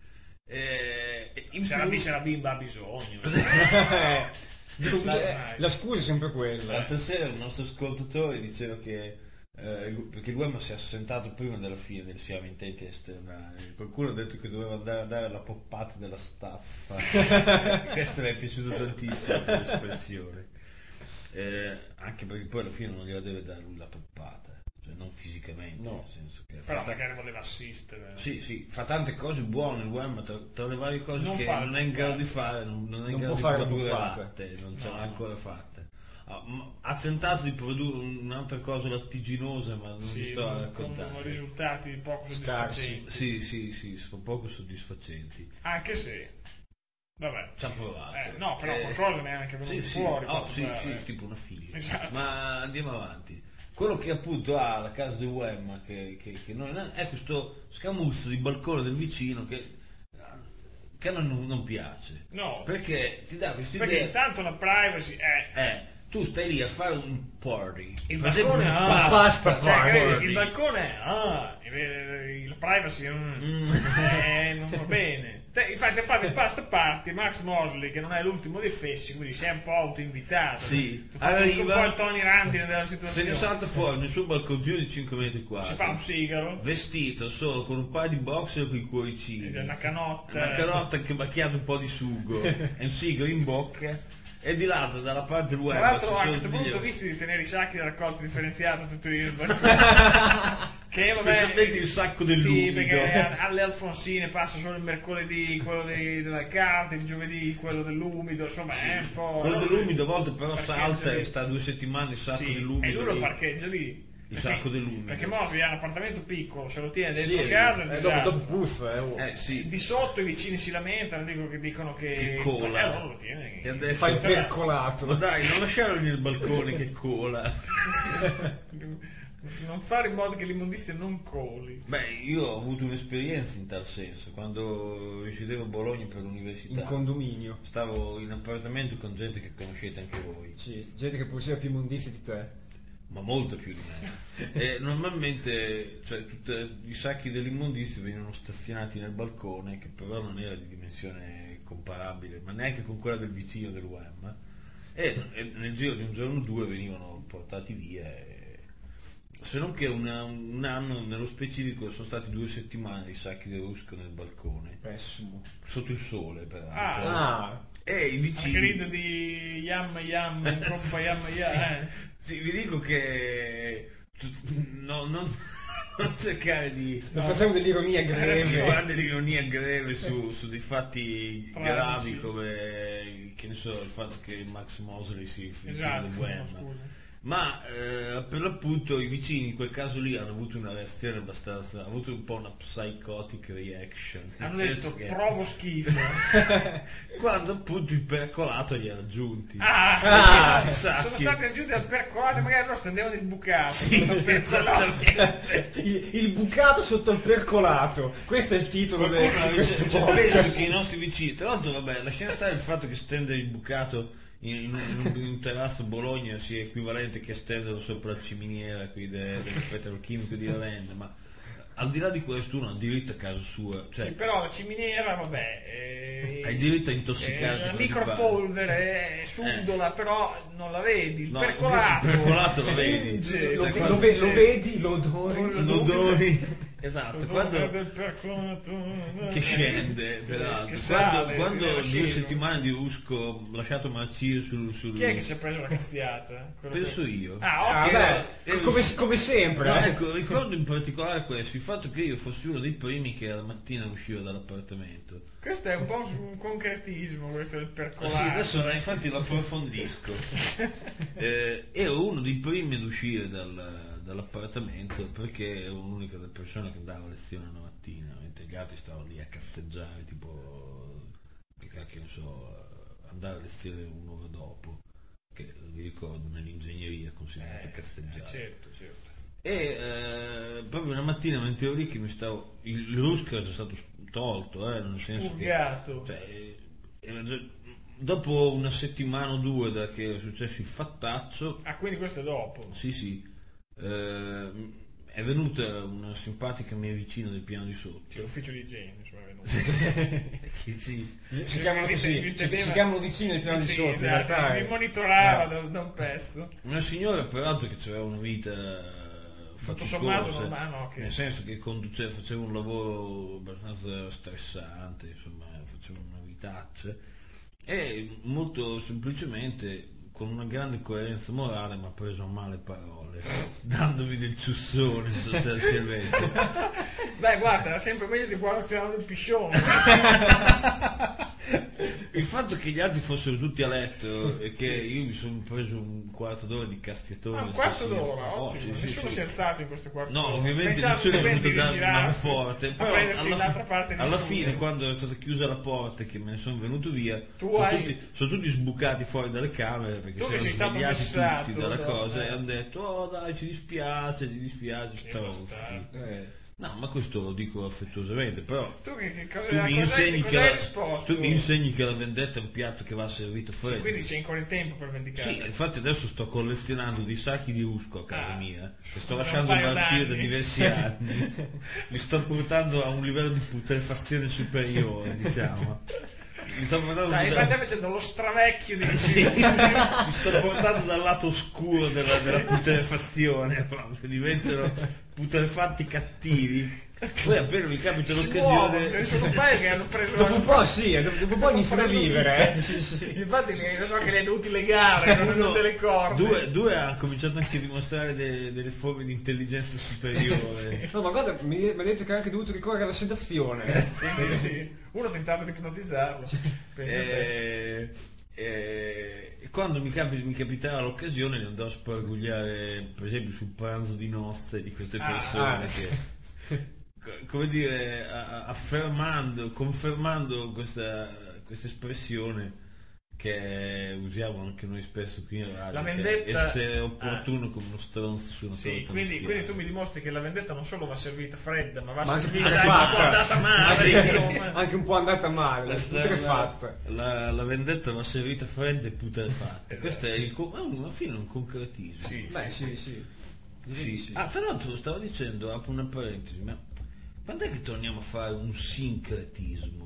Speaker 1: in
Speaker 2: Se
Speaker 1: più-
Speaker 2: la bimba ha bisogno.
Speaker 3: La scusa è sempre quella.
Speaker 1: l'altra sera il nostro ascoltatore diceva che perché l'uomo si è assentato prima della fine del siamo intenti a esternare, qualcuno ha detto che doveva andare a dare la poppata della staffa. Questo mi è piaciuto tantissimo l'espressione, anche perché poi alla fine non gliela deve dare lui la poppata, cioè non fisicamente,
Speaker 3: No.
Speaker 1: nel senso che
Speaker 2: Però magari voleva assistere.
Speaker 1: sì, fa tante cose buone il Wem, tra le varie cose
Speaker 2: Non
Speaker 1: che
Speaker 2: fa
Speaker 1: non è in grado di fare, non è in grado
Speaker 3: può
Speaker 1: di
Speaker 3: fare la
Speaker 1: produrre
Speaker 3: poppata.
Speaker 1: latte, non ce
Speaker 2: No,
Speaker 1: l'ha
Speaker 2: no.
Speaker 1: ancora fatta. Ha tentato di produrre un'altra cosa lattiginosa, ma non vi
Speaker 2: Sì,
Speaker 1: sto a
Speaker 2: con
Speaker 1: raccontare.
Speaker 2: risultati poco
Speaker 3: Scarsi.
Speaker 2: soddisfacenti.
Speaker 1: Sì, sono poco soddisfacenti.
Speaker 2: Anche se vabbè.
Speaker 1: Ci ha provato.
Speaker 2: No, però qualcosa neanche venuto fuori. quanto
Speaker 1: sì,
Speaker 2: pare.
Speaker 1: tipo una figlia.
Speaker 2: Esatto.
Speaker 1: Ma andiamo avanti. Quello che appunto ha la casa del Wem, che non è questo scamuzzo di balcone del vicino che a noi non piace.
Speaker 2: No.
Speaker 1: Perché ti dà questa
Speaker 2: Perché
Speaker 1: idea.
Speaker 2: intanto la privacy è
Speaker 1: Tu stai lì a fare un party.
Speaker 2: il
Speaker 1: Per esempio,
Speaker 2: balcone
Speaker 1: un
Speaker 2: ha
Speaker 3: pasta
Speaker 2: cioè,
Speaker 3: party.
Speaker 2: il balcone la privacy non va bene. Infatti a fare il pasta party Max Mosley, che non è l'ultimo dei fessi, quindi si è un po' autoinvitato.
Speaker 1: Sì.
Speaker 2: Tu fai un
Speaker 1: Arriva,
Speaker 2: po' il Tony Randin della
Speaker 1: se
Speaker 2: situazione.
Speaker 1: ne salta fuori nel suo balconcino di 5 metri
Speaker 2: Si
Speaker 1: quadri.
Speaker 2: fa un sigaro,
Speaker 1: Vestito solo con un paio di boxer con i cuoricini.
Speaker 2: una canotta.
Speaker 1: Una carota che macchiato un po' di sugo e un sigaro in bocca e di lato dalla parte del Wem
Speaker 2: Tra l'altro
Speaker 1: ci
Speaker 2: a
Speaker 1: sono
Speaker 2: questo
Speaker 1: degli-
Speaker 2: punto visti di tenere i sacchi da raccolta differenziata tutto il balcone. Che vabbè,
Speaker 1: specialmente il sacco dell'umido.
Speaker 2: Sì, perché alle Alfonsine passa solo il mercoledì quello della carta, il giovedì quello dell'umido, insomma è un po'.
Speaker 1: Quello dell'umido a volte però
Speaker 2: Parcheggia
Speaker 1: salta
Speaker 2: lì.
Speaker 1: e sta 2 settimane il sacco
Speaker 2: Sì,
Speaker 1: dell'umido
Speaker 2: e lui lo
Speaker 1: lì.
Speaker 2: parcheggia lì.
Speaker 1: Il sacco dell'umido.
Speaker 2: Perché Mosley ha un appartamento piccolo, se lo tiene dentro
Speaker 1: Sì,
Speaker 2: casa è un disastro.
Speaker 3: Dopo puzza,
Speaker 1: Sì,
Speaker 2: Di sotto i vicini si lamentano, dicono che
Speaker 1: cola.
Speaker 2: non lo tiene.
Speaker 1: Che adesso-
Speaker 3: Fai il
Speaker 1: Ma
Speaker 3: percolato.
Speaker 1: dai, non lasciarlo nel balcone che cola.
Speaker 2: Non fare in modo che l'immondizia non coli.
Speaker 1: Beh, io ho avuto un'esperienza in tal senso. Quando risidevo a Bologna per l'università,
Speaker 3: In condominio.
Speaker 1: stavo in appartamento con gente che conoscete anche voi,
Speaker 3: Sì, gente che possiede più immondizie di te.
Speaker 1: ma molto più di me. E normalmente, cioè, tutti i sacchi dell'immondizia venivano stazionati nel balcone, che però non era di dimensione comparabile, ma neanche con quella del vicino del Wem. E nel giro di un giorno o due venivano portati via. Se non che un anno, nello specifico, sono stati 2 settimane i sacchi di rusco nel balcone,
Speaker 3: Pessimo.
Speaker 1: sotto il sole, peraltro.
Speaker 3: Ah,
Speaker 1: E i
Speaker 2: Anche
Speaker 1: vicini.
Speaker 2: ride di Yam Yam, troppa Yam Yam.
Speaker 1: Sì, vi dico che non cercare di
Speaker 3: non facciamo dell'ironia
Speaker 1: si
Speaker 3: greve.
Speaker 1: guarda l'ironia greve su dei fatti
Speaker 2: Tragici.
Speaker 1: gravi come, che ne so, il fatto che Max Mosley si finisce
Speaker 2: Esatto,
Speaker 1: del
Speaker 2: no,
Speaker 1: Wem.
Speaker 2: scusa.
Speaker 1: ma per l'appunto i vicini in quel caso lì hanno avuto una reazione abbastanza, hanno avuto un po' una psychotic reaction,
Speaker 2: hanno detto provo schifo
Speaker 1: quando appunto il percolato li ha raggiunti.
Speaker 2: Sono stati raggiunti al percolato, magari loro stendevano il bucato.
Speaker 1: Sì, esattamente.
Speaker 3: Il bucato sotto il percolato, questo è il titolo di questo
Speaker 1: penso che i nostri vicini, tra l'altro vabbè, lasciamo stare il fatto che stendere il bucato in un terrazzo Bologna sia equivalente che stenderlo sopra la ciminiera qui del petrolchimico di Ravenna, ma al di là di questo uno ha diritto a casa sua, cioè,
Speaker 2: sì, però la ciminiera vabbè
Speaker 1: hai diritto a intossicarti,
Speaker 2: la micropolvere è sudola, però non la vedi, il
Speaker 1: no,
Speaker 2: percolato
Speaker 1: lo vedi,
Speaker 3: lo vedi, lo odori.
Speaker 1: Esatto, quando che scende peraltro, quando 2 settimane di Usco lasciato marcire sul
Speaker 2: chi è che si è preso la cazziata?
Speaker 1: Penso io.
Speaker 3: Come sempre.
Speaker 1: No, ecco, ricordo in particolare questo, il fatto che io fossi uno dei primi che alla mattina usciva dall'appartamento.
Speaker 2: Questo è un po' un concretismo, questo del percolato.
Speaker 1: Sì, adesso infatti lo approfondisco. Ero uno dei primi ad uscire dall'appartamento perché ero l'unica delle persone che andava a lezione la mattina, mentre gli altri stavano lì a cazzeggiare, tipo, che cacchio ne so, andare a lezione un'ora dopo, che vi ricordo nell'ingegneria considerate cazzeggiare.
Speaker 2: Certo.
Speaker 1: E proprio una mattina mentre ero lì che il rusco era già stato tolto, nel senso
Speaker 2: purgato.
Speaker 1: Che era già, dopo una settimana o 2 da che era successo il fattaccio.
Speaker 2: Quindi questo è dopo?
Speaker 1: Sì. È venuta una simpatica mia vicina del piano di sotto.
Speaker 2: Sì, l'ufficio di igiene, insomma, è venuta.
Speaker 1: Sì.
Speaker 3: Si chiamano così, si chiamano vicini del piano di sotto.
Speaker 2: Esatto, mi monitorava da un pezzo.
Speaker 1: Una signora peraltro che aveva una vita faticosa, nel senso che faceva un lavoro abbastanza stressante, insomma, faceva una vitaccia e molto semplicemente con una grande coerenza morale mi ha preso a male parole, dandomi del ciussone sostanzialmente.
Speaker 2: Beh, guarda, era sempre meglio di quando tirano del piscione.
Speaker 1: Il fatto che gli altri fossero tutti a letto e che io mi sono preso un quarto d'ora di cazziatone.
Speaker 2: Un quarto d'ora? Ottimo. Nessuno si è alzato in questo quarto d'ora.
Speaker 1: No, ovviamente nessuno è venuto a darmi forte. Però alla fine, quando è stata chiusa la porta e che me ne sono venuto via, sono tutti sbucati fuori dalle camere perché si erano svegliati tutti dalla cosa e hanno detto: oh dai, ci dispiace, stronzi. No, ma questo lo dico affettuosamente, però tu mi insegni che la vendetta è un piatto che va servito freddo.
Speaker 2: Sì, quindi c'è ancora il tempo per vendicare.
Speaker 1: Sì, infatti adesso sto collezionando dei sacchi di Usco a casa mia, che sto lasciando marcire da diversi anni. Li sto portando a un livello di putrefazione superiore, diciamo. Mi sto portando
Speaker 2: facendo lo stravecchio di
Speaker 1: mi sto portando dal lato oscuro della putrefazione, diventano putrefatti cattivi. Poi appena mi capita l'occasione,
Speaker 2: ce ne sono un paio che hanno preso
Speaker 3: dopo un po' dopo un po' iniziano a vivere.
Speaker 2: Infatti lo so che li hai dovuti legare con delle corde.
Speaker 1: Due hanno cominciato anche a dimostrare delle forme di intelligenza superiore.
Speaker 3: No, ma guarda, mi ha detto che ha anche dovuto ricorrere alla sedazione.
Speaker 2: Sì. Uno ha tentato di ipnotizzarlo.
Speaker 1: Quando mi capiterà l'occasione li andrò a spargugliare, per esempio, sul pranzo di nozze di queste persone che, come dire, confermando questa espressione che usiamo anche noi spesso qui in radio,
Speaker 2: la vendetta,
Speaker 1: essere opportuno come uno stronzo su una torta.
Speaker 2: Quindi tu mi dimostri che la vendetta non solo va servita fredda, ma va
Speaker 3: servita
Speaker 2: anche un po' andata male.
Speaker 3: Anche un po' andata male, putrefatta.
Speaker 1: La vendetta va servita fredda e putrefatta. Questo è alla fine un concretismo.
Speaker 3: Sì.
Speaker 1: Tra l'altro stavo dicendo, apro una parentesi, ma quando è che torniamo a fare un sincretismo?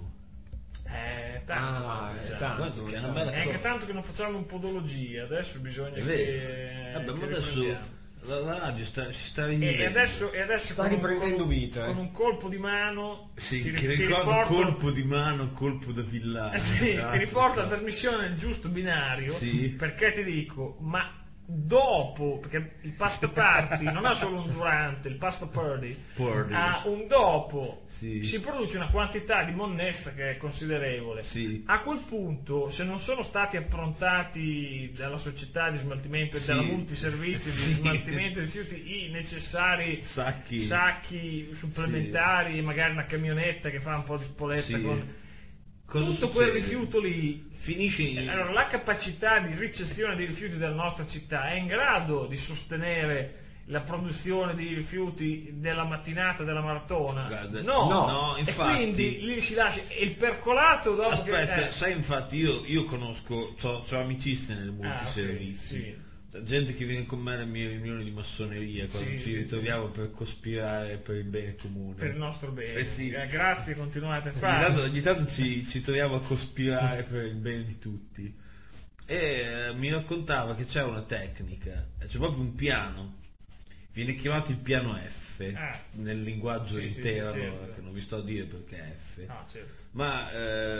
Speaker 2: Tanto
Speaker 1: che è una bella
Speaker 2: anche tanto che non facciamo un podologia, adesso bisogna che
Speaker 1: ma adesso la radio si sta rivedendo
Speaker 2: e adesso
Speaker 3: sta riprendendo vita
Speaker 2: con un colpo di mano
Speaker 1: ti ricordo colpo di mano, colpo da villano,
Speaker 2: ti riporto la trasmissione nel giusto binario, perché ti dico, ma dopo, perché il pasta party non ha solo un durante, il pasta party ha un dopo, si produce una quantità di monnezza che è considerevole. A quel punto, se non sono stati approntati dalla società di smaltimento e dalla multiservizi di smaltimento di rifiuti i necessari sacchi supplementari, magari una camionetta che fa un po' di spoletta con tutto quel rifiuto lì, finisce allora la capacità di ricezione dei rifiuti della nostra città è in grado di sostenere la produzione di rifiuti della mattinata della maratona?
Speaker 1: Guarda,
Speaker 2: no,
Speaker 1: infatti,
Speaker 2: e quindi lì si lascia e il percolato dopo
Speaker 1: aspetta, sai, infatti io conosco, ho amicizie nel multiservizi, gente che viene con me alle mie riunioni di massoneria quando ci ritroviamo per cospirare per il bene comune,
Speaker 2: per il nostro bene. Grazie, continuate a fare.
Speaker 1: Ogni tanto ci troviamo a cospirare per il bene di tutti, e mi raccontava che c'è una tecnica, c'è proprio un piano, viene chiamato il piano F nel linguaggio intero, che non vi sto a dire perché è F, ma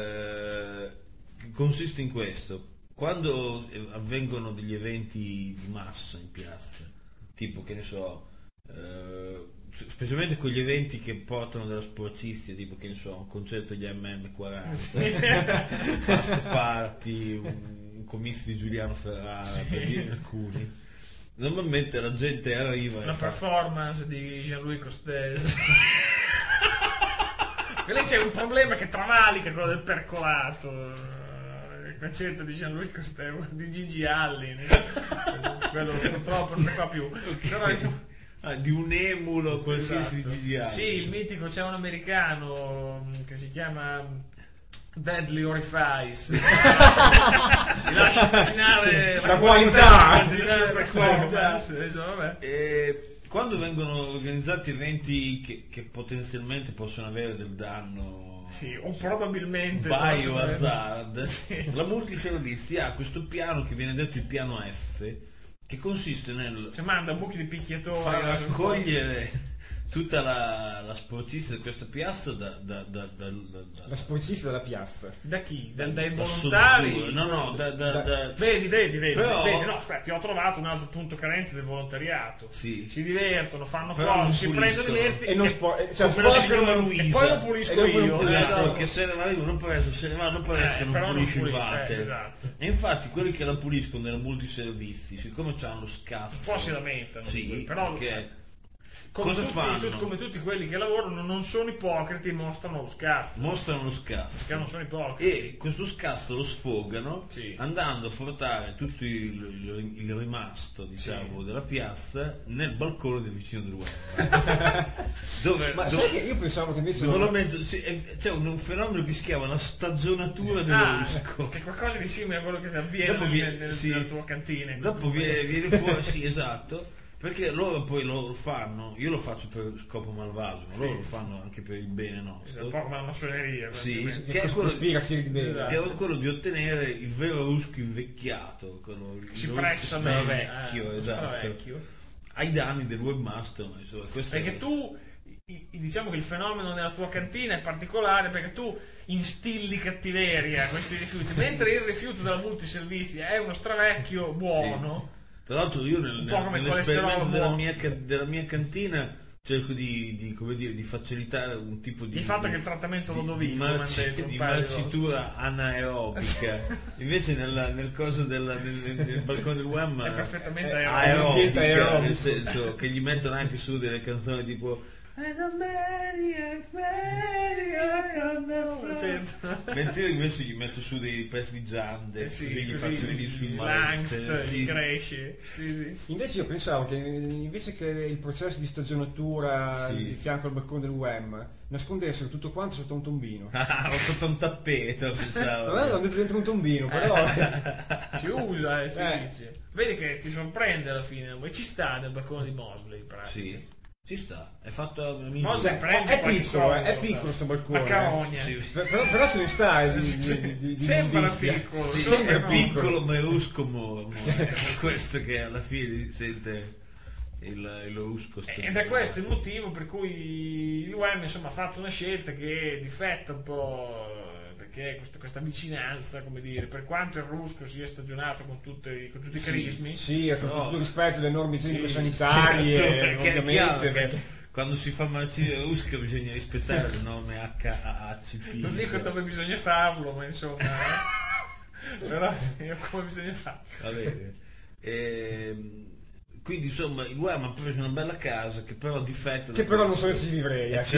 Speaker 1: consiste in questo: quando avvengono degli eventi di massa in piazza, tipo, che ne so, specialmente quegli eventi che portano della sporcizia, tipo, che ne so, un concerto degli MM40, Pasta Party, un comizio di Giuliano Ferrara, per dire alcuni, normalmente la gente arriva
Speaker 2: una performance di Jean-Louis Costes. E lì c'è un problema che travalica quello del percolato. Concerto di Jean-Louis Costes, di Gigi Allin, quello purtroppo non ne fa più, però
Speaker 1: di un emulo qualsiasi di Gigi Allin.
Speaker 2: Sì, il mitico, c'è un americano che si chiama Deadly Orifice. Mi lascio immaginare
Speaker 3: la qualità.
Speaker 1: Quando vengono organizzati eventi che potenzialmente possono avere del danno,
Speaker 2: o probabilmente
Speaker 1: biohazard, la multiservizi ha questo piano che viene detto il piano F, che consiste nel
Speaker 2: manda buchi di picchiatori,
Speaker 1: far raccogliere tutta la sporcizia di questa piazza
Speaker 3: la sporcizia della piazza
Speaker 2: da chi? Dai volontari? Vedi,
Speaker 1: però,
Speaker 2: no, aspetta, ti ho trovato un altro punto carente del volontariato.
Speaker 1: Si
Speaker 2: divertono, fanno cose, si prendono i meriti
Speaker 3: e non
Speaker 1: come la signora Luisa,
Speaker 2: e poi lo pulisco io,
Speaker 1: che se ne va non può essere che non pulisce il water, e infatti quelli che la puliscono nella multiservizi, siccome c'hanno lo scaffo,
Speaker 2: un po' si lamentano,
Speaker 1: però perché cosa fanno?
Speaker 2: Come tutti quelli che lavorano non sono ipocriti, mostrano lo scaffo, perché non sono ipocriti,
Speaker 1: e questo scaffo lo sfogano andando a portare tutto il rimasto, diciamo, della piazza nel balcone del vicino del web.
Speaker 3: Sai che io pensavo che invece
Speaker 1: c'è un fenomeno che si chiama la stagionatura dell'usco,
Speaker 2: che è qualcosa di simile a quello che avviene nella tua cantina.
Speaker 1: Dopo viene fuori, esatto. Perché loro poi lo fanno, io lo faccio per scopo malvagio, ma loro lo fanno anche per il bene nostro.
Speaker 2: Un po' come la massoneria,
Speaker 3: che è
Speaker 1: quello di ottenere il vero rusco invecchiato,
Speaker 2: si pressa
Speaker 1: vecchio, esatto, ai danni del webmaster.
Speaker 2: Perché tu, diciamo che il fenomeno nella tua cantina è particolare perché tu instilli cattiveria a questi rifiuti, mentre il rifiuto della multiservizi è uno stravecchio buono.
Speaker 1: Tra l'altro io nell'esperimento della mia cantina cerco di facilitare un tipo di...
Speaker 2: Il fatto che il trattamento di
Speaker 1: marcitura anaerobica, invece nel coso nel balcone del web
Speaker 2: è perfettamente
Speaker 1: aerobica, nel senso che gli mettono anche su delle canzoni tipo mentre io invece gli metto su dei pezzi di Giande, così gli faccio venire sul
Speaker 2: malessere, cresce.
Speaker 3: Invece io pensavo che invece che il processo di stagionatura di fianco al balcone del WEM nascondessero tutto quanto sotto un tombino.
Speaker 1: Sotto un tappeto, pensavo.
Speaker 3: L'ho detto dentro un tombino, però
Speaker 2: si usa, si dice. Vedi che ti sorprende alla fine, e ci sta nel balcone di Mosley,
Speaker 1: sì. Ci sta, è fatto
Speaker 3: è piccolo sto balcone, però se ne sta
Speaker 2: sembra piccolo,
Speaker 1: è piccolo ma è rusco questo che alla fine sente il rusco
Speaker 2: ed è questo il motivo per cui il UEM ha fatto una scelta che difetta un po', perché questa vicinanza, come dire, per quanto il rusco sia stagionato con tutti i crismi,
Speaker 3: sì, con tutto il rispetto alle norme
Speaker 2: certo,
Speaker 3: igienico-sanitarie,
Speaker 1: perché è
Speaker 3: ovviamente.
Speaker 1: chiaro che quando si fa marcire rusca bisogna rispettare le norme HACP.
Speaker 2: non dico dove bisogna farlo, ma insomma, però come bisogna farlo.
Speaker 1: Va bene. Quindi insomma il UEM ha preso una bella casa che però difetta,
Speaker 3: Che però non so se ci vivrei.
Speaker 1: è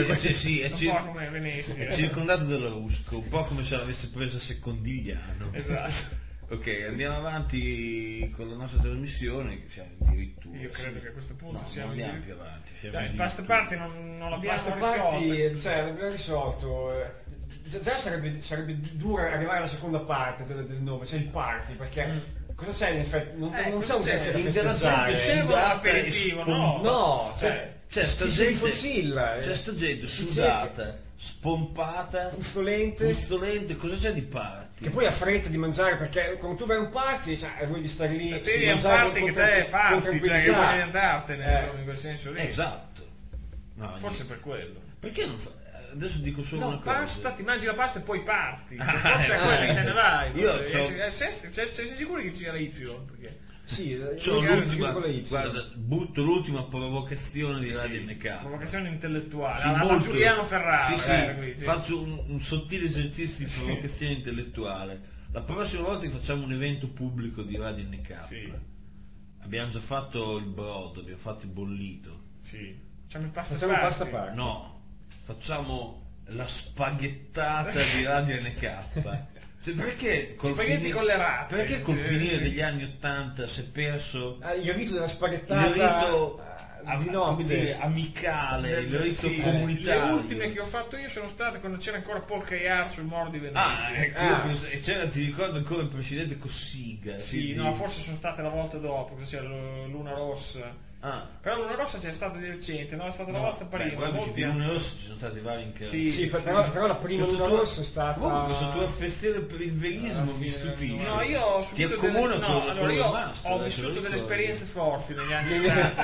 Speaker 2: Un po' come Venezia.
Speaker 1: circondato dalla rusca, un po' come se l'avesse presa Secondigliano.
Speaker 2: Esatto.
Speaker 1: Ok, andiamo avanti con la nostra trasmissione, che siamo addirittura.
Speaker 2: Io credo che a questo punto
Speaker 1: no,
Speaker 2: siamo
Speaker 1: non andiamo
Speaker 2: in-
Speaker 1: più avanti.
Speaker 2: Dai, il pasta party non l'abbiamo
Speaker 3: Basta
Speaker 2: risolto.
Speaker 3: parti, cioè, l'abbiamo risolto. Già sarebbe duro arrivare alla seconda parte del nome, cioè il party, perché cosa c'è in effetti? Non c'è un
Speaker 2: cosa c'è?
Speaker 3: perché da
Speaker 1: Interazione
Speaker 3: festeggiare.
Speaker 2: C'è un
Speaker 1: sudata
Speaker 2: aperitivo,
Speaker 1: e
Speaker 2: no?
Speaker 3: No,
Speaker 1: C'è sta
Speaker 3: si
Speaker 1: gente,
Speaker 3: focilla,
Speaker 1: c'è sta gente
Speaker 3: si
Speaker 1: sudata, spompata,
Speaker 3: puzzolente,
Speaker 1: cosa c'è di party?
Speaker 3: che poi ha fretta di mangiare, perché quando tu vai a un party, cioè, vuoi di stare lì,
Speaker 2: Te è un
Speaker 3: mangiare
Speaker 2: party
Speaker 3: con
Speaker 2: che te è party, cioè che
Speaker 3: tranquillità.
Speaker 2: vuoi andartene, insomma, in quel senso lì.
Speaker 1: Esatto. No,
Speaker 2: Forse per quello.
Speaker 1: perché non fa? Adesso dico solo
Speaker 2: No,
Speaker 1: una cosa.
Speaker 2: pasta, ti mangi la pasta e poi parti. Forse è quello che te ne vai.
Speaker 1: Io
Speaker 2: Forse- sei sicuro che ci sia la Y? Perché
Speaker 3: Sì,
Speaker 1: C'ho
Speaker 3: io
Speaker 1: l'ultima,
Speaker 3: con la Y.
Speaker 1: guarda, butto l'ultima provocazione di Radio NK.
Speaker 2: provocazione intellettuale.
Speaker 1: Sì,
Speaker 2: alla
Speaker 1: molto.
Speaker 2: Giuliano Ferrari.
Speaker 1: Sì,
Speaker 2: qui, sì.
Speaker 1: faccio un sottile esercizio di provocazione intellettuale. La prossima volta che facciamo un evento pubblico di Radio NK,
Speaker 2: Sì.
Speaker 1: abbiamo già fatto il brodo, abbiamo fatto il bollito.
Speaker 2: Sì. Facciamo il pasta
Speaker 3: Facciamo
Speaker 2: party.
Speaker 3: pasta party.
Speaker 1: No, facciamo la spaghettata di Radio NK. Cioè, perché
Speaker 2: Spaghetti con le rape.
Speaker 1: Perché col finire
Speaker 2: Sì.
Speaker 1: degli anni '80 si è perso
Speaker 3: Il rito della
Speaker 1: il
Speaker 3: spaghettata
Speaker 1: rito
Speaker 3: di
Speaker 1: come dire,
Speaker 3: notte.
Speaker 1: amicale, il rito
Speaker 2: Sì,
Speaker 1: comunitario?
Speaker 2: Le ultime che ho fatto io sono state quando c'era ancora Paul Kayar sul Moro di Venezia.
Speaker 1: Ah, ecco, e c'era, ti ricordo ancora il presidente Cossiga.
Speaker 2: Sì,
Speaker 1: quindi-
Speaker 2: no, forse sono state la volta dopo, che c'era Luna Rossa.
Speaker 1: Ah,
Speaker 2: Però Luna Rossa c'è stata di recente, no? È stata la volta
Speaker 1: beh,
Speaker 2: prima.
Speaker 1: guarda che
Speaker 2: molti
Speaker 1: di Luna
Speaker 2: anni.
Speaker 1: Rossa ci sono stati vari incarichi.
Speaker 2: Sì,
Speaker 3: Sì, però la prima
Speaker 1: Questo
Speaker 3: Luna
Speaker 1: tuo-
Speaker 3: Rossa è stata...
Speaker 1: Comunque questa tua affezione per il velismo
Speaker 3: Alla
Speaker 1: mi
Speaker 3: fine,
Speaker 1: stupisce.
Speaker 2: No, io ho
Speaker 1: Ti
Speaker 2: subito
Speaker 1: accomuna
Speaker 2: delle,
Speaker 1: con
Speaker 2: no, allora io
Speaker 1: mastro,
Speaker 2: ho
Speaker 1: te lo
Speaker 2: vissuto delle
Speaker 1: ricordo.
Speaker 2: esperienze forti negli anni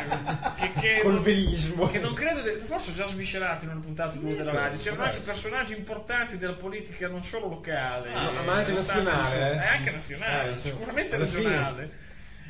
Speaker 2: 80 che
Speaker 3: Col velismo.
Speaker 2: che non credo forse ho già sviscerato in una puntata 2 della radio. C'erano anche personaggi importanti della politica non solo locale,
Speaker 3: ma anche
Speaker 2: abbastanza
Speaker 3: nazionale,
Speaker 2: insomma, anche nazionale,
Speaker 3: insomma,
Speaker 2: sicuramente
Speaker 3: alla fine.
Speaker 2: regionale.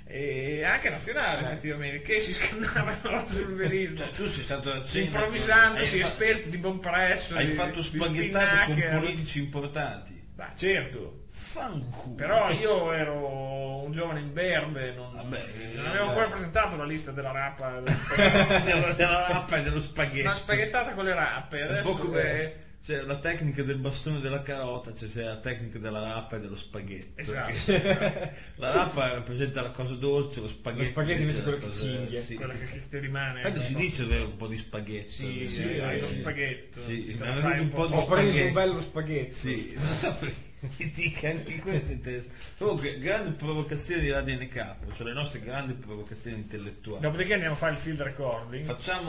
Speaker 2: E anche nazionale effettivamente, che si scannavano sul velismo,
Speaker 1: Cioè, tu sei stato a cena
Speaker 2: improvvisandosi
Speaker 1: hai fa-
Speaker 2: esperti di buon presso,
Speaker 1: Hai
Speaker 2: di-
Speaker 1: fatto
Speaker 2: di
Speaker 1: spaghettate con
Speaker 2: spinnaker.
Speaker 1: politici importanti.
Speaker 2: Bah, certo.
Speaker 1: Fanculo.
Speaker 2: Però io ero un giovane imberbe, non avevo ancora presentato la lista della rapa,
Speaker 1: della rappa e dello spaghetto.
Speaker 2: una spaghettata con le rappe.
Speaker 1: Un
Speaker 2: Adesso
Speaker 1: po' come c'è la tecnica del bastone della carota, c'è la tecnica della rappa e dello spaghetto.
Speaker 2: Esatto.
Speaker 1: La rappa rappresenta la cosa dolce, lo spaghetto.
Speaker 3: Lo spaghetto invece è quello
Speaker 1: la
Speaker 3: che
Speaker 1: cosa-
Speaker 3: cinghia.
Speaker 1: sì.
Speaker 2: quella che ti rimane.
Speaker 1: Infatti si dice avere un po' di spaghetto.
Speaker 2: Sì,
Speaker 1: Sì,
Speaker 2: hai lo spaghetto.
Speaker 1: Sì,
Speaker 2: Te
Speaker 1: mi
Speaker 2: la
Speaker 1: è
Speaker 2: fai
Speaker 1: venuto un po' di
Speaker 3: Ho preso
Speaker 1: spaghetto.
Speaker 3: un bello spaghetto.
Speaker 1: Sì, non so perché mi dica anche questo in testa. Comunque, grandi provocazioni di Radio NK, cioè le nostre grandi provocazioni intellettuali.
Speaker 2: Dopodiché andiamo a fare il field recording.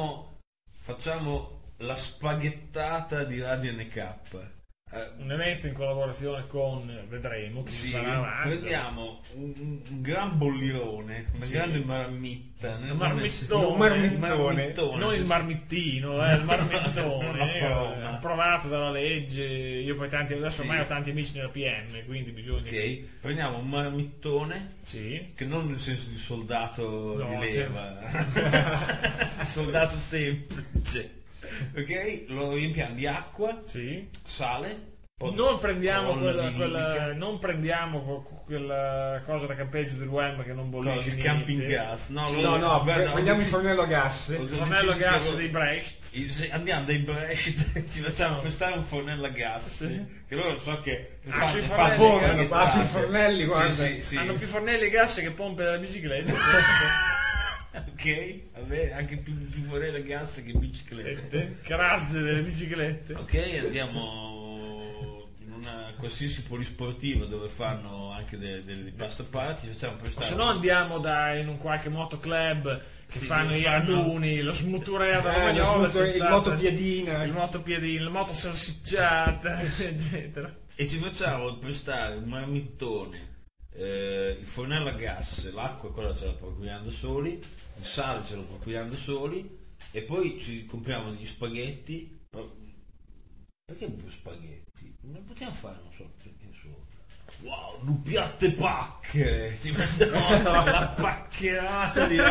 Speaker 1: Facciamo la spaghettata di Radio NK.
Speaker 2: Un evento in collaborazione con, vedremo chi ci
Speaker 1: Sì,
Speaker 2: sarà avanti.
Speaker 1: prendiamo un gran bollirone, una grande marmitta,
Speaker 2: Un marmittone.
Speaker 3: Un marmittone.
Speaker 2: Non il marmittino, il marmittone.
Speaker 1: La proma.
Speaker 2: Approvato dalla legge. Io poi adesso ormai ho tanti amici nella PM, quindi bisogna.
Speaker 1: Ok, prendiamo un marmittone,
Speaker 2: Sì.
Speaker 1: che non nel senso di soldato
Speaker 2: No,
Speaker 1: di leva, soldato semplice. Ok, lo riempiamo di acqua,
Speaker 2: Sì.
Speaker 1: sale,
Speaker 2: Non prendiamo
Speaker 1: colla
Speaker 2: quella cosa da campeggio dell'UEM che non bollisce
Speaker 1: il
Speaker 2: niente.
Speaker 1: camping gas.
Speaker 3: No,
Speaker 1: guarda,
Speaker 3: prendiamo il
Speaker 1: oggi-
Speaker 3: fornello a gas.
Speaker 1: oggi
Speaker 2: Fornello a
Speaker 1: ci
Speaker 2: gas
Speaker 1: spiego-
Speaker 2: dei Brecht.
Speaker 1: Andiamo dai Brescia, ci facciamo prestare un fornello a gas, che loro so che
Speaker 2: sui
Speaker 1: fa
Speaker 2: fornelli
Speaker 1: buono
Speaker 2: a gas.
Speaker 1: l'estate.
Speaker 3: Sui fornelli, guarda.
Speaker 1: Sì, sì.
Speaker 2: Hanno più fornelli a gas che pompe della bicicletta.
Speaker 1: Ok, va bene, anche più fornello a gas che biciclette.
Speaker 2: Che razze delle biciclette.
Speaker 1: Ok, andiamo in una qualsiasi polisportiva dove fanno anche delle pasta party, facciamo prestare.
Speaker 2: Se no andiamo in un qualche motoclub che
Speaker 1: Sì,
Speaker 2: fanno i
Speaker 1: fanno-
Speaker 2: raduni, lo smuturea da Romagnola, c'è
Speaker 3: il
Speaker 2: stato
Speaker 3: motopiedina.
Speaker 2: il motopiedino, la moto salsicciata, eccetera.
Speaker 1: E ci facciamo prestare un marmittone, il fornello a gas, l'acqua quella ce la procuriamo da soli, il sale ce lo procuriamo da soli e poi ci compriamo degli spaghetti. Perché più spaghetti? non possiamo fare, non so, wow, doppiate pacche, ci facciamo la paccherata di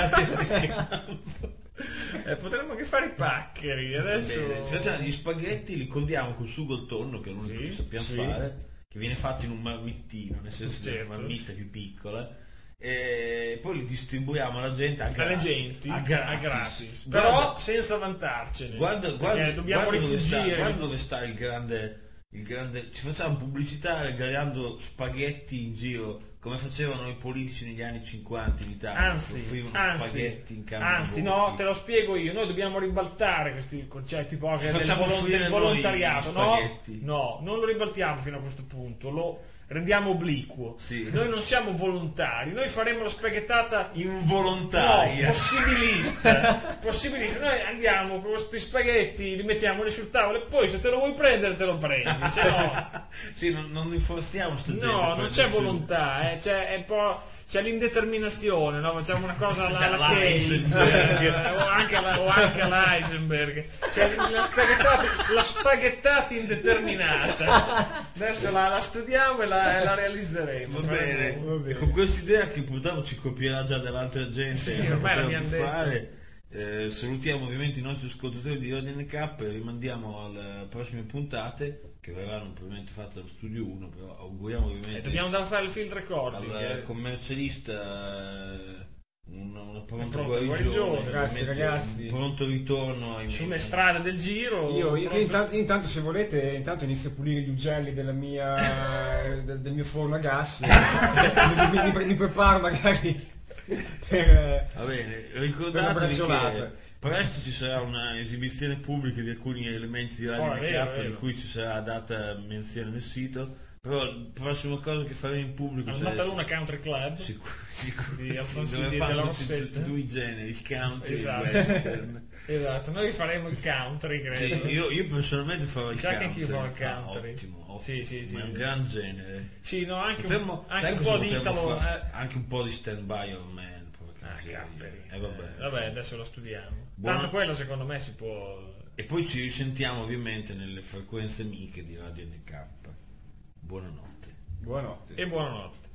Speaker 2: potremmo anche fare i paccheri adesso.
Speaker 1: Bene, ci facciamo gli spaghetti, li condiamo col sugo al tonno, che è l'unico che sappiamo fare, che viene fatto in un marmittino, nel senso di una marmitta più piccola, e poi li distribuiamo alla gente a gratis.
Speaker 2: Però senza vantarcene,
Speaker 1: guarda,
Speaker 2: dobbiamo rifugire.
Speaker 1: Guarda dove sta il grande, ci facciamo pubblicità regalando spaghetti in giro, come facevano i politici negli anni 50 in Italia. Spaghetti in
Speaker 2: anzi no, te lo spiego io, noi dobbiamo ribaltare questi concetti del volontariato. No, non lo ribaltiamo fino a questo punto, lo rendiamo obliquo.
Speaker 1: Sì.
Speaker 2: Noi non siamo volontari, noi faremo la spaghettata
Speaker 1: involontaria,
Speaker 2: possibilista. Noi andiamo con questi spaghetti, li mettiamo lì sul tavolo e poi se te lo vuoi prendere te lo prendi, se no
Speaker 1: sì, non inforziamo sta gente.
Speaker 2: No, non c'è volontà, c'è l'indeterminazione, no? Facciamo una cosa alla Cage o anche all'Eisenberg. C'è la spaghettata indeterminata. Adesso la studiamo e la realizzeremo.
Speaker 1: Va bene. Con questa idea che purtroppo ci copierà già dall'altra gente,
Speaker 2: sì, ormai l'abbiamo
Speaker 1: fare. Salutiamo ovviamente i nostri ascoltatori di Ordine K e rimandiamo alle prossime puntate che verranno probabilmente fatte allo studio 1, però auguriamo ovviamente
Speaker 2: dobbiamo andare a fare il field recording
Speaker 1: al commercialista una pronta
Speaker 3: guarigione, grazie ragazzi,
Speaker 1: un pronto ritorno
Speaker 2: sulle strade del giro.
Speaker 3: Io intanto se volete inizio a pulire gli ugelli del mio forno a gas. mi preparo magari
Speaker 1: va bene, ricordatevi che presto ci sarà una esibizione pubblica di alcuni elementi di Radio NK di cui ci sarà data menzione nel sito, però la prossima cosa che faremo in pubblico
Speaker 2: al Mataluna Country Club di Alfonsini della Rossetta,
Speaker 1: due generi, il country e il
Speaker 2: western. Esatto, noi faremo il country, credo.
Speaker 1: Sì, io personalmente farò il country.
Speaker 2: Che anche io farò il country.
Speaker 1: Ottimo.
Speaker 2: Sì.
Speaker 1: Ma è un gran genere.
Speaker 2: Sì, no, anche un po' di Italo,
Speaker 1: anche un po' di Stand By Your Man.
Speaker 2: Vabbè, adesso lo studiamo. Tanto quello secondo me si può.
Speaker 1: E poi ci risentiamo ovviamente nelle frequenze amiche di Radio NK. Buonanotte.
Speaker 3: Buonanotte.
Speaker 2: E buonanotte.